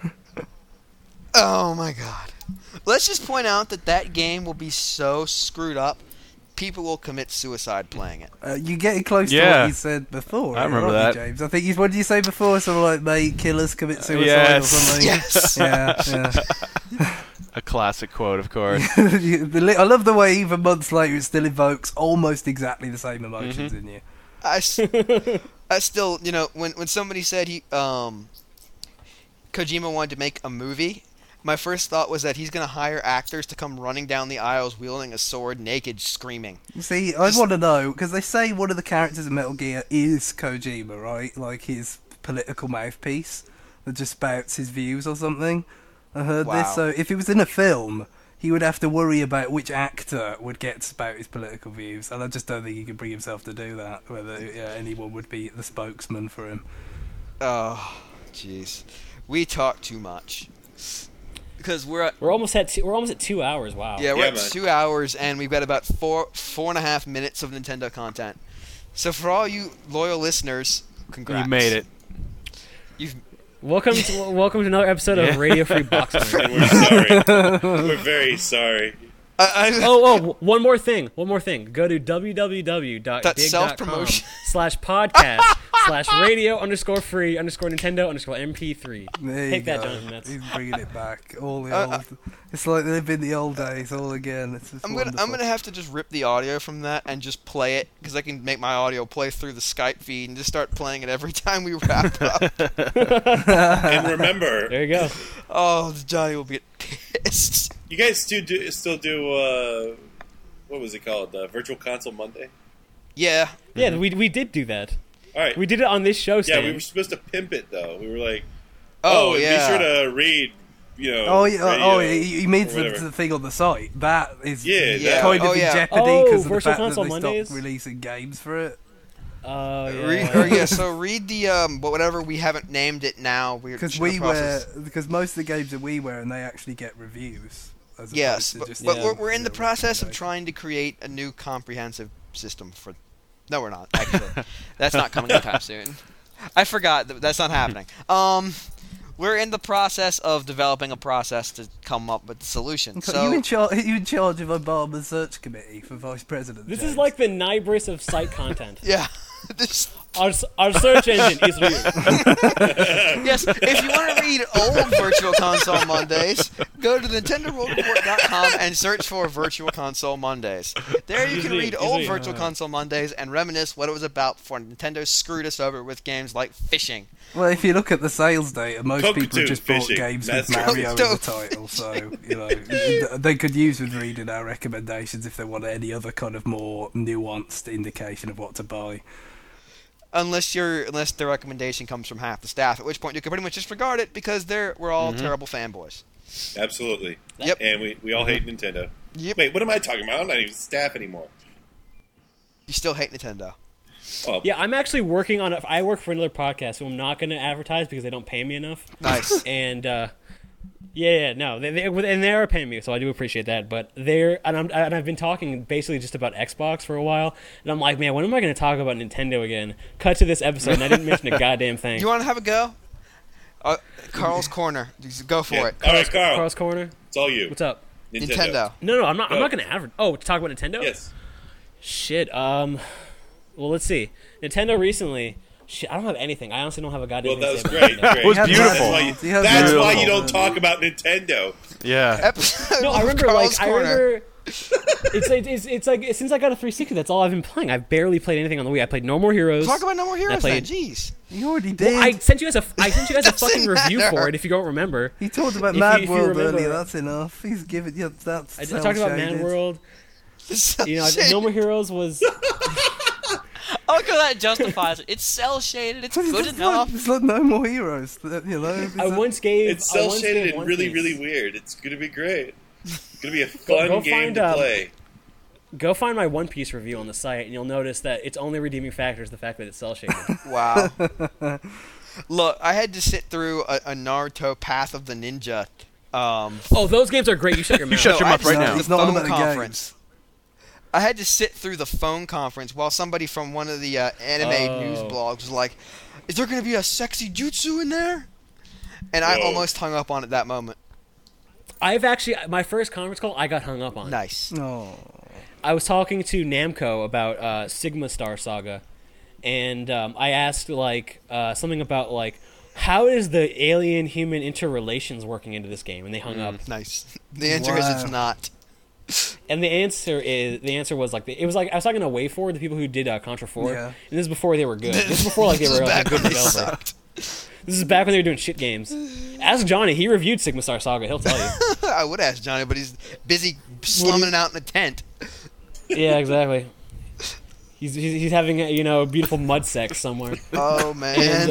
Oh my god. Let's just point out that that game will be so screwed up, people will commit suicide playing it. Uh, you're getting close to Yeah. what you said before. I remember aren't you, that. James. I think you. What did you say before? Something like, "Mate, killers commit suicide" yes. or something. Yes. Yeah, yeah. A classic quote, of course. You- the li- I love the way even months later it still evokes almost exactly the same emotions Mm-hmm. in you. I, s- I still, you know, when when somebody said he um Kojima wanted to make a movie, my first thought was that he's going to hire actors to come running down the aisles wielding a sword, naked, screaming. You see, I want to know because they say one of the characters in Metal Gear is Kojima, right? Like his political mouthpiece that just spouts his views or something. I heard Wow. this. So if it was in a film, he would have to worry about which actor would get to spout his political views, and I just don't think he could bring himself to do that. Whether yeah, anyone would be the spokesman for him. Oh, jeez. We talk too much. Because we're at We're almost at two, we're almost at two hours. Wow. Yeah, we're Yeah, at man. two hours, and we've got about four four and a half minutes of Nintendo content. So for all you loyal listeners, congrats. You made it. You've Welcome to welcome to another episode of Radio Free Boxing. And we're sorry. We're very sorry. I, I, Oh, oh, w- one more thing. One more thing. Go to www.dig.com That self-promotion. slash podcast slash radio underscore free underscore Nintendo underscore M P three. There you Take that, go. Jonathan Metz. He's bringing it back. All the Uh, old. It's like they've been the old days all again. It's just I'm gonna wonderful. I'm gonna have to just rip the audio from that and just play it because I can make my audio play through the Skype feed and just start playing it every time we wrap up. And remember, There you go. Oh, Johnny will be pissed. you guys still do still do uh, what was it called? Uh, Virtual Console Monday. Yeah, Yeah, we we did do that. All right. We did it on this show. yeah, Stan. we were supposed to pimp it though. We were like, Oh, oh, and yeah. be sure to read. You know. Oh, yeah, radio oh, you you mean or the, whatever. the thing on the site? That is Yeah, Yeah. kind of Oh, in yeah. jeopardy Oh, because of the Virtual fact Console that they Mondays? stopped releasing games for it. Oh yeah. read, or yeah. So read the um, whatever we haven't named it now. We're Because just in the WiiWare, process- because most of the games are WiiWare and they actually get reviews. As Yes, opposed to but, just but Yeah. we're, we're in the yeah, process of recommendation. trying to create a new comprehensive system for. No, we're not. Actually, that's not coming anytime soon. I forgot that that's not happening. Um, we're in the process of developing a process to come up with solutions. So, So you in charge? You in charge of Obama's search committee for vice president? This James? is like the Nibris of site content. yeah, this Our, our search engine is real. Yes, if you want to read old Virtual Console Mondays, go to Nintendo World Report dot com and search for Virtual Console Mondays. There you can Easy, read old easy. Virtual Console Mondays and reminisce what it was about before Nintendo screwed us over with games like fishing. Well, if you look at the sales data, most Cockatoo people just bought fishing. games That's with Mario in Cockatoo. the title, so you know th- they could use with reading our recommendations if they want any other kind of more nuanced indication of what to buy. Unless you're, unless the recommendation comes from half the staff, at which point you can pretty much disregard it because they're we're all terrible fanboys. Absolutely. Yep. And we, we all hate Nintendo. Yep. Wait, what am I talking about? I'm not even staff anymore. You still hate Nintendo. Oh, Yeah, I'm actually working on. A, I work for another podcast, who I'm not going to advertise because they don't pay me enough. Nice. And uh, yeah, yeah, no, they, they and they are paying me, so I do appreciate that. But they're and I'm and I've been talking basically just about Xbox for a while, and I'm like, man, when am I going to talk about Nintendo again? Cut to this episode, and I didn't mention a goddamn thing. You want to have a go? Uh, Carl's Corner. Just go for yeah. it. All right, Carl. Cross corner. It's all you. What's up? Nintendo. No, no, I'm not. I'm Go. not going to advertise. Oh, to talk about Nintendo? Yes. Shit. Um. Well, let's see. Nintendo recently. Shit, I don't have anything. I honestly don't have a goddamn. Well, that thing was to say about great. Nintendo. great. was He had beautiful. That's why you, He had that's why beautiful. you don't talk about Nintendo. Yeah. Episode No, I of remember. Carl's Like, I Corner. remember. it's, like, it's it's like since I got a three sixty, that's all I've been playing. I've barely played anything on the Wii. I played No More Heroes. Talk about No More Heroes played- then. Jeez. You already did. Well, I sent you guys a I sent you guys a Doesn't fucking review matter. for it. If you don't remember, he talked about if Mad you- if you World remember- earlier. That's enough. He's given. Yeah, that's. I talked about Man cel-shaded. World. You know, Shit. No More Heroes was. I like how that justifies it. It's cell shaded. It's good It's enough. like, it's like No More Heroes. that- You know. It's I like- once gave. It's I cell once shaded gave and One really, Piece- really weird. It's going to be great. It's going to be a Go- fun go game find, to um, play. Go find my One Piece review on the site, and you'll notice that its only redeeming factor is the fact that it's cell shaded. Wow. Look, I had to sit through a, a Naruto Path of the Ninja. Um, Oh, those games are great. You shut your mouth. shut no, your I mouth had to right sit now. through It's the not phone about the conference. I had to sit through the phone conference while somebody from one of the uh, anime Oh. news blogs was like, "Is there going to be a sexy jutsu in there?" And I Whoa. almost hung up on it that moment. I've actually my first conference call. I got hung up on. Nice. Oh. I was talking to Namco about uh, Sigma Star Saga, and um, I asked like uh, something about like how is the alien-human interrelations working into this game, and they hung up. Nice. The answer is it's Wow. not. And the answer is the answer was like it was like I was talking to WayForward, the people who did uh, Contra four, Yeah. and this is before they were good. This is before like they This is were like, a back good when they developer. sucked. This is back when they were doing shit games. Ask Johnny; he reviewed Sigma Star Saga. He'll tell you. I would ask Johnny, but he's busy slumming it out in a tent. Yeah, exactly. He's he's, he's having a, you know beautiful mud sex somewhere. Oh man.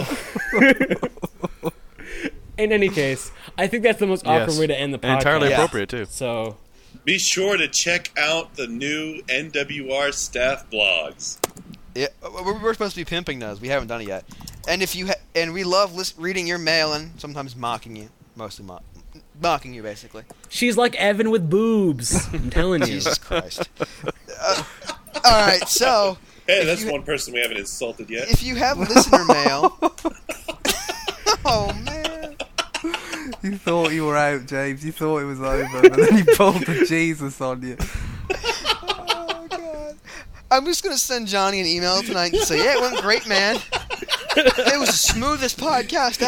In any case, I think that's the most awkward Yes. way to end the podcast. Entirely Yeah. appropriate too. So Be sure to check out the new N W R staff blogs. Yeah, we're, we're supposed to be pimping those. We haven't done it yet. And if you ha- and we love lis- reading your mail and sometimes mocking you, mostly mo- mocking you basically. she's like Evan with boobs. I'm telling you. Jesus Christ. Uh, all right, so Hey, If that's you- one person we haven't insulted yet. if you have listener mail, oh man, You thought you were out, James. You thought it was over, but then you pulled the Jesus on you. oh god, I'm just gonna send Johnny an email tonight and say, yeah, it went great, man. It was the smoothest podcast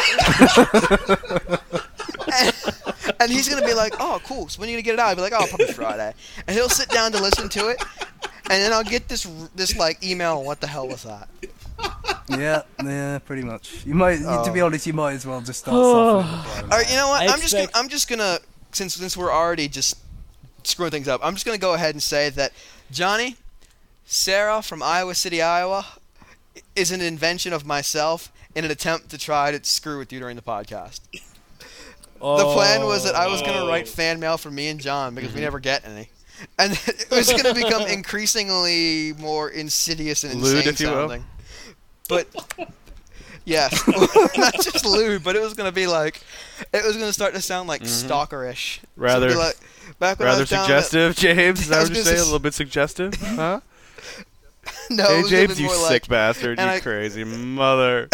ever. and, and he's gonna be like, oh, cool. So when are you gonna get it out? I'll be like, oh, probably Friday. And he'll sit down to listen to it, and then I'll get this this like email. What the hell was that? Yeah, yeah, pretty much. You might, you, to be Oh. honest, you might as well just start softening the blow. All right, you know what? I I'm just gonna, expect- I'm just gonna since since we're already just screwing things up. I'm just gonna go ahead and say that Johnny, Sarah from Iowa City, Iowa, is an invention of myself in an attempt to try to screw with you during the podcast. The plan was that I was going to write fan mail for me and John because we never get any. And it was going to become increasingly more insidious and Lewd, insane if you will. sounding. But, yes. Not just lewd, but it was going to be like, it was going to start to sound like stalkerish. Rather- Something like, back when I Rather was down at- suggestive, James. Is that I what was you're gonna saying? A s- little bit suggestive, huh? no, it Hey, was gonna James, be you more sick like, bastard! You and I- crazy mother!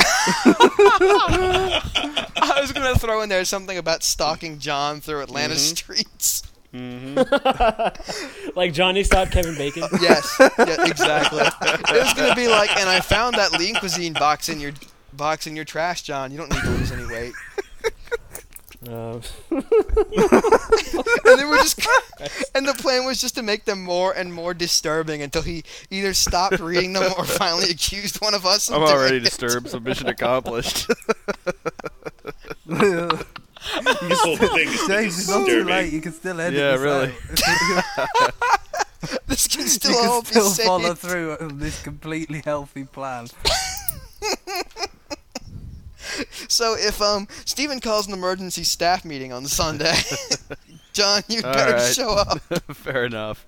I was going to throw in there something about stalking John through Atlanta Mm-hmm. streets. Like Johnny stopped Kevin Bacon. Yes, yeah, exactly. It was gonna be like, and I found that Lean Cuisine box in your box in your trash, John. You don't need to lose any weight. Uh, And then we're just, and the plan was just to make them more and more disturbing until he either stopped reading them or finally accused one of us. Of I'm doing already it. disturbed, so mission accomplished. This whole thing is James, it's not too disturbing. late. You can still edit Yeah, this really. out. This can still you all can still be follow saved. through on this completely healthy plan. So if um Stephen calls an emergency staff meeting on Sunday, John, you All better right. show up. Fair enough.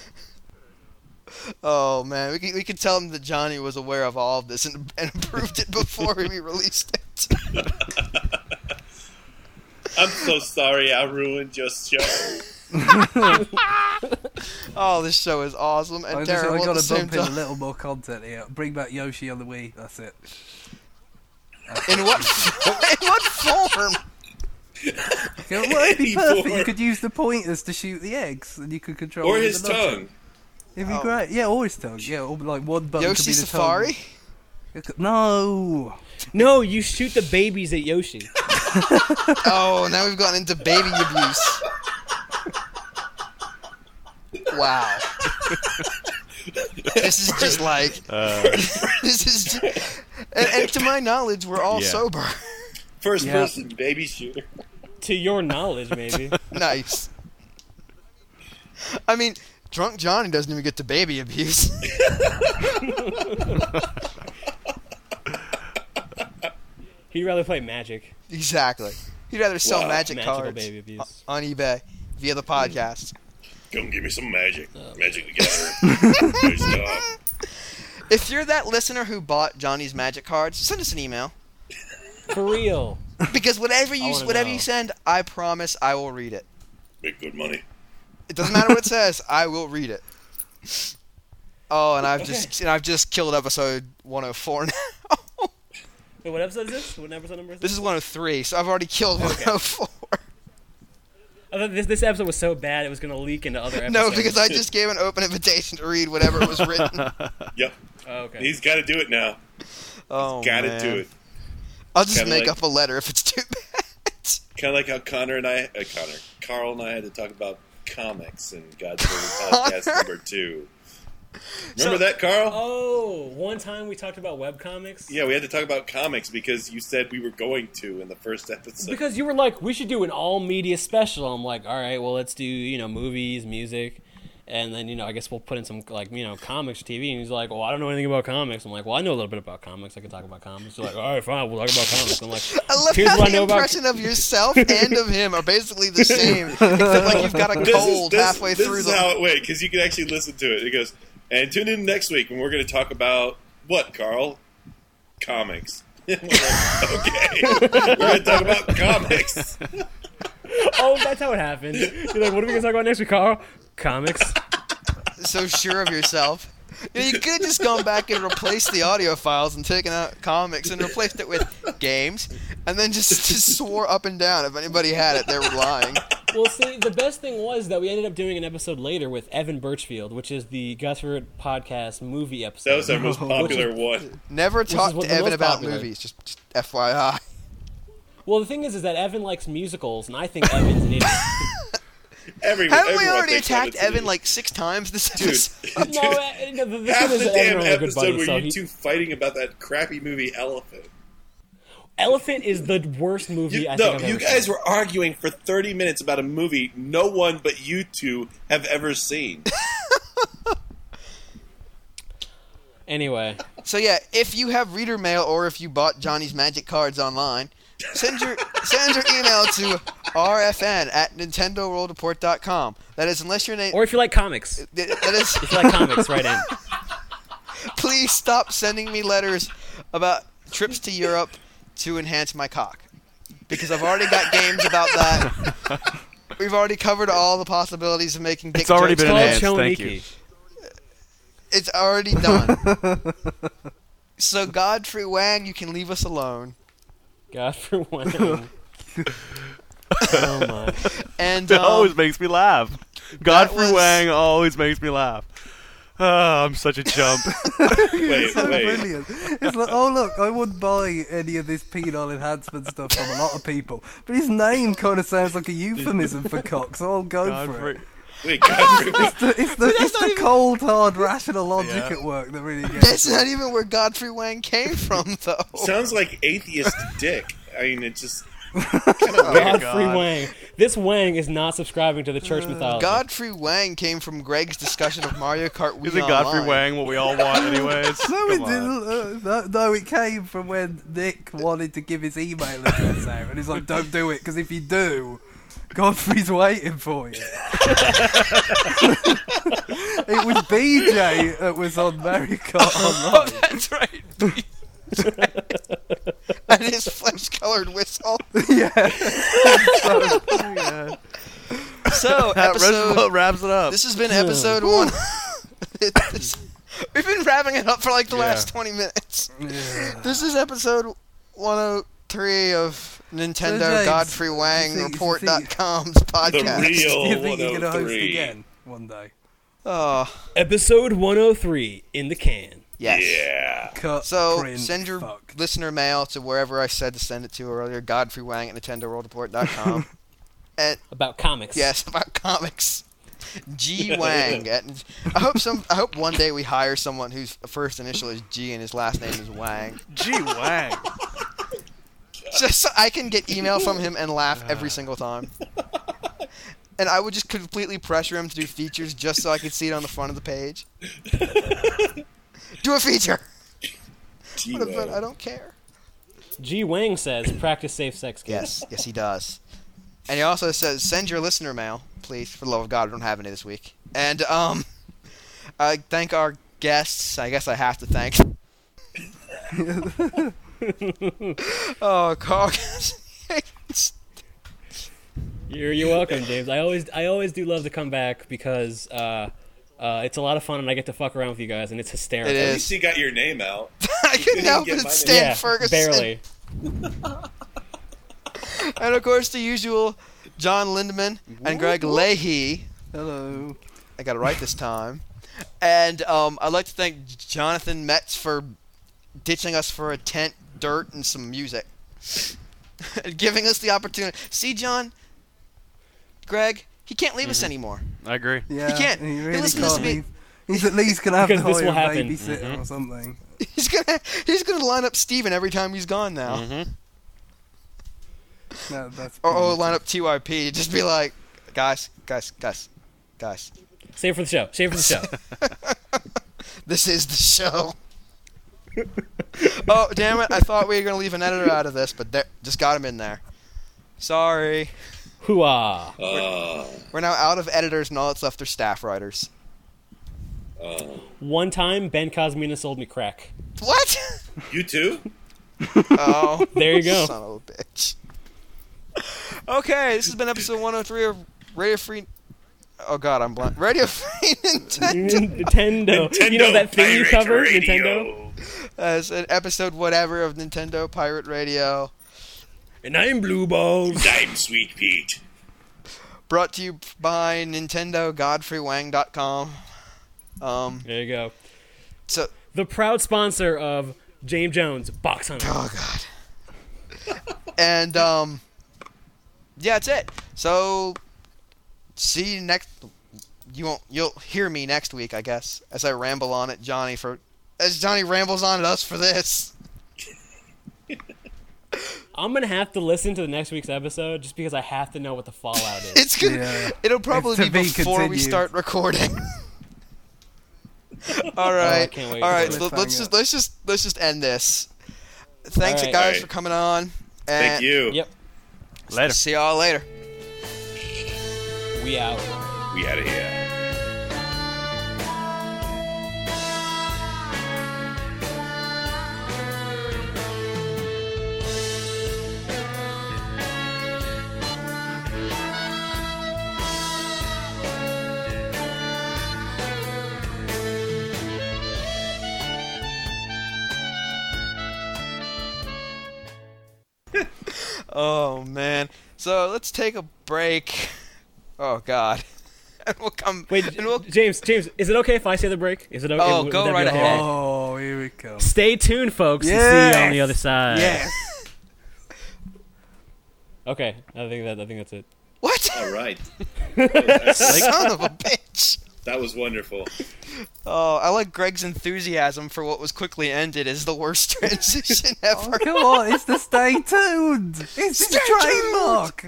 Oh man, we could, we could tell him that Johnny was aware of all of this and, and approved it before we released it. I'm so sorry I ruined your show. Oh, this show is awesome and I just I terrible at got the to same bump in a time. little more content here. Bring back Yoshi on the Wii. That's it. In what in what form? Okay, well, it'd be Before- perfect. You could use the pointers to shoot the eggs, and you could control. Or them with his the nunchuck. tongue. It'd be Oh. great. Yeah, or his tongue. Yeah, or like one button Yoshi could be the Safari? tongue. No. no, you shoot the babies at Yoshi. Oh, now we've gotten into baby abuse. Wow. This is just like this is just, and, and to my knowledge we're all Yeah. sober. First Yeah. person baby shooter. To your knowledge, maybe. Nice. I mean, drunk Johnny doesn't even get to baby abuse. He'd rather play Magic. Exactly. He'd rather sell Wow. magic Magical cards baby abuse. on eBay via the podcast. Come give me some magic. Magic the Gathering. Good stuff. If you're that listener who bought Johnny's magic cards, send us an email. For real. Because whatever you wanna whatever know. you send, I promise I will read it. Make good money. It doesn't matter what it says, I will read it. Oh, and I've just and I've just killed episode one oh four now. Wait, what episode is this? What episode number is this? This is one oh three, so I've already killed one oh four. I thought this, this episode was so bad it was going to leak into other episodes. No, because I just gave an open invitation to read whatever was written. Yep. Oh, okay. He's got to do it now. Oh, Got to man. do it. I'll just Kinda make like- up a letter if it's too bad. Kind of like how Connor and I, uh, Connor, Carl and I had to talk about comics in God's Favorite Podcast Connor? number two. Remember that, Carl? Oh, one time we talked about webcomics. Yeah, we had to talk about comics because you said we were going to in the first episode. Because you were like, we should do an all media special. I'm like, all right, well, let's do, you know, movies, music, and then, you know, I guess we'll put in some, like, you know, comics or T V. And he's like, well, I don't know anything about comics. I'm like, well, I know a little bit about comics. I can talk about comics. He's like, all right, fine, we'll talk about comics. I'm like, I love here's how what I the know about. impression of yourself and of him are basically the same, except like you've got a this cold is, this, halfway this through is the. how it went, because you can actually listen to it. It goes, and tune in next week when we're going to talk about what, Carl? Comics. We're like, okay, we're going to talk about comics. Oh, that's how it happened. You're like, what are we going to talk about next week, Carl? Comics. So sure of yourself. You know, you could have just gone back and replaced the audio files and taken out comics and replaced it with games, and then just, just swore up and down if anybody had it, they were lying. Well, see, the best thing was that we ended up doing an episode later with Evan Birchfield, which is the Gutford podcast movie episode. That was our most popular one. Never talk what to the Evan most about popular. movies, just, just F Y I. Well, the thing is, is that Evan likes musicals, and I think Evan's an idiot. Everyone, Haven't we everyone already thinks attacked that it's Evan an- like six times this Dude, episode? no, uh, no, the, the half thing is the that Evan damn and I are good episode buddies, were so you he, two fighting about that crappy movie Elephant. Elephant is the worst movie You, I no, think I've you ever guys seen. were arguing for thirty minutes about a movie no one but you two have ever seen. Anyway, So yeah, if you have reader mail or if you bought Johnny's Magic cards online, send your send your email to r f n at nintendo world report dot com. That is, unless your name. or if you like comics, That is, if you like comics, right in. please stop sending me letters about trips to Europe to enhance my cock, because I've already got games about that. We've already covered all the possibilities of making dick It's already jokes. been It's enhanced. called Thank Choniki. you. It's already done. So Godfrey Wang, you can leave us alone. God for one. Oh my. And It um, always makes me laugh. Godfrey was- Wang always makes me laugh. Oh, I'm such a chump. Wait, So wait. brilliant. It's like, oh look, I wouldn't buy any of this penile enhancement stuff from a lot of people, but his name kind of sounds like a euphemism for cock, so I'll go for Godfrey. it. Wait, Godfrey. It's the, it's the, that's it's not the even- cold, hard, rational logic Yeah. at work that really gets That's not even where Godfrey Wang came from, though. Sounds like atheist dick. I mean, it just kind of weird. Godfrey God. Wang. This Wang is not subscribing to the church mythology. Godfrey Wang came from Greg's discussion of Mario Kart Wii Isn't Godfrey Online. Wang what we all want anyways? No, it Come on. didn't. Uh, no, no, it came from when Nick wanted to give his email address out, and he's like, "Don't do it, because if you do, Godfrey's waiting for you." It was B J that was on Mario Kart Oh, Online. that's right. And his flesh-colored whistle. Yeah. So, That episode... Roosevelt wraps it up. This has been episode one. This- We've been wrapping it up for like the Yeah. last twenty minutes. This is episode one oh three of Nintendo So, James, Godfrey Wang you think- Report you dot think- com's The podcast. real Do you think you're gonna host 103. again one day? Oh, Episode one oh three in the can. yes. Yeah. Cut, So print, send your fuck. listener mail to wherever I said to send it to earlier, Godfrey Wang at Nintendo World Report dot com. And About comics. yes, about comics. G Wang. At, I hope some. I hope one day we hire someone whose first initial is G and his last name is Wang, Gee Wang. just so I can get email from him and laugh every single time. And I would just completely pressure him to do features just so I could see it on the front of the page. Do a feature. Gee, But, but wow. I don't care. G Wang says, practice safe sex games. Yes, yes, he does. And he also says, send your listener mail, please. For the love of God, we don't have any this week. And um, I thank our guests. I guess I have to thank. Oh, Carl. You're you're welcome, James. I always I always do love to come back because uh, uh, it's a lot of fun and I get to fuck around with you guys and it's hysterical. It At is. least you got your name out. I couldn't help get but my Stan yeah, Ferguson. barely. And of course, the usual John Lindemann and Greg Leahy. Hello. I got it right this time. And um, I'd like to thank Jonathan Metz for ditching us for a tent, dirt, and some music. And giving us the opportunity. See, John, Greg, he can't leave us anymore. I agree. Yeah, can't- He he really listens to can't me- leave. He's at least gonna have Because to this hire will a happen. babysitter or something. He's gonna he's gonna line up Steven every time he's gone now. No, that's Or, or line up T Y P. Just be like, guys, guys, guys, guys. Save it for the show. Save it for the show. This is the show. Oh, damn it. I thought we were going to leave an editor out of this, but there, just got him in there. Sorry. Hooah. Uh, We're now out of editors, and all that's left are staff writers. uh, One time, Ben Cosmina sold me crack. What? you too? Oh. There you go. Son of a bitch. Okay, this has been episode one oh three of Radio Free... Oh, God, I'm blind. Radio Free Nintendo. Nintendo. You know that thing you Pirate cover, Radio. Nintendo? As an episode whatever of Nintendo Pirate Radio. And I'm Blue Balls. I'm Sweet Pete. Brought to you by Nintendo Godfrey Wang dot com. Um, There you go. so... The proud sponsor of James Jones Box Hunter. Oh God. And um, yeah, that's it. So, see you next. You won't. You'll hear me next week, I guess, as I ramble on at Johnny for, as Johnny rambles on at us for this. I'm gonna have to listen to the next week's episode just because I have to know what the fallout is. It's gonna. Yeah. It'll probably It's be to be before we continued. start recording. All right. I can't wait All to right. do So it. let's just let's just let's just end this. Thanks, All right. guys, All right. for coming on. And Thank you. Yep. Later. See y'all later. We out. We out of here. Oh man. So let's take a break. Oh God. And we'll come. Wait, and we'll, James, James, is it okay if I say the break? Is it okay? Oh, would go that be right okay? ahead. Oh, here we come. Stay tuned, folks, and see you on the Yes. other side. Yes. Okay, I think that I think that's it. what? All right. Son of a bitch. That was wonderful. Oh, I like Greg's enthusiasm for what was quickly ended as the worst transition Oh, ever. come on, it's the stay tuned. It's Stay the trademark.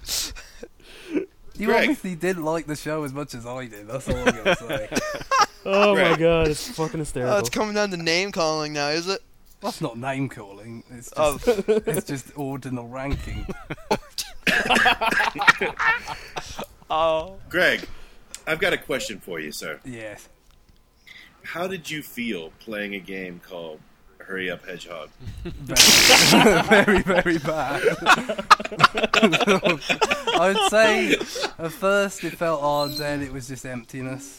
You Greg. obviously didn't like the show as much as I did. That's all I'm gonna say. Oh my Greg. god, it's fucking hysterical. Oh, it's coming down to name calling now, is it? That's not name calling. It's just Oh. it's just ordinal ranking. Oh. Greg, I've got a question for you, sir. Yes. How did you feel playing a game called Hurry Up Hedgehog? Very, very bad. I would say at first it felt odd, then it was just emptiness.